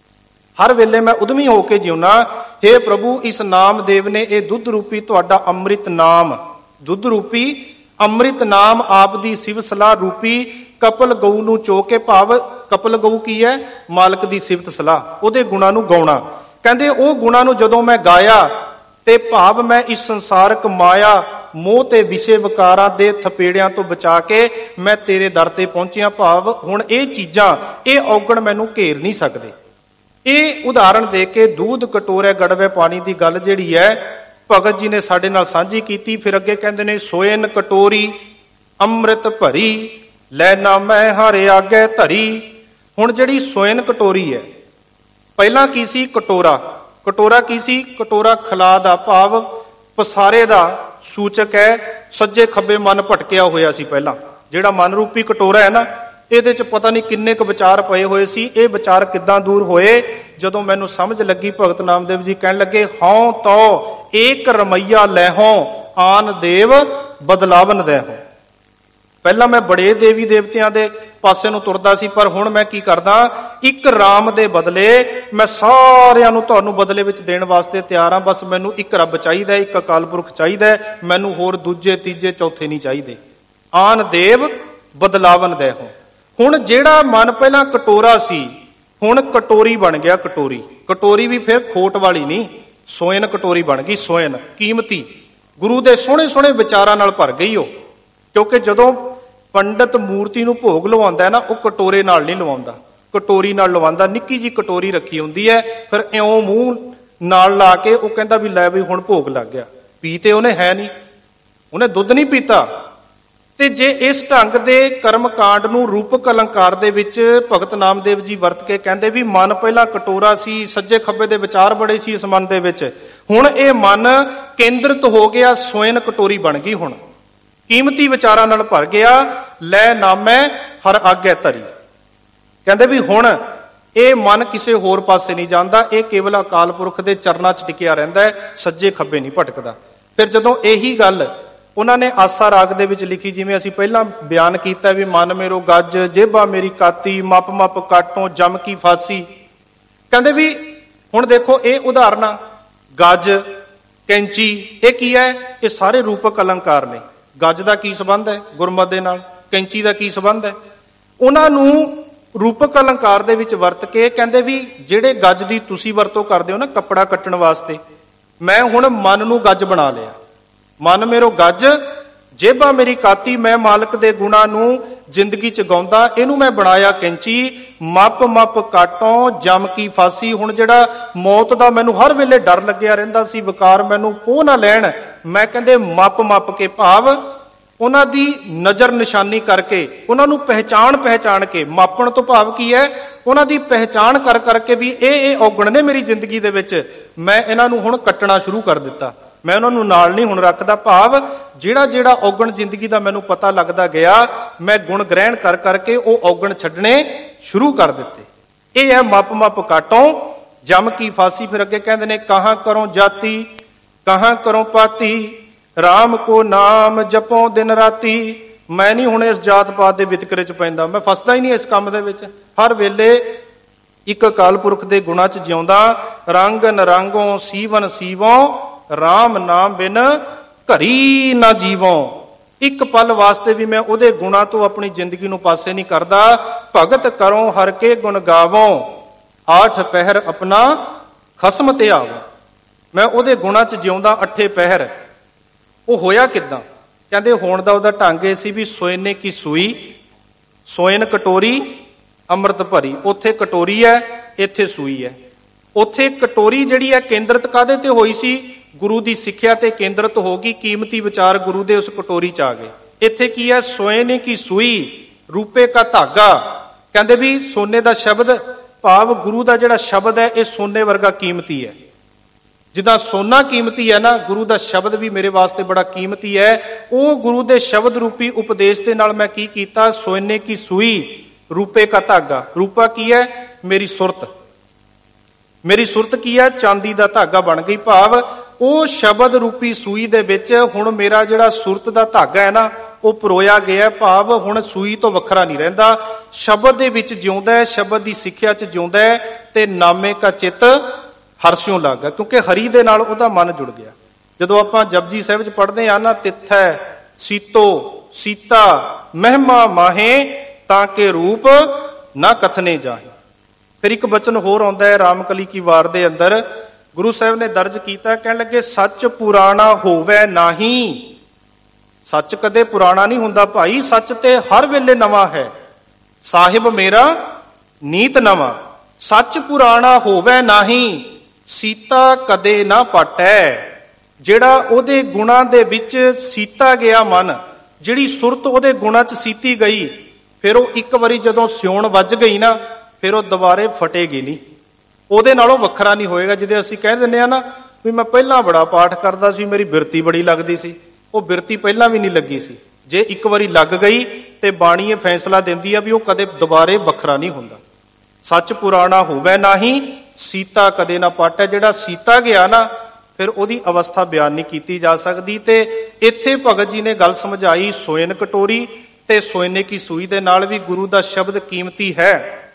ਹਰ ਵੇਲੇ ਮੈਂ ਉਦਮੀ ਹੋ ਕੇ ਜਿਉਣਾ। ਹੇ ਪ੍ਰਭੂ, ਇਸ ਨਾਮਦੇਵ ਨੇ ਇਹ ਦੁੱਧ ਰੂਪੀ ਤੁਹਾਡਾ ਅੰਮ੍ਰਿਤ ਨਾਮ, ਦੁੱਧ ਰੂਪੀ ਅੰਮ੍ਰਿਤ ਨਾਮ ਆਪ ਦੀ ਸਿਵ ਸਲਾਹ ਰੂਪੀ ਕਪਲ ਗਊ ਨੂੰ ਚੋ ਕੇ, ਭਾਵ ਕਪਲ ਗਊ ਕੀ ਹੈ? ਮਾਲਕ ਦੀ ਸਿਫਤ ਸਲਾਹ, ਉਹਦੇ ਗੁਣਾਂ ਨੂੰ ਗਾਉਣਾ। ਕਹਿੰਦੇ ਉਹ ਗੁਣਾਂ ਨੂੰ ਜਦੋਂ ਮੈਂ ਗਾਇਆ ਤੇ ਭਾਵ ਮੈਂ ਇਸ ਸੰਸਾਰਕ ਮਾਇਆ ਮੋਹ ਤੇ ਵਿਸ਼ੇ ਵਿਕਾਰਾਂ ਦੇ ਥਪੇੜਿਆਂ ਤੋਂ ਬਚਾ ਕੇ ਮੈਂ ਤੇਰੇ ਦਰ ਤੇ ਪਹੁੰਚਿਆ। ਭਾਵ ਹੁਣ ਇਹ ਚੀਜ਼ਾਂ, ਇਹ ਔਗਣ ਮੈਨੂੰ ਘੇਰ ਨਹੀਂ ਸਕਦੇ। ਇਹ ਉਦਾਹਰਣ ਦੇ ਕੇ ਦੂਧ ਕਟੋਰੇ ਗੜਵੇ ਪਾਣੀ ਦੀ ਗੱਲ ਜਿਹੜੀ ਹੈ ਭਗਤ ਜੀ ਨੇ ਸਾਡੇ ਨਾਲ ਸਾਂਝੀ ਕੀਤੀ। ਫਿਰ ਅੱਗੇ ਕਹਿੰਦੇ ਨੇ ਸੋਇਨ ਕਟੋਰੀ ਅੰਮ੍ਰਿਤ ਭਰੀ, ਲੈ ਨਾਮੈ ਹਰਿ ਆਗੇ ਧਰੀ। ਹੁਣ ਜਿਹੜੀ ਸੋਇਨ ਕਟੋਰੀ ਹੈ, ਪਹਿਲਾਂ ਕੀ ਸੀ? ਕਟੋਰਾ। ਕਟੋਰਾ ਕੀ ਸੀ? ਕਟੋਰਾ ਖਲਾ ਦਾ, ਭਾਵ ਪਸਾਰੇ ਦਾ ਸੂਚਕ ਹੈ। ਸੱਜੇ ਖੱਬੇ ਮਨ ਭਟਕਿਆ ਹੋਇਆ ਸੀ ਪਹਿਲਾਂ। ਜਿਹੜਾ ਮਨ ਰੂਪੀ ਕਟੋਰਾ ਹੈ ਨਾ, ਇਹਦੇ 'ਚ ਪਤਾ ਨਹੀਂ ਕਿੰਨੇ ਕੁ ਵਿਚਾਰ ਪਏ ਹੋਏ ਸੀ। ਇਹ ਵਿਚਾਰ ਕਿੱਦਾਂ ਦੂਰ ਹੋਏ? ਜਦੋਂ ਮੈਨੂੰ ਸਮਝ ਲੱਗੀ, ਭਗਤ ਨਾਮਦੇਵ ਜੀ ਕਹਿਣ ਲੱਗੇ, ਹਉ ਤੋ ਏਕ ਰਮਈਆ ਲੈਹੋ, ਆਨ ਦੇਵ ਬਦਲਾਵਨ ਦੇਹੋ। ਪਹਿਲਾਂ ਮੈਂ ਬੜੇ ਦੇਵੀ ਦੇਵਤਿਆਂ ਦੇ ਪਾਸੇ ਨੂੰ ਤੁਰਦਾ ਸੀ, ਪਰ ਹੁਣ ਮੈਂ ਕੀ ਕਰਦਾ? ਇੱਕ ਰਾਮ ਦੇ ਬਦਲੇ ਮੈਂ ਸਾਰਿਆਂ ਨੂੰ ਤੁਹਾਨੂੰ ਬਦਲੇ ਵਿੱਚ ਦੇਣ ਵਾਸਤੇ ਤਿਆਰ ਹਾਂ। ਬਸ ਮੈਨੂੰ ਇੱਕ ਰੱਬ ਚਾਹੀਦਾ, ਇੱਕ ਅਕਾਲ ਪੁਰਖ ਚਾਹੀਦਾ, ਮੈਨੂੰ ਹੋਰ ਦੂਜੇ ਤੀਜੇ ਚੌਥੇ ਨਹੀਂ ਚਾਹੀਦੇ। ਆਨ ਦੇਵ ਬਦਲਾਵਨ ਦੇਹੋ। ਹੁਣ ਜਿਹੜਾ ਮਨ ਪਹਿਲਾਂ ਕਟੋਰਾ ਸੀ, ਹੁਣ ਕਟੋਰੀ ਬਣ ਗਿਆ। ਕਟੋਰੀ, ਕਟੋਰੀ ਵੀ ਫਿਰ ਖੋਟ ਵਾਲੀ ਨਹੀਂ, ਸੋਇਨ ਕਟੋਰੀ ਬਣ ਗਈ। ਸੋਇਨ ਕੀਮਤੀ, ਗੁਰੂ ਦੇ ਸੋਹਣੇ ਸੋਹਣੇ ਵਿਚਾਰਾਂ ਨਾਲ ਭਰ ਗਈ ਉਹ। ਕਿਉਂਕਿ ਜਦੋਂ ਪੰਡਤ ਮੂਰਤੀ ਨੂੰ ਭੋਗ ਲਵਾਉਂਦਾ ਹੈ ਨਾ, ਉਹ ਕਟੋਰੇ ਨਾਲ ਨਹੀਂ ਲਵਾਉਂਦਾ, ਕਟੋਰੀ ਨਾਲ ਲਵਾਉਂਦਾ। ਨਿੱਕੀ ਜੀ ਕਟੋਰੀ ਰੱਖੀ ਹੁੰਦੀ ਹੈ, ਫਿਰ ਇਉਂ ਮੂੰਹ ਨਾਲ ਲਾ ਕੇ ਉਹ ਕਹਿੰਦਾ ਵੀ ਲੈ ਵੀ ਹੁਣ ਭੋਗ ਲੱਗ ਗਿਆ। ਪੀ ਤੇ ਉਹਨੇ ਹੈ ਨਹੀਂ, ਉਹਨੇ ਦੁੱਧ ਨਹੀਂ ਪੀਤਾ। ਤੇ ਜੇ ਇਸ ਢੰਗ ਦੇ ਕਰਮ ਕਾਂਡ ਨੂੰ ਰੂਪਕ ਅਲੰਕਾਰ ਦੇ ਵਿੱਚ ਭਗਤ ਨਾਮਦੇਵ ਜੀ ਵਰਤ ਕੇ ਕਹਿੰਦੇ ਵੀ ਮਨ ਪਹਿਲਾਂ ਕਟੋਰਾ ਸੀ, ਸੱਜੇ ਖੱਬੇ ਦੇ ਵਿਚਾਰ ਬੜੇ ਸੀ ਇਸ ਮਨ ਦੇ ਵਿੱਚ, ਹੁਣ ਇਹ ਮਨ ਕੇਂਦਰਿਤ ਹੋ ਗਿਆ, ਸੋਇਨ ਕਟੋਰੀ ਬਣ ਗਈ, ਹੁਣ ਕੀਮਤੀ ਵਿਚਾਰਾਂ ਨਾਲ ਭਰ ਗਿਆ। ਲੈ ਨਾਮੈ ਹਰ ਆਗੇ ਧਰੀ। ਕਹਿੰਦੇ ਵੀ ਹੁਣ ਇਹ ਮਨ ਕਿਸੇ ਹੋਰ ਪਾਸੇ ਨਹੀਂ ਜਾਂਦਾ, ਇਹ ਕੇਵਲ ਅਕਾਲ ਪੁਰਖ ਦੇ ਚਰਨਾਂ 'ਚ ਟਿਕਿਆ ਰਹਿੰਦਾ ਹੈ, ਸੱਜੇ ਖੱਬੇ ਨਹੀਂ ਭਟਕਦਾ। ਫਿਰ ਜਦੋਂ ਇਹੀ ਗੱਲ ਉਹਨਾਂ ਨੇ ਆਸਾ ਰਾਗ ਦੇ ਵਿੱਚ ਲਿਖੀ, ਜਿਵੇਂ ਅਸੀਂ ਪਹਿਲਾਂ ਬਿਆਨ ਕੀਤਾ ਵੀ ਮਨ ਮੇਰੋ ਗੱਜ, ਜੇਬਾ ਮੇਰੀ ਕਾਤੀ, ਮੱਪ ਮੱਪ ਕਾਟੋਂ ਜਮ ਕੀ ਫਾਸੀ। ਕਹਿੰਦੇ ਵੀ ਹੁਣ ਦੇਖੋ ਇਹ ਉਦਾਹਰਨਾਂ, ਗੱਜ, ਕੈਂਚੀ, ਇਹ ਕੀ ਹੈ? ਇਹ ਸਾਰੇ ਰੂਪਕ ਅਲੰਕਾਰ ਨੇ। ਗੱਜ ਦਾ ਕੀ ਸੰਬੰਧ ਹੈ ਗੁਰਮਤਿ ਦੇ ਨਾਲ? ਕੈਂਚੀ ਦਾ ਕੀ ਸੰਬੰਧ ਹੈ? ਉਹਨਾਂ ਨੂੰ ਰੂਪਕ ਅਲੰਕਾਰ ਦੇ ਵਿੱਚ ਵਰਤ ਕੇ ਕਹਿੰਦੇ ਵੀ ਜਿਹੜੇ ਗੱਜ ਦੀ ਤੁਸੀਂ ਵਰਤੋਂ ਕਰਦੇ ਹੋ ਨਾ ਕੱਪੜਾ ਕੱਟਣ ਵਾਸਤੇ, ਮੈਂ ਹੁਣ ਮਨ ਨੂੰ ਗੱਜ ਬਣਾ ਲਿਆ। ਮਨ ਮੇਰੋ ਗੱਜ, ਜੇਬਾ ਮੇਰੀ ਕਾਤੀ, ਮੈਂ ਮਾਲਕ ਦੇ ਗੁਣਾਂ ਨੂੰ ਜ਼ਿੰਦਗੀ 'ਚ ਗਾਉਂਦਾ, ਇਹਨੂੰ ਮੈਂ ਬਣਾਇਆ ਕੈਂਚੀ। ਮੱਪ ਮੱਪ ਕਾਟੋਂ ਜਮ ਕੀ ਫਾਸੀ। ਹੁਣ ਜਿਹੜਾ ਮੌਤ ਦਾ ਮੈਨੂੰ ਹਰ ਵੇਲੇ ਡਰ ਲੱਗਿਆ ਰਹਿੰਦਾ ਸੀ, ਵਿਕਾਰ ਮੈਨੂੰ ਪੋਹ ਨਾ ਲੈਣ, ਮੈਂ ਕਹਿੰਦੇ ਮੱਪ ਮੱਪ ਕੇ, ਭਾਵ ਉਹਨਾਂ ਦੀ ਨਜ਼ਰ ਨਿਸ਼ਾਨੀ ਕਰਕੇ, ਉਹਨਾਂ ਨੂੰ ਪਹਿਚਾਣ ਕੇ, ਮਾਪਣ ਤੋਂ ਭਾਵ ਕੀ ਹੈ? ਉਹਨਾਂ ਦੀ ਪਹਿਚਾਣ ਕਰ ਕਰਕੇ ਵੀ ਇਹ ਔਗਣ ਨੇ ਮੇਰੀ ਜ਼ਿੰਦਗੀ ਦੇ ਵਿੱਚ, ਮੈਂ ਇਹਨਾਂ ਨੂੰ ਹੁਣ ਕੱਟਣਾ ਸ਼ੁਰੂ ਕਰ ਦਿੱਤਾ। ਮੈਂ ਉਹਨਾਂ ਨੂੰ ਨਾਲ ਨਹੀਂ ਹੁਣ ਰੱਖਦਾ, ਭਾਵ ਜਿਹੜਾ ਜਿਹੜਾ ਔਗਣ ਜ਼ਿੰਦਗੀ ਦਾ ਮੈਨੂੰ ਪਤਾ ਲੱਗਦਾ ਗਿਆ, ਮੈਂ ਗੁਣ ਗ੍ਰਹਿਣ ਕਰ ਕਰਕੇ ਉਹ ਔਗਣ ਛੱਡਣੇ ਸ਼ੁਰੂ ਕਰ ਦਿੱਤੇ। ਇਹ ਹੈ ਮੱਪ ਮੱਪ ਕਾਟੋਂ ਜਮ ਕੀ ਫਾਸੀ। ਫਿਰ ਅੱਗੇ ਕਹਿੰਦੇ ਨੇ ਕਹਾਂ ਕਰੋ ਜਾਤੀ, ਕਹਾਂ ਕਰੋ ਪਾਤੀ, ਰਾਮ ਕੋ ਨਾਮ ਜਪੋ ਦਿਨ ਰਾਤੀ। ਮੈਂ ਨਹੀਂ ਹੁਣ ਇਸ ਜਾਤ ਪਾਤ ਦੇ ਵਿਤਕਰੇ 'ਚ ਪੈਂਦਾ, ਮੈਂ ਫਸਦਾ ਹੀ ਨਹੀਂ ਇਸ ਕੰਮ ਦੇ ਵਿੱਚ। ਹਰ ਵੇਲੇ ਇੱਕ ਅਕਾਲ ਪੁਰਖ ਦੇ ਗੁਣਾਂ 'ਚ ਜਿਉਂਦਾ। ਰੰਗ ਨਰੰਗੋਂ ਸੀਵਨ ਸੀਵੋਂ, ਰਾਮ ਨਾਮ ਬਿਨ ਘਰੀ ਨਾ ਜੀਵੋਂ। ਇੱਕ ਪਲ ਵਾਸਤੇ ਵੀ ਮੈਂ ਉਹਦੇ ਗੁਣਾਂ ਤੋਂ ਆਪਣੀ ਜ਼ਿੰਦਗੀ ਨੂੰ ਪਾਸੇ ਨਹੀਂ ਕਰਦਾ। ਭਗਤ ਕਰੋ ਹਰ ਕੇ ਗੁਣ ਗਾਵੋਂ, ਆਠ ਪਹਿਰ ਆਪਣਾ ਖਸਮ ਤੇ ਆਵੋਂ। ਮੈਂ ਉਹਦੇ ਗੁਣਾਂ 'ਚ ਜਿਉਂਦਾ ਅੱਠੇ ਪਹਿਰ। ਉਹ ਹੋਇਆ ਕਿੱਦਾਂ? ਕਹਿੰਦੇ ਹੋਣ ਦਾ ਉਹਦਾ ਢੰਗ ਇਹ ਸੀ ਵੀ ਸੋਇਨੇ ਕੀ ਸੂਈ, ਸੋਇਨ ਕਟੋਰੀ ਅੰਮ੍ਰਿਤ ਭਰੀ। ਉੱਥੇ ਕਟੋਰੀ ਹੈ, ਇੱਥੇ ਸੂਈ ਹੈ। ਉੱਥੇ ਕਟੋਰੀ ਜਿਹੜੀ ਹੈ ਕੇਂਦਰਿਤ ਕਾਹਦੇ ਤੇ ਹੋਈ ਸੀ? ਗੁਰੂ ਦੀ ਸਿੱਖਿਆ ਤੇ ਕੇਂਦਰਿਤ ਹੋ ਗਈ, ਕੀਮਤੀ ਵਿਚਾਰ ਗੁਰੂ ਦੇ ਉਸ ਕਟੋਰੀ 'ਚ ਆ ਗਏ। ਇੱਥੇ ਕੀ ਹੈ? ਸੋਇਨੇ ਕੀ ਸੂਈ, ਰੂਪੇ ਕਾ ਧਾਗਾ। ਕਹਿੰਦੇ ਵੀ ਸੋਨੇ ਦਾ ਸ਼ਬਦ ਭਾਵ ਗੁਰੂ ਦਾ ਜਿਹੜਾ ਸ਼ਬਦ ਹੈ ਇਹ ਸੋਨੇ ਵਰਗਾ ਕੀਮਤੀ ਹੈ। ਜਿੱਦਾਂ ਸੋਨਾ ਕੀਮਤੀ ਹੈ ਨਾ, ਗੁਰੂ ਦਾ ਸ਼ਬਦ ਵੀ ਮੇਰੇ ਵਾਸਤੇ ਬੜਾ ਕੀਮਤੀ ਹੈ। ਉਹ ਗੁਰੂ ਦੇ ਸ਼ਬਦ ਰੂਪੀ ਉਪਦੇਸ਼ ਦੇ ਨਾਲ ਮੈਂ ਕੀ ਕੀਤਾ, ਸੋਨੇ ਕੀ ਸੂਈ ਰੂਪੇ ਕਾ ਧਾਗਾ। ਰੂਪਾ ਕੀ ਹੈ? ਮੇਰੀ ਸੁਰਤ। ਮੇਰੀ ਸੁਰਤ ਕੀ ਹੈ? ਚਾਂਦੀ ਦਾ ਧਾਗਾ ਬਣ ਗਈ। ਭਾਵ ਉਹ ਸ਼ਬਦ ਰੂਪੀ ਸੂਈ ਦੇ ਵਿੱਚ ਹੁਣ ਮੇਰਾ ਜਿਹੜਾ ਸੁਰਤ ਦਾ ਧਾਗਾ ਹੈ ਨਾ, ਉਹ ਪਰੋਇਆ ਗਿਆ। ਭਾਵ ਹੁਣ ਸੂਈ ਤੋਂ ਵੱਖਰਾ ਨਹੀਂ ਰਹਿੰਦਾ, ਸ਼ਬਦ ਦੇ ਵਿੱਚ ਜਿਉਂਦਾ ਹੈ, ਸ਼ਬਦ ਦੀ ਸਿੱਖਿਆ 'ਚ ਜਿਉਂਦਾ ਹੈ। ਤੇ ਨਾਮੇ ਕਾ ਚਿੱਤ ਹਰਸਿਉਂ ਲੱਗਾ, ਕਿਉਂਕਿ ਹਰੀ ਦੇ ਨਾਲ ਉਹਦਾ ਮਨ ਜੁੜ ਗਿਆ। ਜਦੋਂ ਆਪਾਂ ਜਪਜੀ ਸਾਹਿਬ 'ਚ ਪੜ੍ਹਦੇ ਆ ਨਾ, ਤਿੱਥੈ ਸੀਤੋ ਸੀਤਾ ਮਹਿਮਾ ਮਾਹੇ ਤਾਂ ਕਿ ਰੂਪ ਨਾ ਕਥਨੇ ਜਾਹੇ। ਫਿਰ ਇੱਕ ਬਚਨ ਹੋਰ ਆਉਂਦਾ ਹੈ ਰਾਮਕਲੀ ਕੀ ਵਾਰ ਦੇ ਅੰਦਰ, ਗੁਰੂ ਸਾਹਿਬ ਨੇ ਦਰਜ ਕੀਤਾ, ਕਹਿਣ ਲੱਗੇ ਸੱਚ ਪੁਰਾਣਾ ਹੋਵੇ ਨਾਹੀ। ਸੱਚ ਕਦੇ ਪੁਰਾਣਾ ਨਹੀਂ ਹੁੰਦਾ ਭਾਈ, ਸੱਚ ਤੇ ਹਰ ਵੇਲੇ ਨਵਾਂ ਹੈ। ਸਾਹਿਬ ਮੇਰਾ ਨੀਤ ਨਵਾਂ, ਸੱਚ ਪੁਰਾਣਾ ਹੋਵੇ ਨਾਹੀ, ਸੀਤਾ ਕਦੇ ਨਾ ਪਟੈ। ਜਿਹੜਾ ਉਹਦੇ ਗੁਣਾਂ ਦੇ ਵਿੱਚ ਸੀਤਾ ਗਿਆ ਮਨ, ਜਿਹੜੀ ਸੁਰਤ ਉਹਦੇ ਗੁਣਾਂ 'ਚ ਸੀਤੀ ਗਈ, ਫਿਰ ਉਹ ਇੱਕ ਵਾਰੀ ਜਦੋਂ ਸਿਉਣ ਵੱਜ ਗਈ ਨਾ, ਫਿਰ ਉਹ ਦੁਬਾਰੇ ਫਟੇਗੀ ਨਹੀਂ, ਉਹਦੇ ਨਾਲੋਂ ਵੱਖਰਾ ਨਹੀਂ ਹੋਏਗਾ। ਜਿਹਦੇ ਅਸੀਂ ਕਹਿ ਦਿੰਦੇ ਆ ਨਾ ਵੀ ਮੈਂ ਪਹਿਲਾਂ ਬੜਾ ਪਾਠ ਕਰਦਾ ਸੀ, ਮੇਰੀ ਬਿਰਤੀ ਬੜੀ ਲੱਗਦੀ ਸੀ, ਉਹ ਬਿਰਤੀ ਪਹਿਲਾਂ ਵੀ ਨਹੀਂ ਲੱਗੀ ਸੀ। ਜੇ ਇੱਕ ਵਾਰੀ ਲੱਗ ਗਈ ਤੇ ਬਾਣੀ ਇਹ ਫੈਸਲਾ ਦਿੰਦੀ ਆ ਵੀ ਉਹ ਕਦੇ ਦੁਬਾਰੇ ਵੱਖਰਾ ਨਹੀਂ ਹੁੰਦਾ। ਸੱਚ ਪੁਰਾਣਾ ਹੋਵੇ ਨਾਹੀ, ਸੀਤਾ ਕਦੇ ਨਾ ਪਾਟੈ। ਜਿਹੜਾ ਸੀਤਾ ਗਿਆ ਨਾ, ਫਿਰ ਉਹਦੀ ਅਵਸਥਾ ਬਿਆਨ ਨਹੀਂ ਕੀਤੀ ਜਾ ਸਕਦੀ। ਤੇ ਇੱਥੇ ਭਗਤ ਜੀ ਨੇ ਗੱਲ ਸਮਝਾਈ ਸੋਇਨ ਕਟੋਰੀ ਤੇ ਸੋਇਨੇ ਕੀ ਸੂਈ ਦੇ ਨਾਲ ਵੀ ਗੁਰੂ ਦਾ ਸ਼ਬਦ ਕੀਮਤੀ ਹੈ।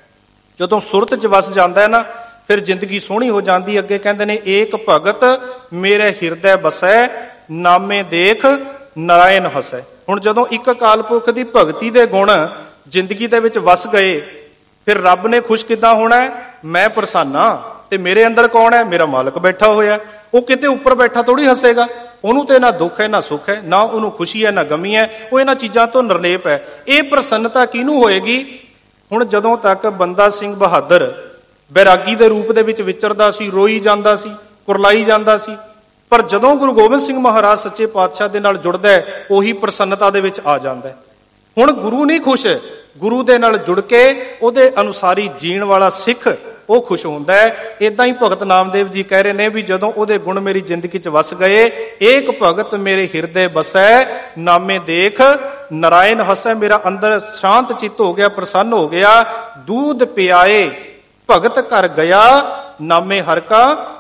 ਜਦੋਂ ਸੁਰਤ 'ਚ ਵਸ ਜਾਂਦਾ ਹੈ ਨਾ, ਫਿਰ ਜ਼ਿੰਦਗੀ ਸੋਹਣੀ ਹੋ ਜਾਂਦੀ। ਅੱਗੇ ਕਹਿੰਦੇ ਨੇ ਏਕ ਭਗਤ ਮੇਰੇ ਹਿਰਦੈ ਬਸੈ, ਨਾਮੇ ਦੇਖ ਨਾਰਾਇਣ ਹਸੈ। ਹੁਣ ਜਦੋਂ ਇੱਕ ਅਕਾਲ ਪੁਰਖ ਦੀ ਭਗਤੀ ਦੇ ਗੁਣ ਜ਼ਿੰਦਗੀ ਦੇ ਵਿੱਚ ਵਸ ਗਏ, ਫਿਰ ਰੱਬ ਨੇ ਖੁਸ਼ ਕਿੱਦਾਂ ਹੋਣਾ ਹੈ? ਮੈਂ ਪ੍ਰਸੰਨਾ ਤੇ ਮੇਰੇ ਅੰਦਰ ਕੌਣ ਹੈ? ਮੇਰਾ ਮਾਲਕ ਬੈਠਾ ਹੋਇਆ। ਉਹ ਕਿਤੇ ਉੱਪਰ ਬੈਠਾ ਥੋੜੀ ਹੱਸੇਗਾ, ਉਹਨੂੰ ਤੇ ਨਾ ਦੁੱਖ ਹੈ ਨਾ ਸੁੱਖ ਹੈ, ਨਾ ਉਹਨੂੰ ਖੁਸ਼ੀ ਹੈ ਨਾ ਗਮੀ ਹੈ, ਉਹ ਇਹਨਾਂ ਚੀਜ਼ਾਂ ਤੋਂ ਨਿਰਲੇਪ ਹੈ। ਇਹ ਪ੍ਰਸੰਨਤਾ ਕਿਹਨੂੰ ਹੋਏਗੀ? ਹੁਣ ਜਦੋਂ ਤੱਕ ਬੰਦਾ ਸਿੰਘ ਬਹਾਦਰ ਬੈਰਾਗੀ ਦੇ ਰੂਪ ਦੇ ਵਿੱਚ ਵਿਚਰਦਾ ਸੀ, ਰੋਈ ਜਾਂਦਾ ਸੀ, ਕੁਰਲਾਈ ਜਾਂਦਾ ਸੀ, ਪਰ ਜਦੋਂ ਗੁਰੂ ਗੋਬਿੰਦ ਸਿੰਘ ਮਹਾਰਾਜ ਸੱਚੇ ਪਾਤਸ਼ਾਹ ਦੇ ਨਾਲ ਜੁੜਦਾ ਹੈ, ਉਹੀ ਪ੍ਰਸੰਨਤਾ ਦੇ ਵਿੱਚ ਆ ਜਾਂਦਾ ਹੈ। ਹੁਣ ਗੁਰੂ ਨਹੀਂ ਖੁਸ਼, ਗੁਰੂ ਦੇ ਨਾਲ ਜੁੜ ਕੇ ਉਹਦੇ ਅਨੁਸਾਰੀ ਜੀਣ ਵਾਲਾ ਸਿੱਖ ਉਹ ਖੁਸ਼ ਹੁੰਦਾ ਹੈ। ਇਦਾਂ ਹੀ ਭਗਤ ਨਾਮਦੇਵ ਜੀ ਕਹਿ ਰਹੇ ਨੇ ਵੀ ਜਦੋਂ ਉਹਦੇ ਗੁਣ ਮੇਰੀ ਜ਼ਿੰਦਗੀ 'ਚ ਵਸ ਗਏ, ਏਕ ਭਗਤ ਮੇਰੇ ਹਿਰਦੇ ਬਸੈ, ਨਾਮੇ ਦੇਖ ਨਾਰਾਇਣ ਹਸੈ। ਮੇਰਾ ਅੰਦਰ ਸ਼ਾਂਤ ਚਿੱਤ ਹੋ ਗਿਆ, ਪ੍ਰਸੰਨ ਹੋ ਗਿਆ। ਦੂਧ ਪਿਆਏ ਭਗਤ ਘਰ ਗਿਆ, ਨਾਮੇ ਹਰ ਕਾ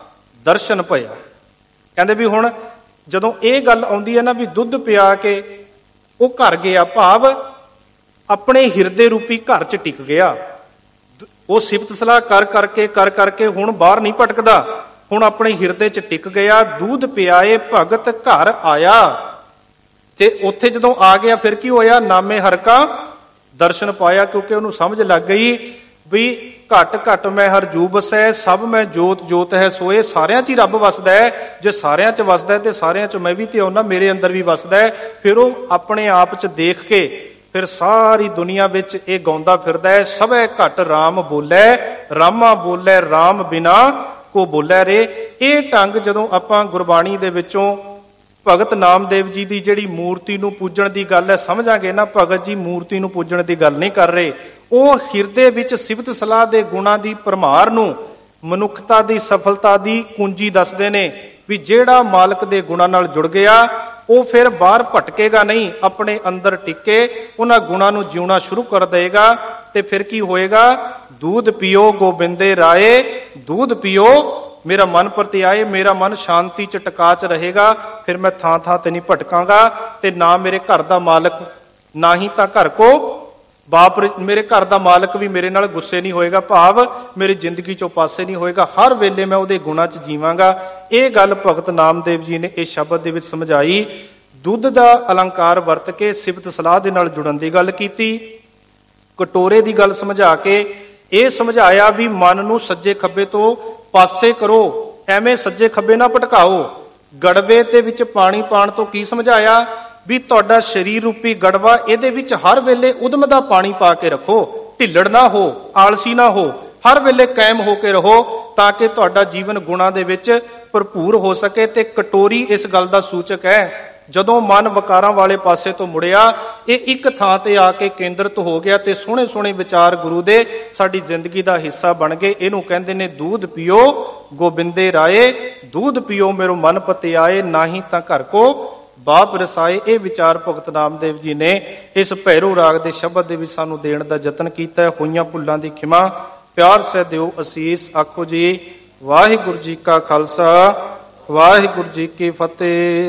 ਦਰਸ਼ਨ ਭਇਆ। ਕਹਿੰਦੇ ਵੀ ਹੁਣ ਜਦੋਂ ਇਹ ਗੱਲ ਆਉਂਦੀ ਹੈ ਨਾ ਵੀ ਦੁੱਧ ਪਿਆ ਕੇ ਉਹ ਘਰ ਗਿਆ, ਭਾਵ ਆਪਣੇ ਹਿਰਦੇ ਰੂਪੀ ਘਰ 'ਚ ਟਿਕ ਗਿਆ। ਉਹ ਸਿਫਤ ਸਲਾਹ ਕਰ ਕਰਕੇ ਹੁਣ ਬਾਹਰ ਨਹੀਂ ਭਟਕਦਾ, ਹੁਣ ਆਪਣੇ ਹਿਰਦੇ 'ਚ ਟਿਕ ਗਿਆ। ਦੂਧ ਪਿਆਏ ਭਗਤ ਘਰ ਆਇਆ, ਤੇ ਉੱਥੇ ਜਦੋਂ ਆ ਗਿਆ ਫਿਰ ਕੀ ਹੋਇਆ? ਨਾਮੇ ਹਰ ਕਾ ਦਰਸ਼ਨ ਪਾਇਆ, ਕਿਉਂਕਿ ਉਹਨੂੰ ਸਮਝ ਲੱਗ ਗਈ ਵੀ ਘਟ ਘਟ ਮੈਂ ਹਰ ਜੂ ਵਸੈ, ਸਭ ਮੈਂ ਜੋਤ ਜੋਤ ਹੈ ਸੋਏ। ਸਾਰਿਆਂ 'ਚ ਹੀ ਰੱਬ ਵਸਦਾ ਹੈ, ਜੇ ਸਾਰਿਆਂ 'ਚ ਵਸਦਾ ਹੈ ਤੇ ਸਾਰਿਆਂ 'ਚ ਮੈਂ ਵੀ ਤੇ ਆਉਣਾ, ਮੇਰੇ ਅੰਦਰ ਵੀ ਵਸਦਾ ਹੈ। ਫਿਰ ਉਹ ਆਪਣੇ ਆਪ 'ਚ ਦੇਖ ਕੇ ਫਿਰ ਸਾਰੀ ਦੁਨੀਆ ਵਿੱਚ ਇਹ ਗਾਉਂਦਾ ਫਿਰਦਾ ਹੈ, ਸਭੈ ਘਟ ਰਾਮ ਬੋਲੇ, ਰਾਮਾ ਬੋਲੇ ਰਾਮ ਬਿਨਾ ਕੋ ਬੋਲੇ ਰੇ। ਇਹ ਢੰਗ ਜਦੋਂ ਆਪਾਂ ਗੁਰਬਾਣੀ ਦੇ ਵਿੱਚੋਂ ਭਗਤ ਨਾਮਦੇਵ ਜੀ ਦੀ ਜਿਹੜੀ ਮੂਰਤੀ ਨੂੰ ਪੂਜਣ ਦੀ ਗੱਲ ਹੈ ਸਮਝਾਂਗੇ ਨਾ, ਭਗਤ ਜੀ ਮੂਰਤੀ ਨੂੰ ਪੂਜਣ ਦੀ ਗੱਲ ਨਹੀਂ ਕਰ ਰਹੇ। ਉਹ ਹਿਰਦੇ ਵਿੱਚ ਸਿਫਤ ਸਲਾਹ ਦੇ ਗੁਣਾਂ ਦੀ ਭਰਮਾਰ ਨੂੰ ਮਨੁੱਖਤਾ ਦੀ ਸਫਲਤਾ ਦੀ ਕੁੰਜੀ ਦੱਸਦੇ ਨੇ ਵੀ ਜਿਹੜਾ ਮਾਲਕ ਦੇ ਗੁਣਾਂ ਨਾਲ ਜੁੜ ਗਿਆ ਉਹ ਫਿਰ ਬਾਹਰ ਭਟਕੇਗਾ ਨਹੀਂ, ਆਪਣੇ ਅੰਦਰ ਟਿੱਕੇ ਉਹਨਾਂ ਗੁਣਾਂ ਨੂੰ ਜਿਉਣਾ ਸ਼ੁਰੂ ਕਰ ਦੇਗਾ। ਤੇ ਫਿਰ ਕੀ ਹੋਏਗਾ? दूध पियो गोबिंदे राये, दूध पियो मेरा मन प्रति आए, मेरा मन शांति च टका च रहेगा, फिर मैं थां थां ते नहीं भटकांगा, ते ना मेरे घर दा मालक ना ही तां घर को बाप मेरे घर दा मालक भी मेरे नाल गुस्से नहीं होएगा, भाव मेरी जिंदगी चों पासे नहीं होएगा, हर वेले मैं उहदे गुणां च जीवांगा। ये गल भगत नामदेव जी ने इस शब्द दे विच समझाई। दुध दा अलंकार वरत के सिफत सलाह दे नाल जुड़न दी गल कीती, कटोरे दी गल समझा के ਇਹ ਸਮਝਾਇਆ ਵੀ ਮਨ ਨੂੰ ਸੱਜੇ ਖੱਬੇ ਤੋਂ ਪਾਸੇ ਕਰੋ, ਐਵੇਂ ਸੱਜੇ ਖੱਬੇ ਨਾ ਭਟਕਾਓ। ਗੜਵੇ ਦੇ ਵਿੱਚ ਪਾਣੀ ਪਾਣ ਤੋਂ ਕੀ ਸਮਝਾਇਆ ਵੀ ਤੁਹਾਡਾ ਸਰੀਰ ਰੂਪੀ ਗੜਵਾ, ਇਹਦੇ ਵਿੱਚ ਹਰ ਵੇਲੇ ਉਦਮ ਦਾ ਪਾਣੀ ਪਾ ਕੇ ਰੱਖੋ, ਢਿੱਲੜ ਨਾ ਹੋ, ਆਲਸੀ ਨਾ ਹੋ, ਹਰ ਵੇਲੇ ਕਾਇਮ ਹੋ ਕੇ ਰਹੋ ਤਾਂ ਕਿ ਤੁਹਾਡਾ ਜੀਵਨ ਗੁਣਾਂ ਦੇ ਵਿੱਚ ਭਰਪੂਰ ਹੋ ਸਕੇ। ਤੇ ਕਟੋਰੀ ਇਸ ਗੱਲ ਦਾ ਸੂਚਕ ਹੈ ਜਦੋਂ ਮਨ ਵਿਕਾਰਾਂ ਵਾਲੇ ਪਾਸੇ ਤੋਂ ਮੁੜਿਆ, ਇਹ ਇੱਕ ਥਾਂ ਤੇ ਆ ਕੇ ਕੇਂਦਰਿਤ ਹੋ ਗਿਆ ਤੇ ਸੋਹਣੇ ਸੋਹਣੇ ਵਿਚਾਰ ਗੁਰੂ ਦੇ ਸਾਡੀ ਜ਼ਿੰਦਗੀ ਦਾ ਹਿੱਸਾ ਬਣ ਗਏ। ਇਹਨੂੰ ਕਹਿੰਦੇ ਨੇ ਦੂਧ ਪੀਓ ਗੋਬਿੰਦੇ ਰਾਏ, ਦੂਧ ਪੀਓ ਮੇਰੋ ਮਨ ਪਤਿਆਏ, ਨਾਹੀਂ ਤਾਂ ਘਰ ਕੋ ਬਾਪ ਰਸਾਏ। ਇਹ ਵਿਚਾਰ ਭਗਤ ਨਾਮਦੇਵ ਜੀ ਨੇ ਇਸ ਭੈਰੋ ਰਾਗ ਦੇ ਸ਼ਬਦ ਦੇ ਵਿੱਚ ਸਾਨੂੰ ਦੇਣ ਦਾ ਯਤਨ ਕੀਤਾ ਹੈ। ਹੋਈਆਂ ਭੁੱਲਾਂ ਦੀ ਖਿਮਾ ਪਿਆਰ ਸਹਿ ਦਿਓ ਅਸੀਸ। ਆਖੋ ਜੀ ਵਾਹਿਗੁਰੂ ਜੀ ਕਾ ਖਾਲਸਾ, ਵਾਹਿਗੁਰੂ ਜੀ ਕੀ ਫਤਿਹ।